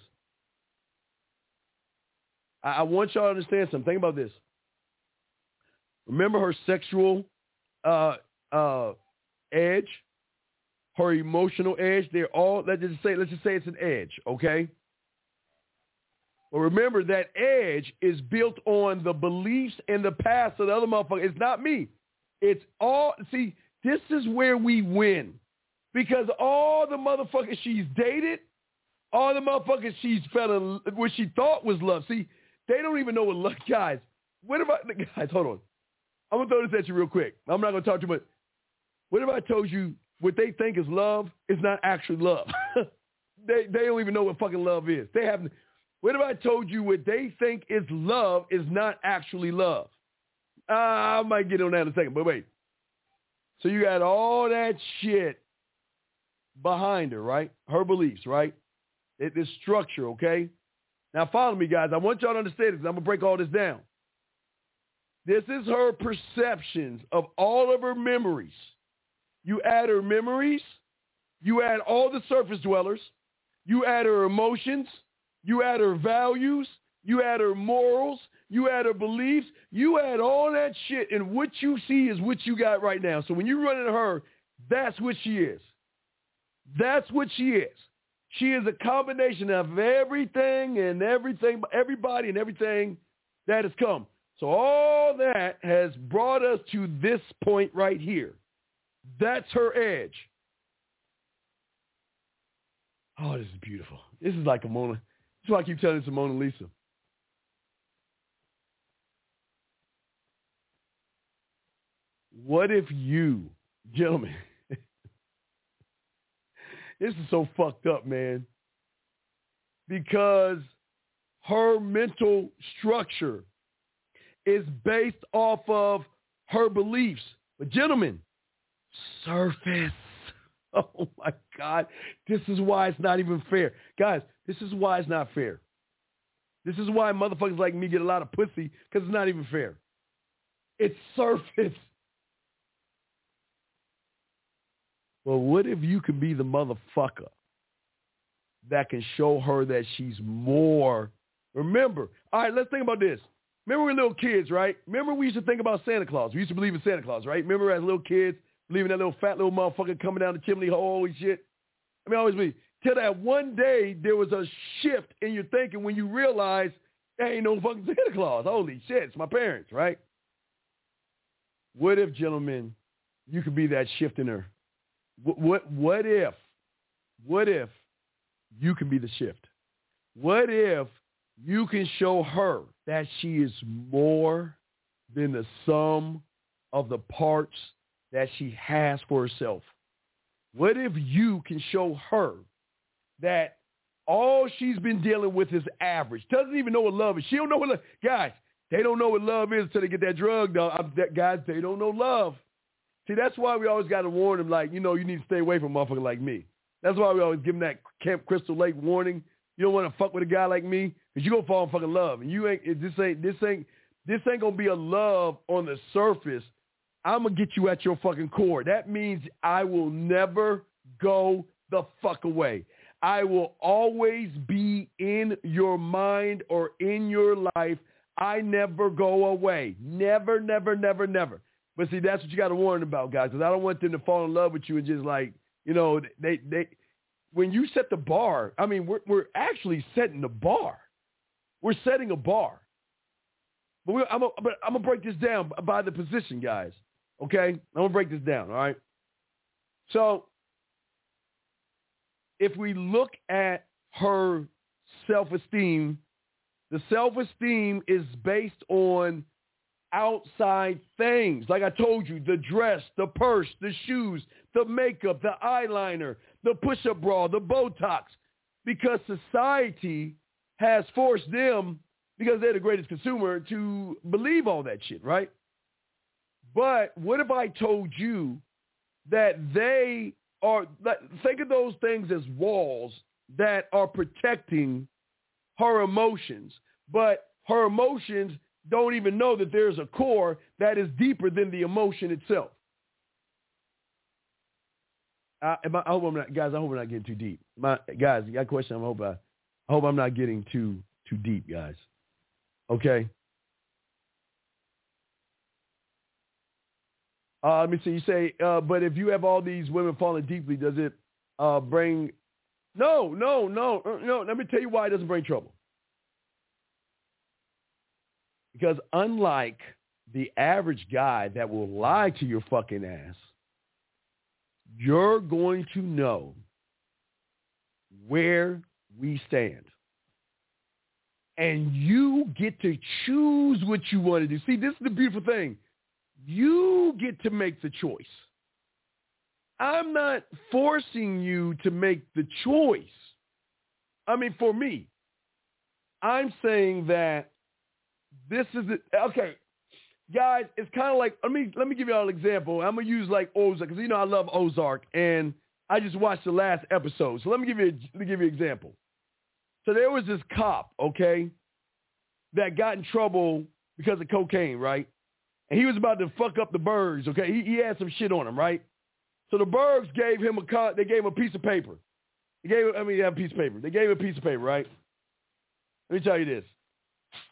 I, I want y'all to understand something. Think about this. Remember her sexual uh, uh, edge? Her emotional edge, they're all, let's just say, let's just say it's an edge, okay? Well, remember that edge is built on the beliefs and the past of the other motherfucker. It's not me. It's all, see, this is where we win. Because all the motherfuckers she's dated, all the motherfuckers she's fell in, what she thought was love. See, they don't even know what love, guys. What if I, guys, hold on. I'm going to throw this at you real quick. I'm not going to talk too much. What if I told you what they think is love is not actually love? they they don't even know what fucking love is. They haven't. What if I told you what they think is love is not actually love? Uh, I might get on that in a second, but wait. So you got all that shit behind her, right? Her beliefs, right? It, this structure, okay? Now follow me, guys. I want y'all to understand this. I'm going to break all this down. This is her perceptions of all of her memories. You add her memories, you add all the surface dwellers, you add her emotions, you add her values, you add her morals, you add her beliefs, you add all that shit, and what you see is what you got right now. So when you run into her, that's what she is. That's what she is. She is a combination of everything and everything, everybody and everything that has come. So all that has brought us to this point right here. That's her edge. Oh, this is beautiful. This is like a Mona. This is why I keep telling it's a Mona Lisa. What if you, gentlemen, this is so fucked up, man, because her mental structure is based off of her beliefs. But gentlemen, surface. Oh, my God. This is why it's not even fair. Guys, this is why it's not fair. This is why motherfuckers like me get a lot of pussy, because it's not even fair. It's surface. Well, what if you can be the motherfucker that can show her that she's more? Remember, all right, let's think about this. Remember we were little kids, right? Remember we used to think about Santa Claus. We used to believe in Santa Claus, right? Remember as little kids, believing that little fat little motherfucker coming down the chimney hole and shit? I mean, I always believe. Till that one day there was a shift in your thinking when you realized there ain't no fucking Santa Claus. Holy shit, it's my parents, right? What if, gentlemen, you could be that shift in her? What, what, what if, what if you can be the shift? What if you can show her that she is more than the sum of the parts that she has for herself? What if you can show her that all she's been dealing with is average, doesn't even know what love is? She don't know what love, guys, they don't know what love is until they get that drug, though. I, that, guys, they don't know love. See, that's why we always got to warn them, like, you know, you need to stay away from a motherfucker like me. That's why we always give them that Camp Crystal Lake warning. You don't want to fuck with a guy like me because you're going to fall in fucking love. And you ain't, this ain't, this ain't, this ain't going to be a love on the surface. I'm going to get you at your fucking core. That means I will never go the fuck away. I will always be in your mind or in your life. I never go away. Never, never, never, never. But see, that's what you got to warn about, guys, because I don't want them to fall in love with you and just like, you know, they, they, when you set the bar, I mean, we're, we're actually setting the bar. We're setting a bar. But, we, I'm going to break this down by the position, guys, okay? I'm going to break this down, all right? So if we look at her self-esteem, the self-esteem is based on outside things. Like I told you, the dress, the purse, the shoes, the makeup, the eyeliner, the push-up bra, the Botox, because society has forced them, because they're the greatest consumer, to believe all that shit, right? But what if I told you that they are, think of those things as walls that are protecting her emotions, but her emotions don't even know that there's a core that is deeper than the emotion itself. I, I hope I'm not, guys. I hope I'm not getting too deep. My guys, you got a question? I hope I, I hope I'm not getting too too deep, guys. Okay. Uh, let me see. You say, uh, but if you have all these women falling deeply, does it uh, bring? No, no, no, no. Let me tell you why it doesn't bring trouble. Because unlike the average guy that will lie to your fucking ass, you're going to know where we stand. And you get to choose what you want to do. See, this is the beautiful thing. You get to make the choice. I'm not forcing you to make the choice. I mean, for me, I'm saying that this is it. Okay, guys, it's kind of like, let me let me give you all an example. I'm going to use like Ozark, because you know I love Ozark, and I just watched the last episode. So let me give you a, let me give you an example. So there was this cop, okay, that got in trouble because of cocaine, right? And he was about to fuck up the Bergs, okay? He, he had some shit on him, right? So the Bergs gave him a con- they gave him a piece of paper. They gave him, I mean, they have a piece of paper. They gave him a piece of paper, right? Let me tell you this.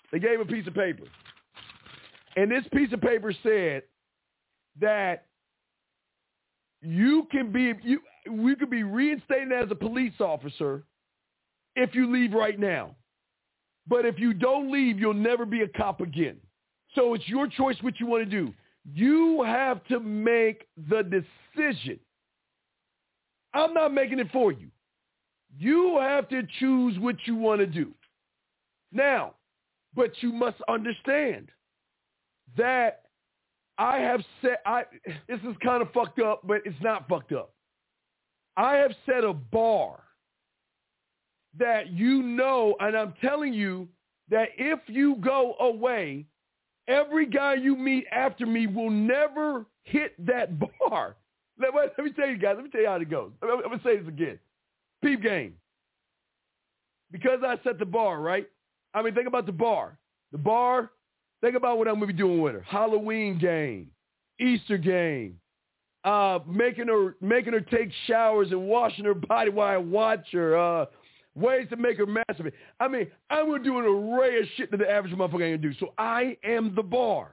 They gave him a piece of paper. And this piece of paper said that you can be, you, we could be reinstated as a police officer if you leave right now. But if you don't leave, you'll never be a cop again. So it's your choice what you want to do. You have to make the decision. I'm not making it for you. You have to choose what you want to do. Now, but you must understand that I have set, I, this is kind of fucked up, but it's not fucked up. I have set a bar that you know, and I'm telling you that if you go away, every guy you meet after me will never hit that bar. Let, let me tell you guys, let me tell you how it goes. I'm, I'm going to say this again. Peep game. Because I set the bar, right? I mean, think about the bar. The bar, think about what I'm going to be doing with her. Halloween game, Easter game, uh, making her making her take showers and washing her body while I watch her, uh, ways to make her masturbate. I mean, I'm going to do an array of shit that the average motherfucker ain't going to do. So I am the bar.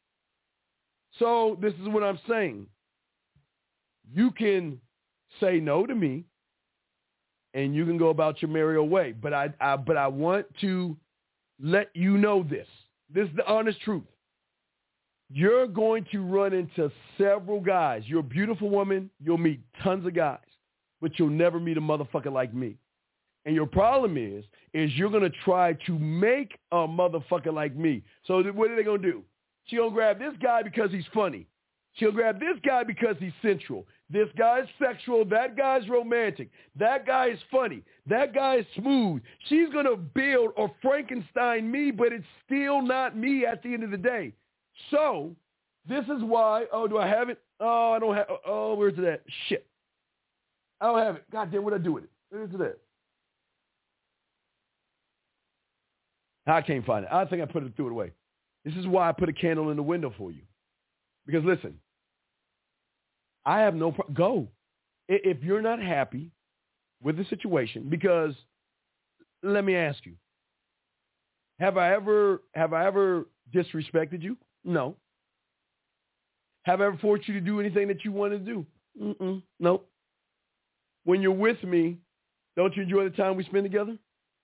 So this is what I'm saying. You can say no to me, and you can go about your merry way. But I, I, but I want to let you know this. This is the honest truth. You're going to run into several guys. You're a beautiful woman. You'll meet tons of guys, but you'll never meet a motherfucker like me. And your problem is, is you're going to try to make a motherfucker like me. So what are they going to do? She'll grab this guy because he's funny. She'll grab this guy because he's sensual. This guy is sexual. That guy's romantic. That guy is funny. That guy is smooth. She's going to build or Frankenstein me, but it's still not me at the end of the day. So this is why, oh, do I have it? Oh, I don't have, oh, where's it at? Shit. I don't have it. God damn, what did I do with it? Where's it at? I can't find it. I think I put it, threw it away. This is why I put a candle in the window for you. Because listen, I have no pro- go. If you're not happy with the situation, because let me ask you, have I ever have I ever disrespected you? No. Have I ever forced you to do anything that you wanted to do? Mm-mm. Nope. When you're with me, don't you enjoy the time we spend together?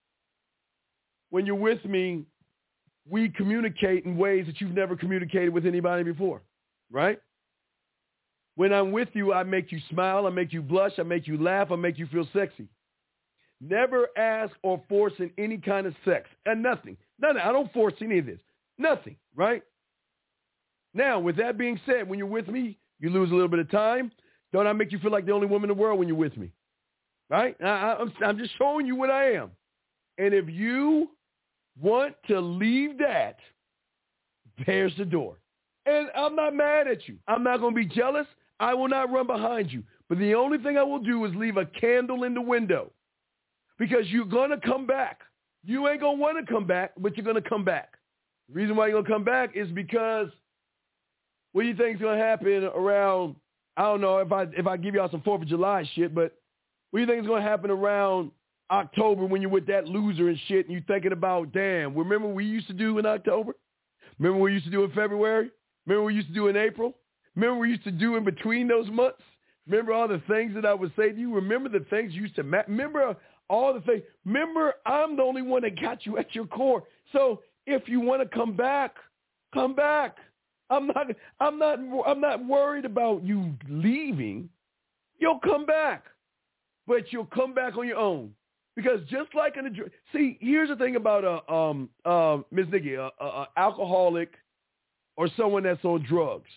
When you're with me, we communicate in ways that you've never communicated with anybody before, right? When I'm with you, I make you smile, I make you blush, I make you laugh, I make you feel sexy. Never ask or force in any kind of sex, and nothing. Nothing. I don't force any of this. Nothing, right? Now, with that being said, when you're with me, you lose a little bit of time. Don't I make you feel like the only woman in the world when you're with me, right? I, I, I'm, I'm just showing you what I am. And if you want to leave that, there's the door. And I'm not mad at you. I'm not going to be jealous. I will not run behind you. But the only thing I will do is leave a candle in the window because you're going to come back. You ain't going to want to come back, but you're going to come back. The reason why you're going to come back is because what do you think is going to happen around, I don't know if I if I give y'all some fourth of July shit, but what do you think is going to happen around October when you're with that loser and shit and you're thinking about, damn, remember what we used to do in October? Remember what we used to do in February? Remember what we used to do in April? Remember what we used to do in between those months? Remember all the things that I would say to you? Remember the things you used to ma- remember all the things. Remember, I'm the only one that got you at your core. So if you want to come back, come back. I'm not I'm not I'm not worried about you leaving. You'll come back. But you'll come back on your own. Because just like in the see, here's the thing about uh, um uh, Miz Nikki, a uh, uh, uh, alcoholic or someone that's on drugs.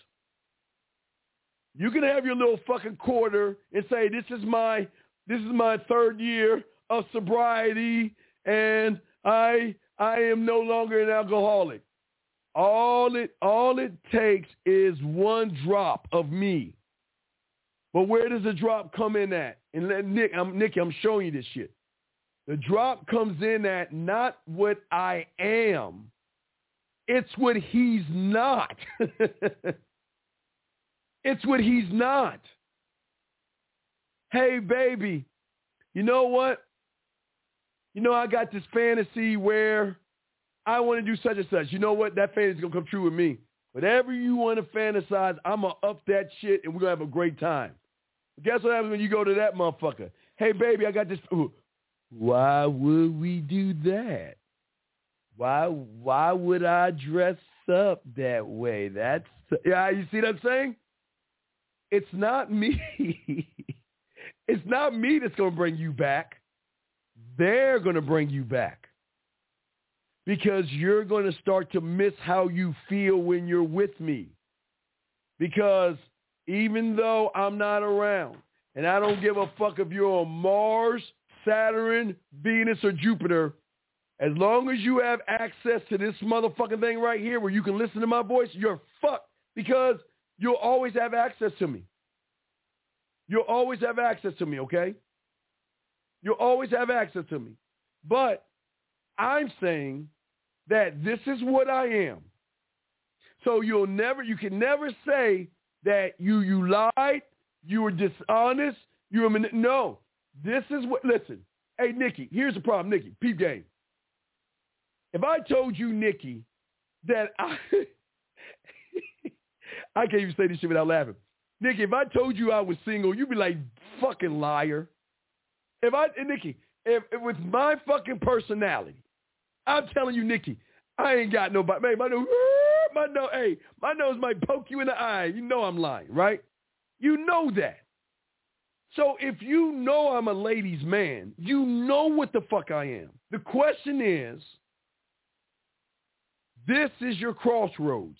You can have your little fucking quarter and say, this is my this is my third year of sobriety, and I I am no longer an alcoholic. All it all it takes is one drop of me. But where does the drop come in at? And let Nick, I'm Nicky, I'm showing you this shit. The drop comes in at not what I am. It's what he's not. It's what he's not. Hey, baby, you know what? You know, I got this fantasy where I want to do such and such. You know what? That fantasy's going to come true with me. Whatever you want to fantasize, I'm going to up that shit and we're going to have a great time. But guess what happens when you go to that motherfucker? Hey, baby, I got this. Ooh. Why would we do that? Why why would I dress up that way? That's, yeah, you see what I'm saying? It's not me. It's not me that's going to bring you back. They're going to bring you back. Because you're going to start to miss how you feel when you're with me. Because even though I'm not around, and I don't give a fuck if you're on Mars, Saturn, Venus, or Jupiter, as long as you have access to this motherfucking thing right here where you can listen to my voice, you're fucked. Because you'll always have access to me. You'll always have access to me, okay? You'll always have access to me. But I'm saying that this is what I am. So you'll never, you can never say that you you lied, you were dishonest, you were, no. This is what, listen, hey, Nikki, here's the problem, Nikki, peep game. If I told you, Nikki, that I, I can't even say this shit without laughing. Nikki, if I told you I was single, you'd be like, fucking liar. If I, Nikki, if, if with my fucking personality, I'm telling you, Nikki, I ain't got nobody. Man, my nose, my nose, hey, my nose might poke you in the eye. You know I'm lying, right? You know that. So if you know I'm a ladies' man, you know what the fuck I am. The question is, this is your crossroads.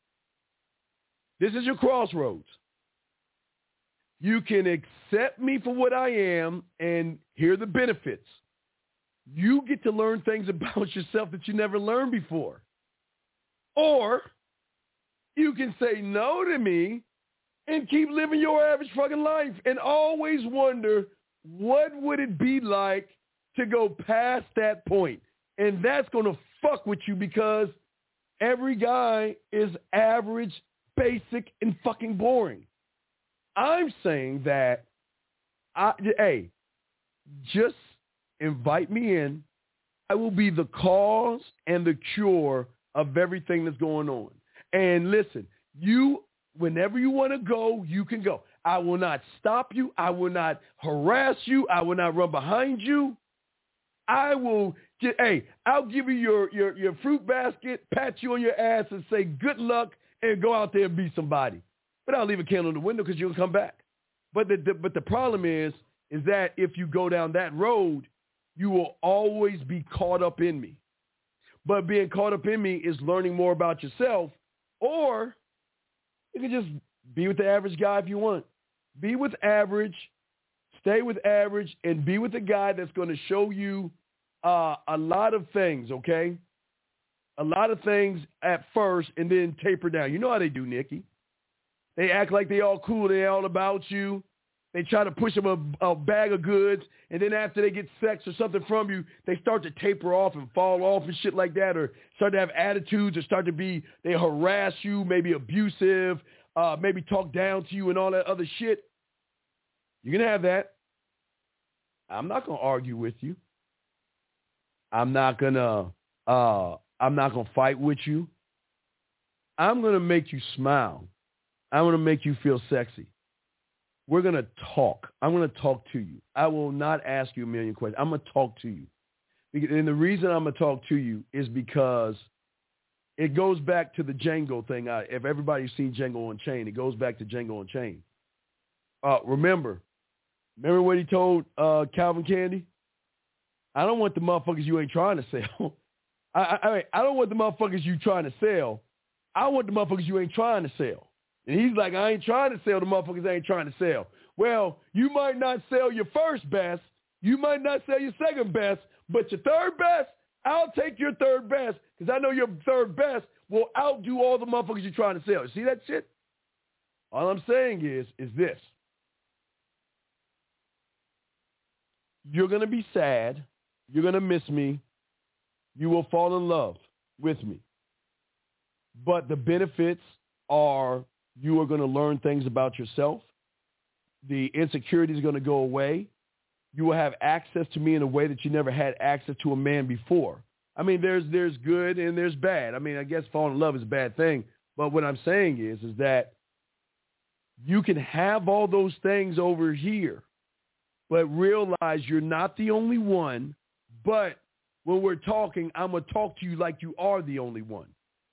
This is your crossroads. You can accept me for what I am, and here are the benefits. You get to learn things about yourself that you never learned before. Or you can say no to me and keep living your average fucking life and always wonder, what would it be like to go past that point? And that's going to fuck with you because every guy is average, basic, and fucking boring. I'm saying that, I, hey, just invite me in. I will be the cause and the cure of everything that's going on. And listen, you, whenever you want to go, you can go. I will not stop you. I will not harass you. I will not run behind you. I will, get, hey, I'll give you your, your, your fruit basket, pat you on your ass and say good luck and go out there and be somebody. But I'll leave a candle in the window because you'll come back. But the, the but the problem is, is that if you go down that road, you will always be caught up in me. But being caught up in me is learning more about yourself, or you can just be with the average guy if you want. Be with average, stay with average, and be with a guy that's going to show you uh, a lot of things, okay? A lot of things at first and then taper down. You know how they do, Nikki. They act like they all cool. They all about you. They try to push them a, a bag of goods, and then after they get sex or something from you, they start to taper off and fall off and shit like that, or start to have attitudes, or start to be, they harass you, maybe abusive, uh, maybe talk down to you and all that other shit. You can have that. I'm not going to argue with you. I'm not going to, uh, I'm not going to fight with you. I'm going to make you smile. I'm going to make you feel sexy. We're going to talk. I'm going to talk to you. I will not ask you a million questions. I'm going to talk to you. And the reason I'm going to talk to you is because it goes back to the Django thing. I, if everybody's seen Django Unchained, it goes back to Django Unchained. Uh, remember, remember what he told uh, Calvin Candy? I don't want the motherfuckers you ain't trying to sell. I, I, I don't want the motherfuckers you trying to sell. I want the motherfuckers you ain't trying to sell. And he's like, I ain't trying to sell the motherfuckers I ain't trying to sell. Well, you might not sell your first best. You might not sell your second best. But your third best, I'll take your third best because I know your third best will outdo all the motherfuckers you're trying to sell. You see that shit? All I'm saying is, is this. You're going to be sad. You're going to miss me. You will fall in love with me. But the benefits are you are going to learn things about yourself. The insecurity is going to go away. You will have access to me in a way that you never had access to a man before. I mean, there's there's good and there's bad. I mean, I guess falling in love is a bad thing. But what I'm saying is, is that you can have all those things over here, but realize you're not the only one. But when we're talking, I'm going to talk to you like you are the only one.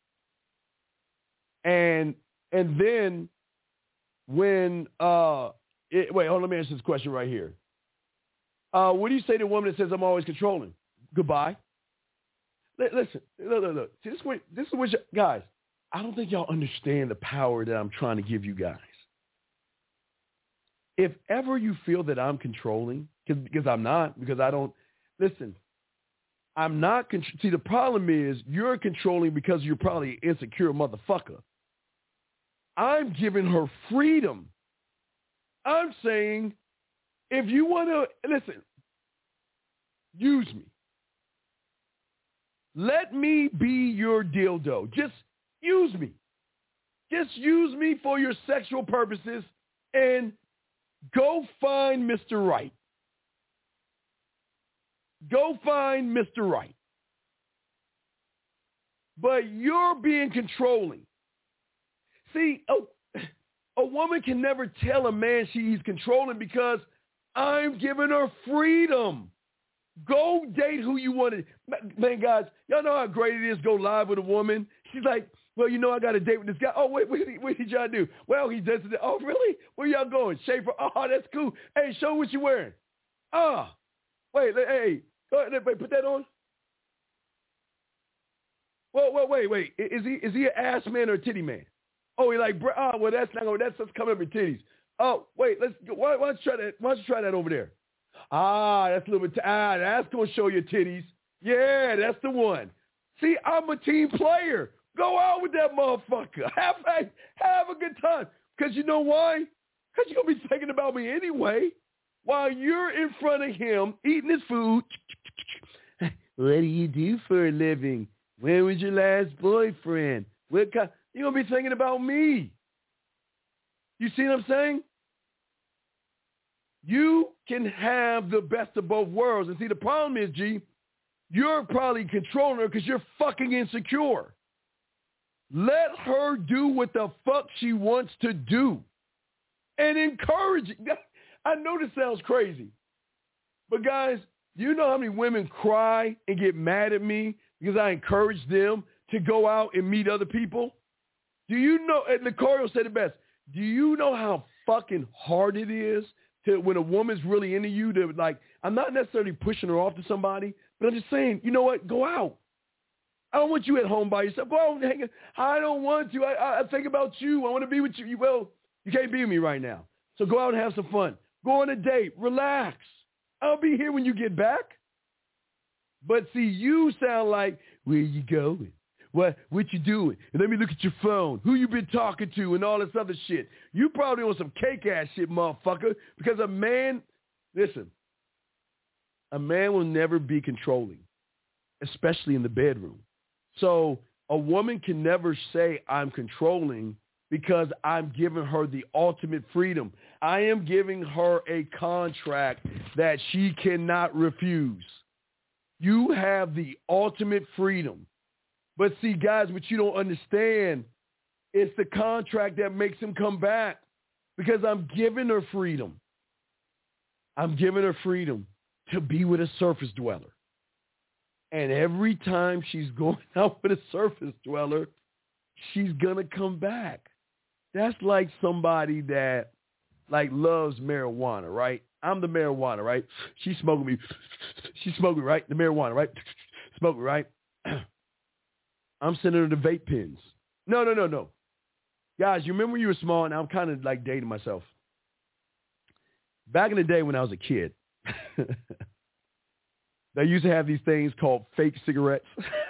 And and then when, uh, it, wait, hold on, let me answer this question right here. Uh, what do you say to a woman that says, I'm always controlling? Goodbye. L- listen, look, look, look. See, this is what, this is what you, guys, I don't think y'all understand the power that I'm trying to give you guys. If ever you feel that I'm controlling, because I'm not, because I don't, listen, I'm not, con- see, the problem is you're controlling because you're probably an insecure motherfucker. I'm giving her freedom. I'm saying, if you want to, listen, use me. Let me be your dildo. Just use me. Just use me for your sexual purposes and go find Mister Right. Go find Mister Right. But you're being controlling. See, a, a woman can never tell a man she's controlling because I'm giving her freedom. Go date who you want to. Man, guys, y'all know how great it is to go live with a woman. She's like, well, you know, I got a date with this guy. Oh, wait, what did, what did y'all do? Well, he does it. Oh, really? Where y'all going? Schaefer? Oh, that's cool. Hey, show what you're wearing. Ah, oh, wait, hey, go ahead, wait, put that on. Well, well, wait, wait. Is he is he an ass man or a titty man? Oh, he like, oh, well, that's not going. That's just coming up with titties. Oh, wait, let's. Why, why don't you try that? Why don't you try that over there? Ah, that's a little bit. T- ah, that's gonna show your titties. Yeah, that's the one. See, I'm a team player. Go out with that motherfucker. Have a, have a good time. Because you know why? Because you're going to be thinking about me anyway. While you're in front of him, eating his food. What do you do for a living? When was your last boyfriend? What kind? You're going to be thinking about me. You see what I'm saying? You can have the best of both worlds. And see, the problem is, G, you're probably controlling her because you're fucking insecure. Let her do what the fuck she wants to do and encourage it. I know this sounds crazy, but guys, you know how many women cry and get mad at me because I encourage them to go out and meet other people? Do you know, and Nicario said it best, do you know how fucking hard it is to, when a woman's really into you, to like, I'm not necessarily pushing her off to somebody, but I'm just saying, you know what, go out. I don't want you at home by yourself. Go out and hang out. I don't want to. I, I think about you. I want to be with you. Well, you can't be with me right now. So go out and have some fun. Go on a date. Relax. I'll be here when you get back. But see, you sound like, where you going? What what you doing? And let me look at your phone. Who you been talking to and all this other shit. You probably on some cake-ass shit, motherfucker, because a man, listen, a man will never be controlling, especially in the bedroom. So a woman can never say I'm controlling because I'm giving her the ultimate freedom. I am giving her a contract that she cannot refuse. You have the ultimate freedom. But see, guys, what you don't understand, it's the contract that makes him come back because I'm giving her freedom. I'm giving her freedom to be with a surface dweller. And every time she's going out with a surface dweller, she's going to come back. That's like somebody that, like, loves marijuana, right? I'm the marijuana, right? She's smoking me. She's smoking, right? The marijuana, right? Smoking, right? I'm sending her the vape pens. No, no, no, no. Guys, you remember when you were small, and I'm kind of, like, dating myself. Back in the day when I was a kid, they used to have these things called fake cigarettes.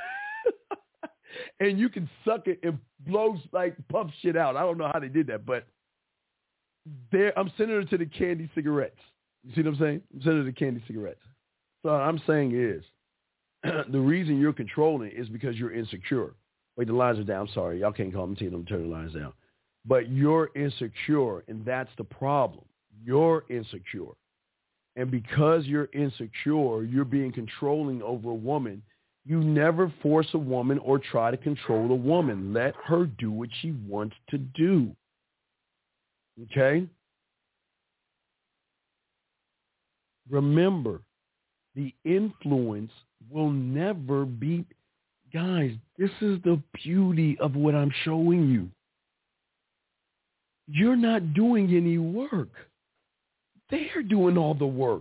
And you can suck it and blow, like, puff shit out. I don't know how they did that, but I'm sending her to the candy cigarettes. You see what I'm saying? I'm sending her to candy cigarettes. So what I'm saying is, the reason you're controlling is because you're insecure. Wait, the lines are down. I'm sorry. Y'all can't call them. Tell them to turn the lines down. But you're insecure, and that's the problem. You're insecure. And because you're insecure, you're being controlling over a woman. You never force a woman or try to control a woman. Let her do what she wants to do. Okay? Remember, the influence will never be... Guys, this is the beauty of what I'm showing you. You're not doing any work. They're doing all the work.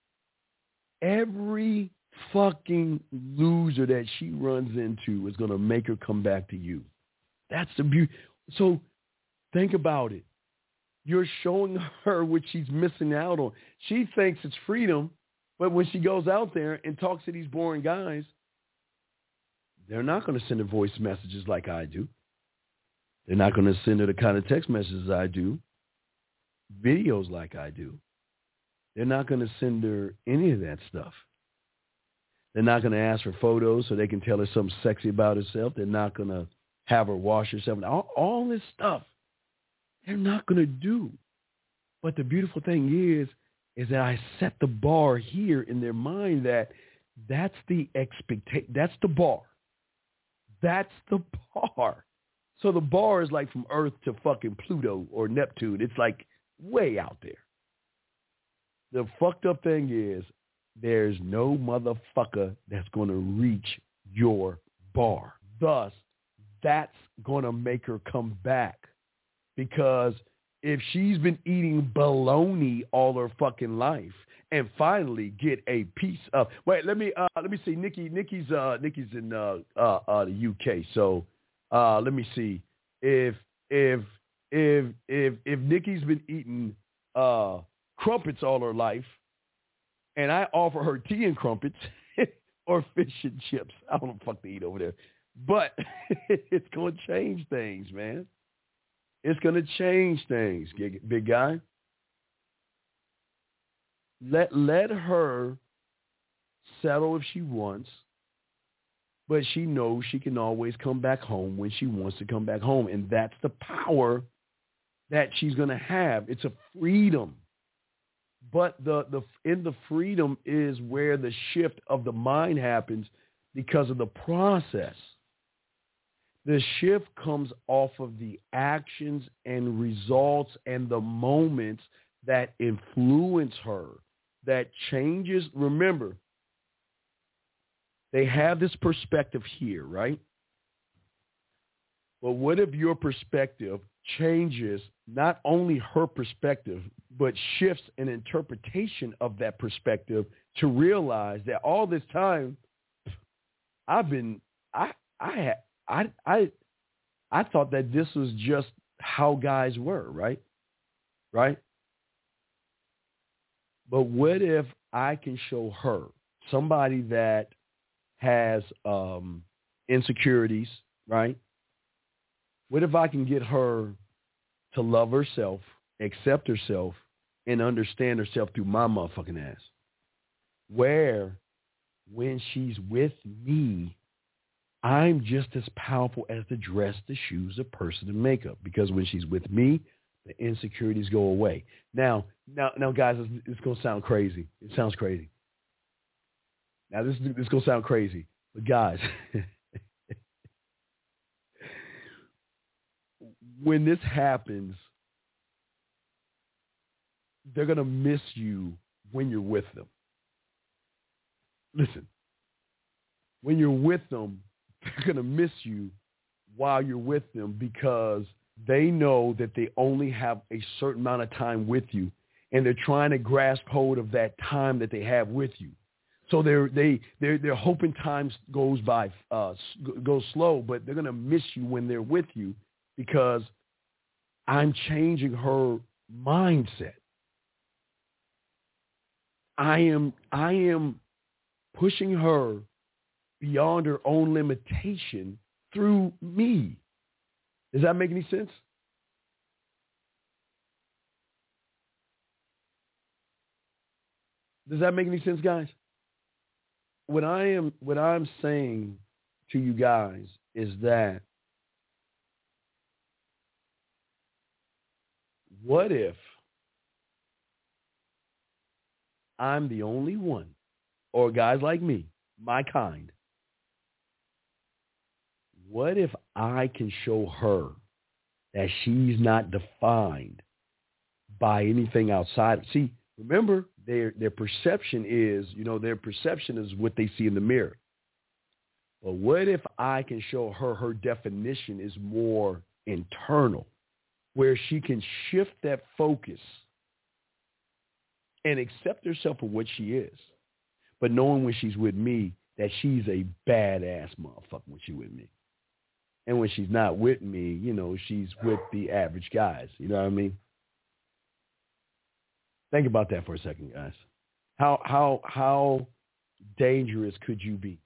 Every fucking loser that she runs into is going to make her come back to you. That's the beauty. So think about it. You're showing her what she's missing out on. She thinks it's freedom, but when she goes out there and talks to these boring guys, they're not going to send her voice messages like I do. They're not going to send her the kind of text messages I do, videos like I do. They're not going to send her any of that stuff. They're not going to ask for photos so they can tell her something sexy about herself. They're not going to have her wash herself. All, all this stuff, they're not going to do. But the beautiful thing is, is that I set the bar here in their mind that that's the expectation. That's the bar. That's the bar. So the bar is like from Earth to fucking Pluto or Neptune. It's like way out there. The fucked up thing is there's no motherfucker that's going to reach your bar. Thus, that's going to make her come back. Because if she's been eating bologna all her fucking life and finally get a piece of, wait, let me uh, let me see. Nikki, Nikki's uh, Nikki's in uh, uh, uh, the U K. So uh, let me see if if if if if Nikki's been eating uh, crumpets all her life, and I offer her tea and crumpets or fish and chips. I don't know what the fuck they eat over there, but it's gonna change things, man. It's going to change things, big guy. Let let her settle if she wants, but she knows she can always come back home when she wants to come back home, and that's the power that she's going to have. It's a freedom, but the the in the freedom is where the shift of the mind happens because of the process. The shift comes off of the actions and results and the moments that influence her, that changes. Remember, they have this perspective here, right? But what if your perspective changes not only her perspective, but shifts an interpretation of that perspective to realize that all this time I've been, I, I had, I I I thought that this was just how guys were, right? Right? But what if I can show her, somebody that has um, insecurities, right? What if I can get her to love herself, accept herself, and understand herself through my motherfucking ass? Where when she's with me, I'm just as powerful as the dress, the shoes, the purse, and the makeup. Because when she's with me, the insecurities go away. Now, now, now, guys, it's, it's going to sound crazy. It sounds crazy. Now, this, this is going to sound crazy. But, guys, when this happens, they're going to miss you when you're with them. Listen, when you're with them, they're going to miss you while you're with them because they know that they only have a certain amount of time with you, and they're trying to grasp hold of that time that they have with you. So they're they they're they're hoping time goes by uh, goes slow, but they're going to miss you when they're with you because I'm changing her mindset. I am I am pushing her beyond her own limitation through me. Does that make any sense? Does that make any sense, guys? What I am, what I'm saying to you guys is that what if I'm the only one, or guys like me, my kind, what if I can show her that she's not defined by anything outside? See, remember, their their perception is, you know, their perception is what they see in the mirror. But what if I can show her her definition is more internal, where she can shift that focus and accept herself for what she is, but knowing when she's with me that she's a badass motherfucker when she's with me. And when she's not with me, you know, she's with the average guys. You know what I mean? Think about that for a second, guys. How how how dangerous could you be?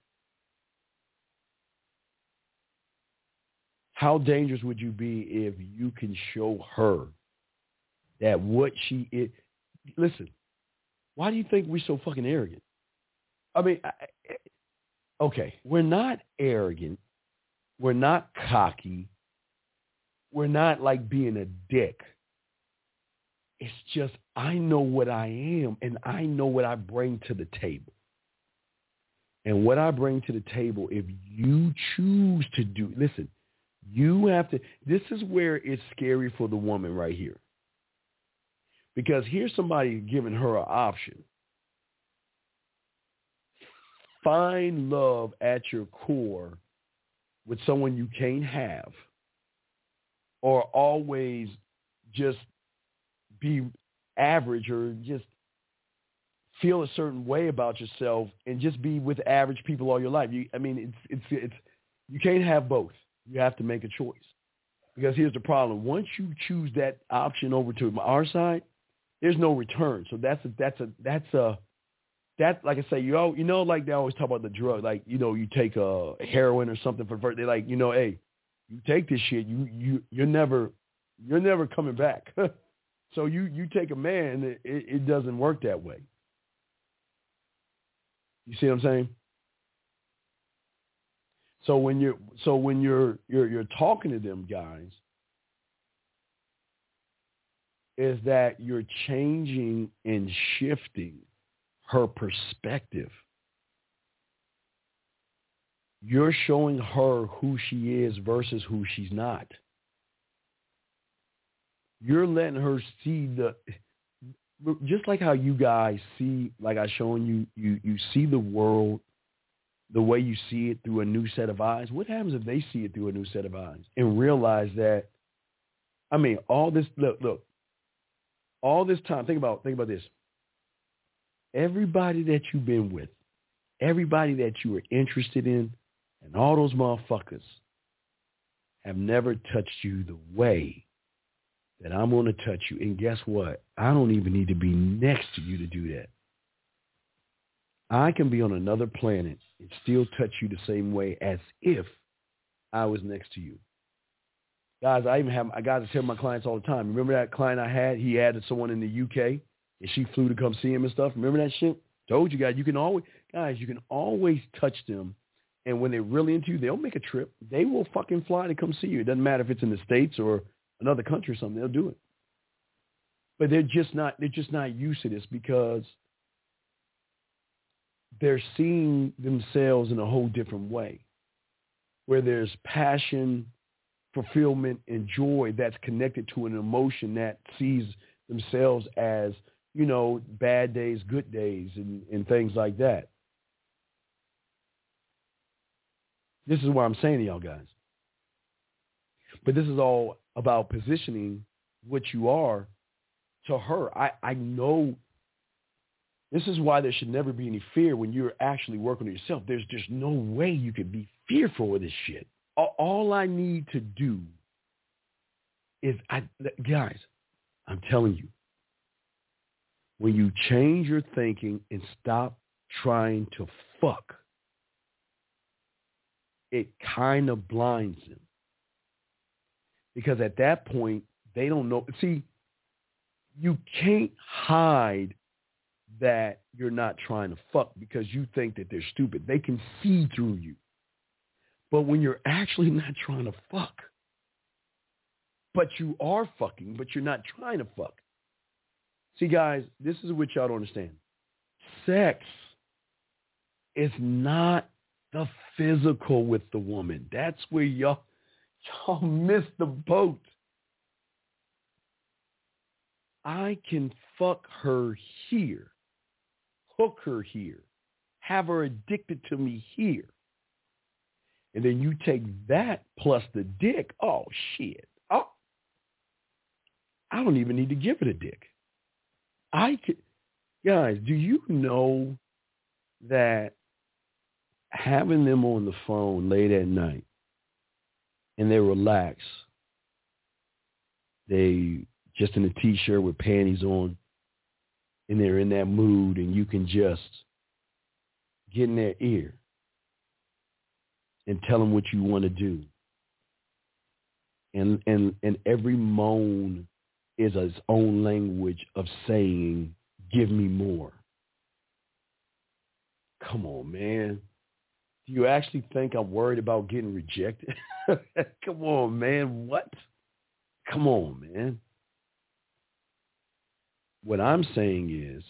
How dangerous would you be if you can show her that what she is? Listen, why do you think we're so fucking arrogant? I mean, I, okay, we're not arrogant. We're not cocky. We're not like being a dick. It's just I know what I am, and I know what I bring to the table. And what I bring to the table, if you choose to do, listen, you have to, this is where it's scary for the woman right here. Because here's somebody giving her an option. Find love at your core with someone you can't have, or always just be average, or just feel a certain way about yourself and just be with average people all your life. You, I mean, it's, it's, it's, you can't have both. You have to make a choice. Because here's the problem. Once you choose that option over to our side, there's no return. So that's a, that's a, that's a, that, like I say, you know, you know, like they always talk about the drug, like, you know, you take a heroin or something for birthday, like, you know, hey, you take this shit, you, you, you're never, you're never coming back. So you, you take a man, it, it doesn't work that way. You see what I'm saying? So when you're, so when you're, you're, you're talking to them guys, is that you're changing and shifting her perspective. You're showing her who she is versus who she's not. You're letting her see the, just like how you guys see, like I showing you, you, you see the world the way you see it through a new set of eyes. What happens if they see it through a new set of eyes and realize that, I mean, all this, look, look, all this time, think about, think about this. Everybody that you've been with, everybody that you were interested in, and all those motherfuckers have never touched you the way that I'm going to touch you. And guess what? I don't even need to be next to you to do that. I can be on another planet and still touch you the same way as if I was next to you. Guys, I even have, I got to tell my clients all the time. Remember that client I had? He added someone in the U K, and she flew to come see him and stuff. Remember that shit? Told you guys, you can always, guys, you can always touch them. And when they're really into you, they'll make a trip. They will fucking fly to come see you. It doesn't matter if it's in the States or another country or something. They'll do it. But they're just not, they're just not used to this because they're seeing themselves in a whole different way, where there's passion, fulfillment, and joy that's connected to an emotion that sees themselves as, you know, bad days, good days, and, and things like that. This is what I'm saying to y'all guys. But this is all about positioning what you are to her. I, I know this is why there should never be any fear when you're actually working on yourself. There's just no way you could be fearful of this shit. All, all I need to do is, I, guys, I'm telling you, when you change your thinking and stop trying to fuck, it kind of blinds them. Because at that point, they don't know. See, you can't hide that you're not trying to fuck because you think that they're stupid. They can see through you. But when you're actually not trying to fuck, but you are fucking, but you're not trying to fuck. See, guys, this is what y'all don't understand. Sex is not the physical with the woman. That's where y'all, y'all miss the boat. I can fuck her here, hook her here, have her addicted to me here. And then you take that plus the dick. Oh, shit. Oh, I don't even need to give it a dick. I can, guys, do you know that having them on the phone late at night and they relax, they just in a T-shirt with panties on, and they're in that mood, and you can just get in their ear and tell them what you want to do. And and and every moan is its own language of saying, give me more. Come on, man. Do you actually think I'm worried about getting rejected? Come on, man. What? Come on, man. What I'm saying is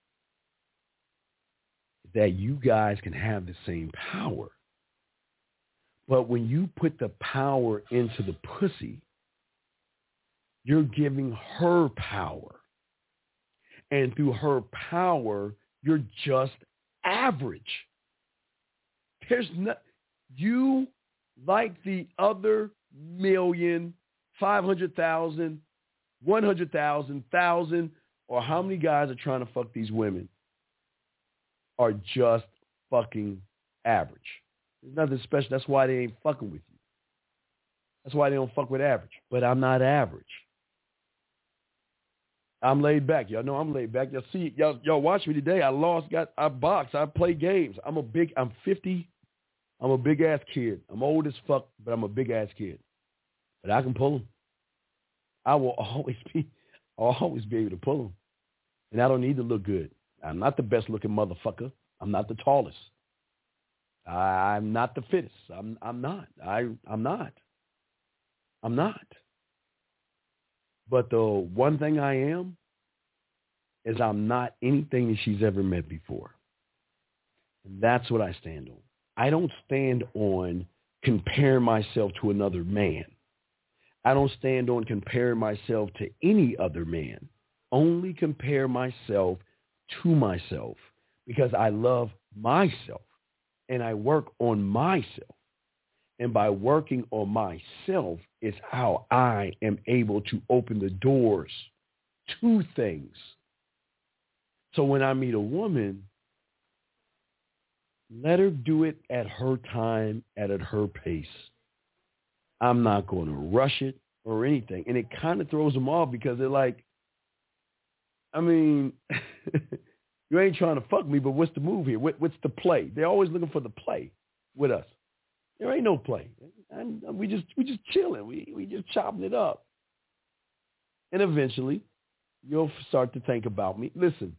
that you guys can have the same power. But when you put the power into the pussy, you're giving her power. And through her power, you're just average. There's not, you, like the other million, five hundred thousand, one hundred thousand, thousand, or how many guys are trying to fuck these women, are just fucking average. There's nothing special. That's why they ain't fucking with you. That's why they don't fuck with average. But I'm not average. I'm laid back. Y'all know I'm laid back. Y'all see, y'all, y'all watch me today. I lost, got, I box, I play games. I'm a big, I'm fifty. I'm a big ass kid. I'm old as fuck, but I'm a big ass kid. But I can pull them. I will always be, I'll always be able to pull them. And I don't need to look good. I'm not the best looking motherfucker. I'm not the tallest. I'm not the fittest. I'm I'm not. I I'm not. I'm not. But the one thing I am is I'm not anything that she's ever met before. And that's what I stand on. I don't stand on comparing myself to another man. I don't stand on comparing myself to any other man. Only compare myself to myself because I love myself and I work on myself. And by working on myself is how I am able to open the doors to things. So when I meet a woman, let her do it at her time, at, at her pace. I'm not going to rush it or anything. And it kind of throws them off because they're like, I mean, you ain't trying to fuck me, but what's the move here? What, what's the play? They're always looking for the play with us. There ain't no play. I'm, we just we just chilling. We we just chopping it up. And eventually, you'll start to think about me. Listen,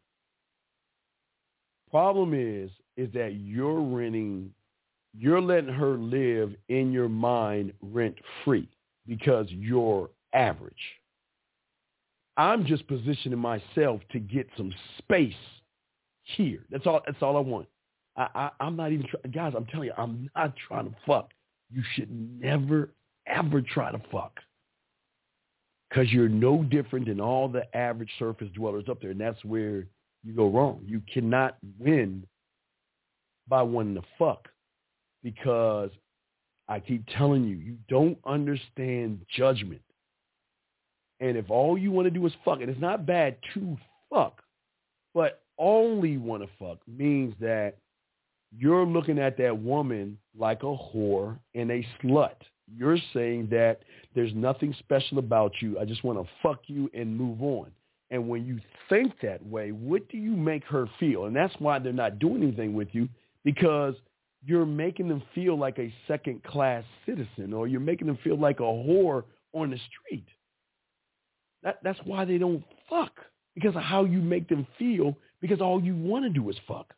problem is, is that you're renting, you're letting her live in your mind rent free because you're average. I'm just positioning myself to get some space here. That's all. That's all I want. I, I, I'm not even trying, guys. I'm telling you, I'm not trying to fuck. You should never, ever try to fuck, because you're no different than all the average surface dwellers up there, and that's where you go wrong. You cannot win by wanting to fuck, because I keep telling you, you don't understand judgment. And if all you want to do is fuck, and it's not bad to fuck, but only want to fuck means that you're looking at that woman like a whore and a slut. You're saying that there's nothing special about you. I just want to fuck you and move on. And when you think that way, what do you make her feel? And that's why they're not doing anything with you, because you're making them feel like a second-class citizen, or you're making them feel like a whore on the street. That, that's why they don't fuck, because of how you make them feel, because all you want to do is fuck.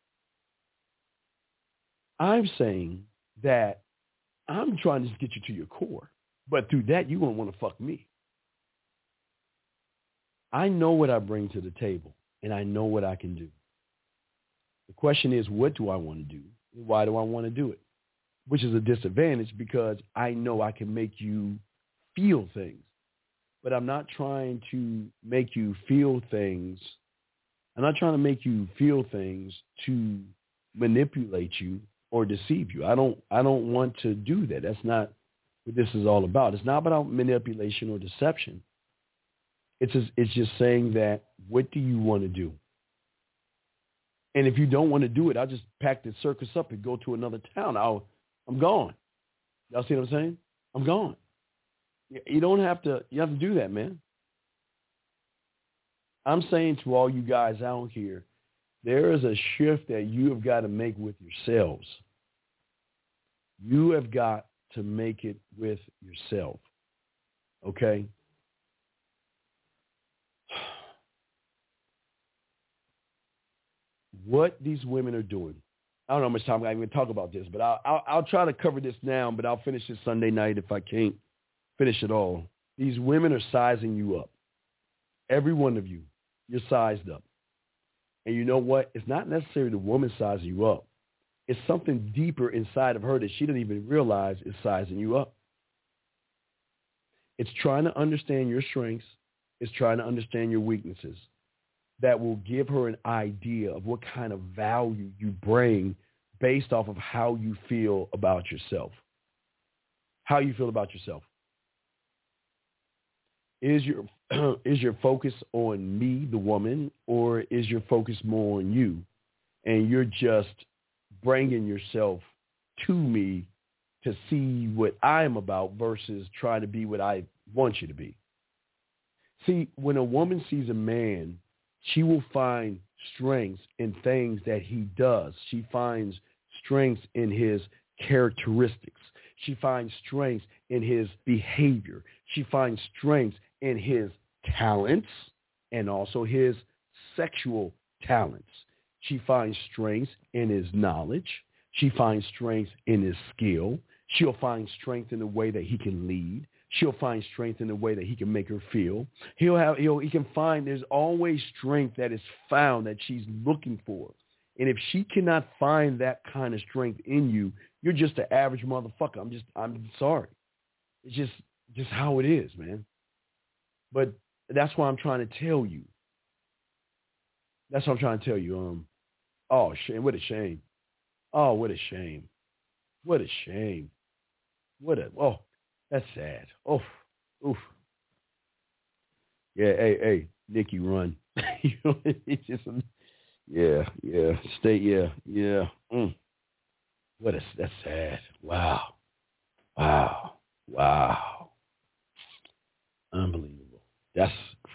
I'm saying that I'm trying to just get you to your core, but through that, you won't want to fuck me. I know what I bring to the table, and I know what I can do. The question is, what do I want to do? Why do I want to do it? which is a disadvantage because I know I can make you feel things. But I'm not trying to make you feel things. I'm not trying to make you feel things to manipulate you or deceive you. I don't I don't want to do that. That's not what this is all about. It's not about manipulation or deception. It's just, it's just saying that, what do you want to do? And if you don't want to do it, I'll just pack the circus up and go to another town. I'll, I'm gone. Y'all see what I'm saying? I'm gone. You don't have to, you have to do that, man. I'm saying to all you guys out here, there is a shift that you have got to make with yourselves. You have got to make it with yourself. Okay? What these women are doing, I don't know how much time I'm going to talk about this, but I'll, I'll, I'll try to cover this now, but I'll finish it Sunday night if I can't finish it all. These women are sizing you up. Every one of you, you're sized up. And you know what? It's not necessarily the woman sizing you up. It's something deeper inside of her that she doesn't even realize is sizing you up. It's trying to understand your strengths. It's trying to understand your weaknesses. That will give her an idea of what kind of value you bring based off of how you feel about yourself. How you feel about yourself. Is your is your focus on me, the woman, or is your focus more on you? And you're just bringing yourself to me to see what I'm about versus trying to be what I want you to be. See, when a woman sees a man, she will find strengths in things that he does. She finds strengths in his characteristics. She finds strengths in his behavior. She finds strengths in his talents and also his sexual talents. She finds strengths in his knowledge. She finds strengths in his skill. She'll find strength in the way that he can lead. She'll find strength in the way that he can make her feel. He'll have, he'll, he can find there's always strength that is found that she's looking for. And if she cannot find that kind of strength in you, you're just an average motherfucker. I'm just, I'm sorry. It's just, just how it is, man. But that's why I'm trying to tell you. That's what I'm trying to tell you. Um, oh, shame. What a shame. Oh, what a shame. What a shame. What a, oh, that's sad. Oh, oof. Yeah, hey, hey, Nikki, run. You know, it's just, yeah, yeah, stay, yeah, yeah. Mm. What a, that's sad. Wow. Wow. Wow. Unbelievable. That's,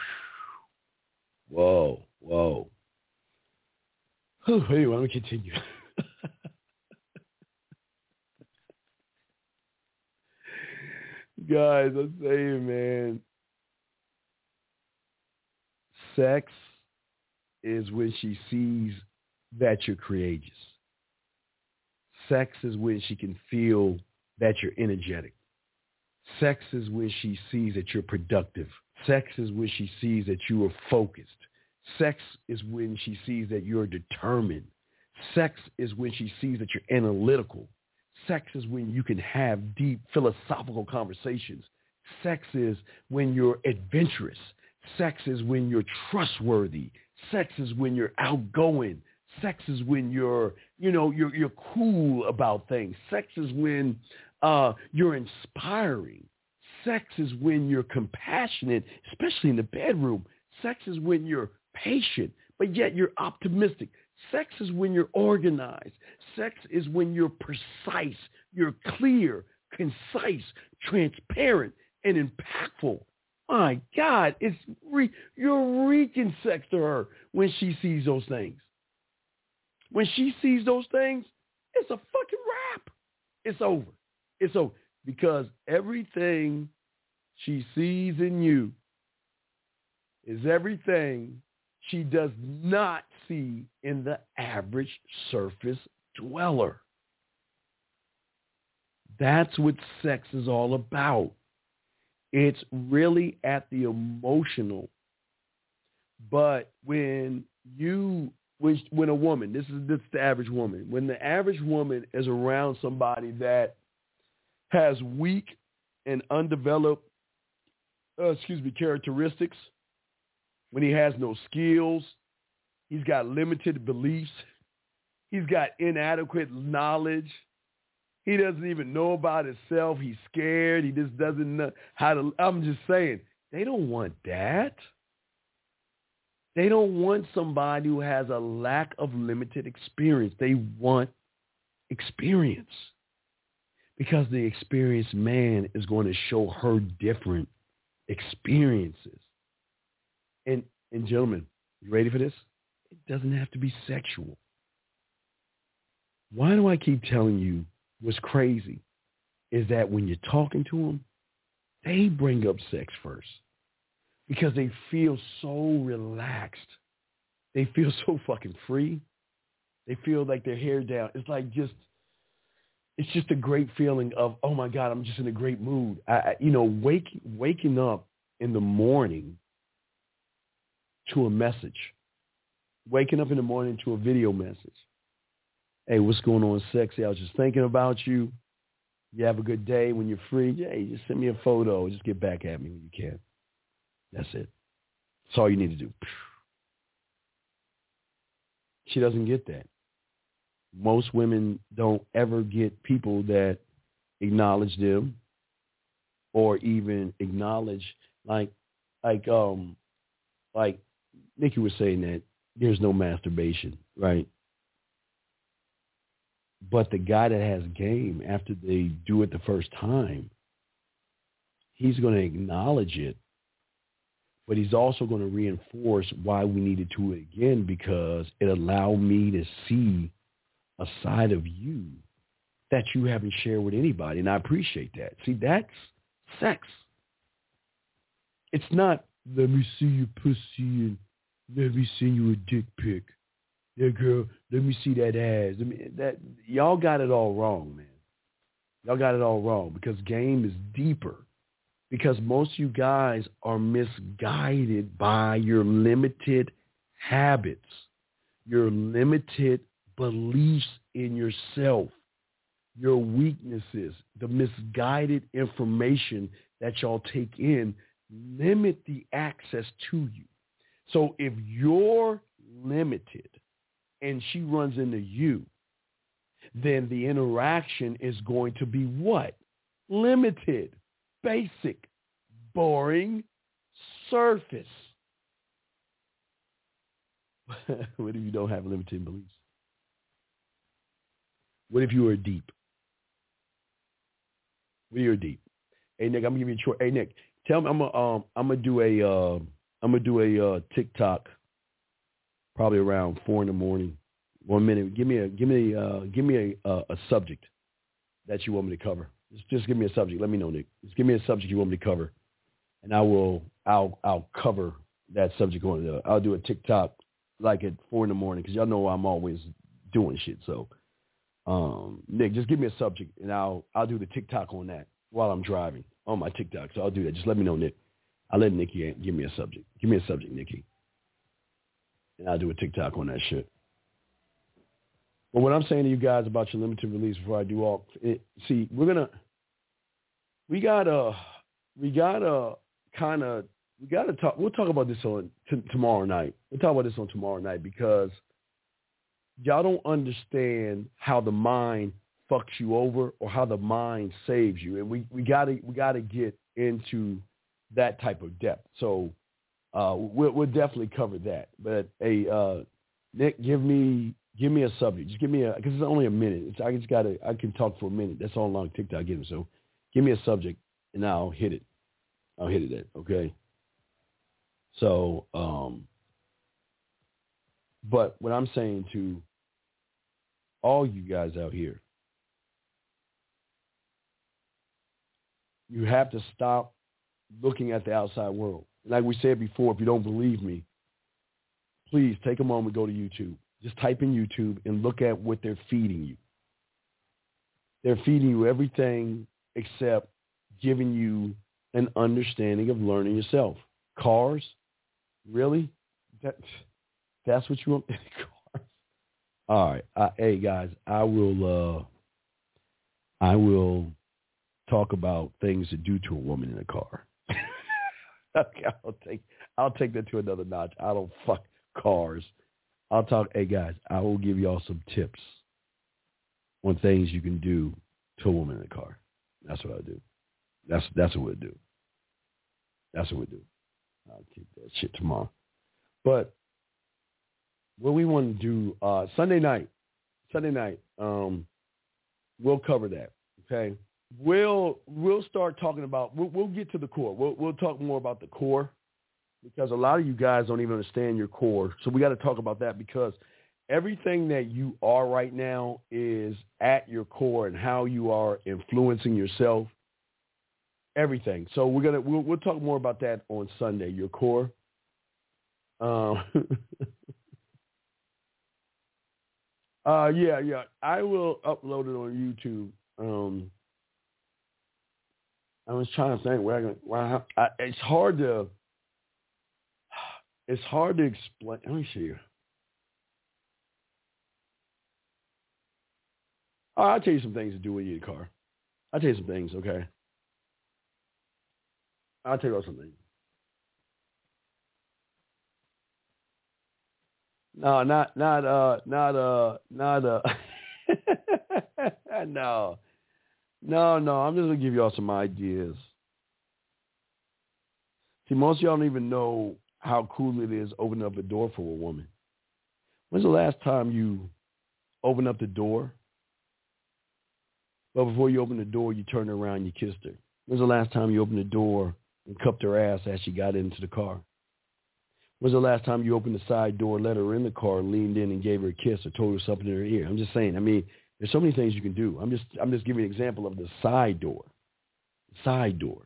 whoa, whoa. Whew, anyway, let me continue. Guys, I'm saying, man, sex is when she sees that you're courageous. Sex is when she can feel that you're energetic. Sex is when she sees that you're productive. Sex is when she sees that you are focused. Sex is when she sees that you're determined. Sex is when she sees that you're analytical. Sex is when you can have deep philosophical conversations. Sex is when you're adventurous. Sex is when you're trustworthy. Sex is when you're outgoing. Sex is when you're, you know, you're you're cool about things. Sex is when uh, you're inspiring. Sex is when you're compassionate, especially in the bedroom. Sex is when you're patient, but yet you're optimistic. Sex is when you're organized. Sex is when you're precise, you're clear, concise, transparent, and impactful. My God, it's re- you're wreaking sex to her when she sees those things. When she sees those things, it's a fucking wrap. It's over. It's over. Because everything she sees in you is everything she does not see in the average surface dweller. That's what sex is all about. It's really at the emotional. But when you Which, when a woman, this is this is the average woman, when the average woman is around somebody that has weak and undeveloped, uh, excuse me, characteristics, when he has no skills, he's got limited beliefs, he's got inadequate knowledge, he doesn't even know about himself, he's scared, he just doesn't know how to, I'm just saying, they don't want that. They don't want somebody who has a lack of limited experience. They want experience because the experienced man is going to show her different experiences. And, and gentlemen, you ready for this? It doesn't have to be sexual. Why do I keep telling you what's crazy is that when you're talking to them, they bring up sex first. Because they feel so relaxed. They feel so fucking free. They feel like their hair down. It's like just, it's just a great feeling of, oh my God, I'm just in a great mood. I, I, you know, wake, waking up in the morning to a message. Waking up in the morning to a video message. Hey, what's going on, sexy? I was just thinking about you. You have a good day when you're free. Hey, just send me a photo. Just get back at me when you can. That's it. That's all you need to do. She doesn't get that. Most women don't ever get people that acknowledge them or even acknowledge, like, like, um, like Nikki was saying that there's no masturbation, right? But the guy that has game, after they do it the first time, he's going to acknowledge it. But he's also going to reinforce why we needed to do it again, because it allowed me to see a side of you that you haven't shared with anybody. And I appreciate that. See, that's sex. It's not, let me see your pussy and let me send you a dick pic. Yeah, girl, let me see that ass. I mean, that, y'all got it all wrong, man. Y'all got it all wrong, because game is deeper. Because most of you guys are misguided by your limited habits, your limited beliefs in yourself, your weaknesses, the misguided information that y'all take in limit the access to you. So if you're limited and she runs into you, then the interaction is going to be what? Limited. Basic, boring, surface. What if you don't have limited beliefs? What if you are deep? What if you're deep? Hey Nick, I'm gonna give you a choice. Hey Nick, tell me. I'm gonna um, I'm gonna do a uh, I'm gonna do a uh, TikTok probably around four in the morning. One minute. Give me a give me a uh, give me a, uh, a subject that you want me to cover. Just, just give me a subject. Let me know, Nick. Just give me a subject you want me to cover, and I will. I'll. I'll cover that subject on the. I'll do a TikTok like at four in the morning, because y'all know I'm always doing shit. So, um, Nick, just give me a subject, and I'll. I'll do the TikTok on that while I'm driving on my TikTok. So I'll do that. Just let me know, Nick. I'll let Nikki give me a subject. Give me a subject, Nikki, and I'll do a TikTok on that shit. But what I'm saying to you guys about your limited release before I do all, it, see, we're gonna, we gotta, we gotta kind of, we gotta talk. We'll talk about this on t- tomorrow night. We'll talk about this on tomorrow night, because y'all don't understand how the mind fucks you over or how the mind saves you, and we, we gotta we gotta get into that type of depth. So uh, we'll, we'll definitely cover that. But hey, uh, Nick, give me. Give me a subject. Just give me a, because it's only a minute. It's, I just gotta, I can talk for a minute. That's all long TikTok I give him. So give me a subject and I'll hit it. I'll hit it at, okay? So, um, but what I'm saying to all you guys out here, you have to stop looking at the outside world. Like we said before, if you don't believe me, please take a moment, go to YouTube. Just type in YouTube and look at what they're feeding you. They're feeding you everything except giving you an understanding of learning yourself. Cars? Really? That, that's what you want? All right. Uh, hey, guys, I will, uh, I will talk about things to do to a woman in a car. Okay, I'll take, I'll take that to another notch. I don't fuck cars. I'll talk, hey, guys, I will give y'all some tips on things you can do to a woman in a car. That's what I do. That's that's what we'll do. That's what we'll do. I'll keep that shit tomorrow. But what we want to do uh, Sunday night, Sunday night, um, we'll cover that. Okay, we'll we'll start talking about. We'll, we'll get to the core. We'll we'll talk more about the core because a lot of you guys don't even understand your core. So we got to talk about that because everything that you are right now is at your core and how you are influencing yourself. Everything. So we're gonna we'll, we'll talk more about that on Sunday. Your core. Um, uh, yeah, yeah. I will upload it on YouTube. Um, I was trying to think where I can. Where I, I, it's hard to. It's hard to explain. Let me see here. Oh, I'll tell you some things to do when you're in the car. I'll tell you some things. Okay. I'll tell you something. No, not not uh not uh not uh no. No, no, I'm just gonna give y'all some ideas. See, most of y'all don't even know how cool it is opening up the door for a woman. When's the last time you opened up the door? But before you opened the door, you turned around and you kissed her. When's the last time you opened the door and cupped her ass as she got into the car? When's the last time you opened the side door, let her in the car, leaned in and gave her a kiss or told her something in her ear? I'm just saying, I mean, there's so many things you can do. I'm just I'm just giving you an example of the side door. Side door.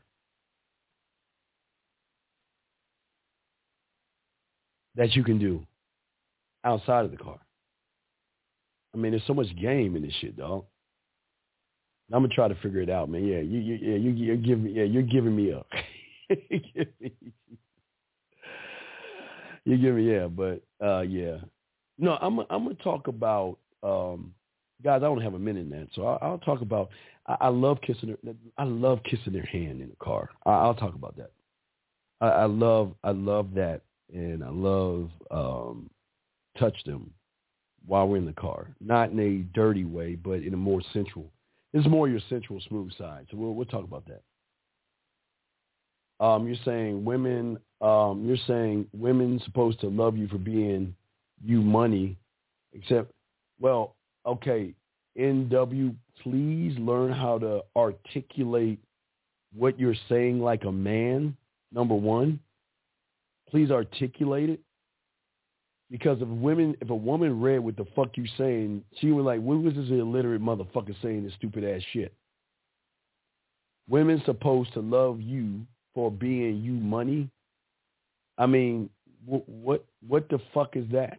That you can do outside of the car. I mean, there's so much game in this shit, dog. I'm gonna try to figure it out, man. Yeah, you, you, yeah, you, you're giving, yeah, you're giving me up. You're giving, yeah, but uh, yeah. No, I'm, I'm gonna talk about, um, guys. I don't have a minute in that, so I'll, I'll talk about. I, I love kissing her. I love kissing their hand in the car. I, I'll talk about that. I, I love, I love that, and I love um, touch them while we're in the car, not in a dirty way, but in a more sensual. It's more your sensual, smooth side. So we'll we'll talk about that. Um, you're saying women. Um, you're saying women supposed to love you for being you money, except, well, okay. N W, please learn how to articulate what you're saying like a man. Number one, please articulate it. Because if women, if a woman read what the fuck you saying, she would like, what was this illiterate motherfucker saying this stupid ass shit? Women supposed to love you for being you money. I mean, wh- what what the fuck is that?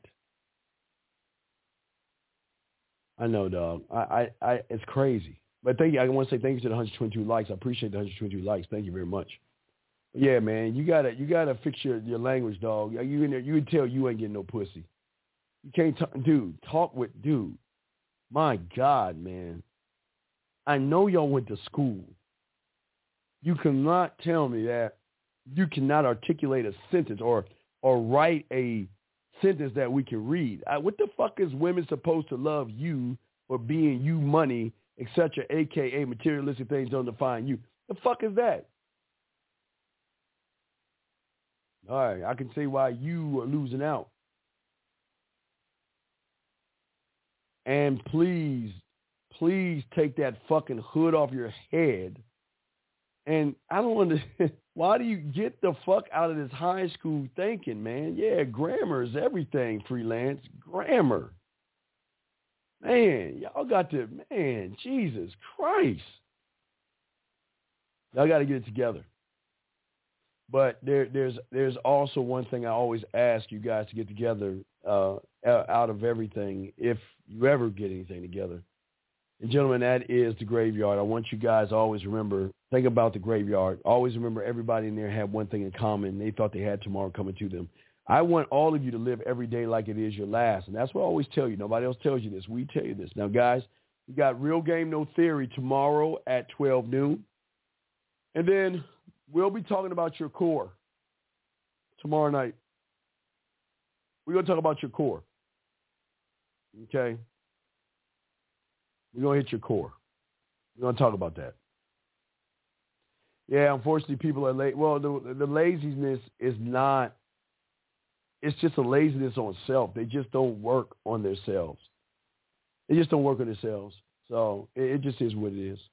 I know, dog. I, I, I it's crazy. But thank you. I want to say thank you to the one hundred twenty-two likes. I appreciate the one hundred twenty-two likes. Thank you very much. Yeah, man, you gotta you gotta fix your, your language, dog. You in there, you can tell you ain't getting no pussy. You can't talk, dude. Talk with dude. My God, man. I know y'all went to school. You cannot tell me that you cannot articulate a sentence or or write a sentence that we can read. I, what the fuck is women supposed to love you for being you money, et cetera, a k a materialistic things don't define you? The fuck is that? All right, I can see why you are losing out. And please, please take that fucking hood off your head. And I don't understand, why do you get the fuck out of this high school thinking, man? Yeah, grammar is everything, freelance. Grammar. Man, y'all got to, man, Jesus Christ. Y'all got to get it together. But there, there's there's also one thing I always ask you guys to get together uh, out of everything, if you ever get anything together. And gentlemen, that is the graveyard. I want you guys to always remember, think about the graveyard. Always remember everybody in there had one thing in common. They thought they had tomorrow coming to them. I want all of you to live every day like it is your last. And that's what I always tell you. Nobody else tells you this. We tell you this. Now, guys, we got Real Game No Theory tomorrow at twelve noon. And then we'll be talking about your core tomorrow night. We're going to talk about your core. Okay? We're going to hit your core. We're going to talk about that. Yeah, unfortunately, people are late. Well, the, the laziness is not, it's just a laziness on self. They just don't work on themselves. They just don't work on themselves. So it, it just is what it is.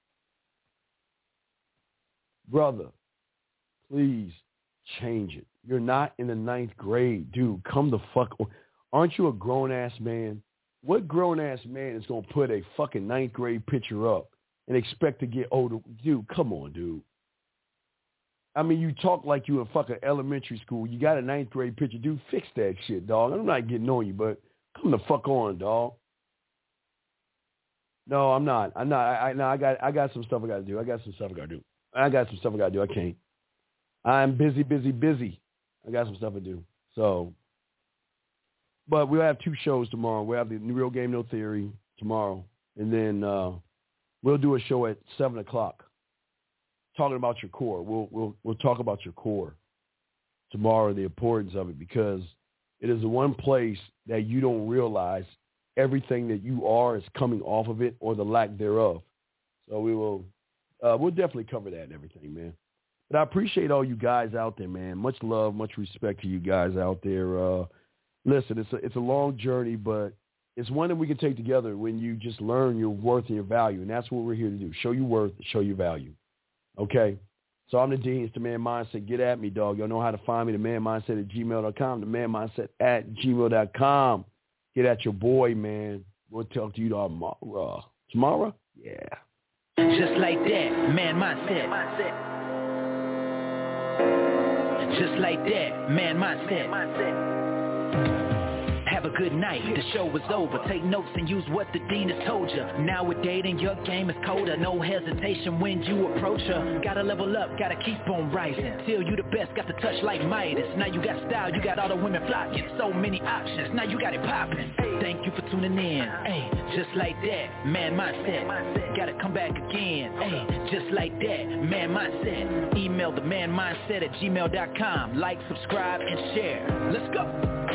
Brother, please change it. You're not in the ninth grade. Dude, come the fuck on. Aren't you a grown-ass man? What grown-ass man is going to put a fucking ninth grade picture up and expect to get older? Dude, come on, dude. I mean, you talk like you in fucking elementary school. You got a ninth grade picture. Dude, fix that shit, dog. I'm not getting on you, but come the fuck on, dog. No, I'm not. I'm not. I, I, no, I got I got some stuff I got to do. I got some stuff I got to do. I got some stuff I got to do. I can't. I'm busy, busy, busy. I got some stuff to do. So, but we'll have two shows tomorrow. We'll have the Real Game No Theory tomorrow. And then uh, we'll do a show at seven o'clock talking about your core. We'll, we'll, we'll talk about your core tomorrow, the importance of it, because it is the one place that you don't realize everything that you are is coming off of it or the lack thereof. So we will, uh, we'll definitely cover that and everything, man. But I appreciate all you guys out there, man. Much love, much respect to you guys out there. Uh, listen, it's a, it's a long journey, but it's one that we can take together when you just learn your worth and your value. And that's what we're here to do. Show you worth, show you value. Okay? So I'm the Dean. It's the Man Mindset. Get at me, dog. Y'all know how to find me, the man mindset at gmail dot com, the man mindset at gmail dot com. Get at your boy, man. We'll talk to you tomorrow. Tomorrow? Yeah. Just like that, Man Mindset. Just like that, Man Mindset. Have a good night, the show is over. Take notes and use what the dean has told you. Now with dating, your game is colder. No hesitation when you approach her. Gotta level up, gotta keep on rising. Till you the best, got the touch like Midas. Now you got style, you got all the women flocking. So many options, now you got it popping. Thank you for tuning in. Hey, just like that, Man Mindset. Gotta come back again. Hey, just like that, Man Mindset. Email the man mindset at gmail dot com. Like, subscribe, and share. Let's go.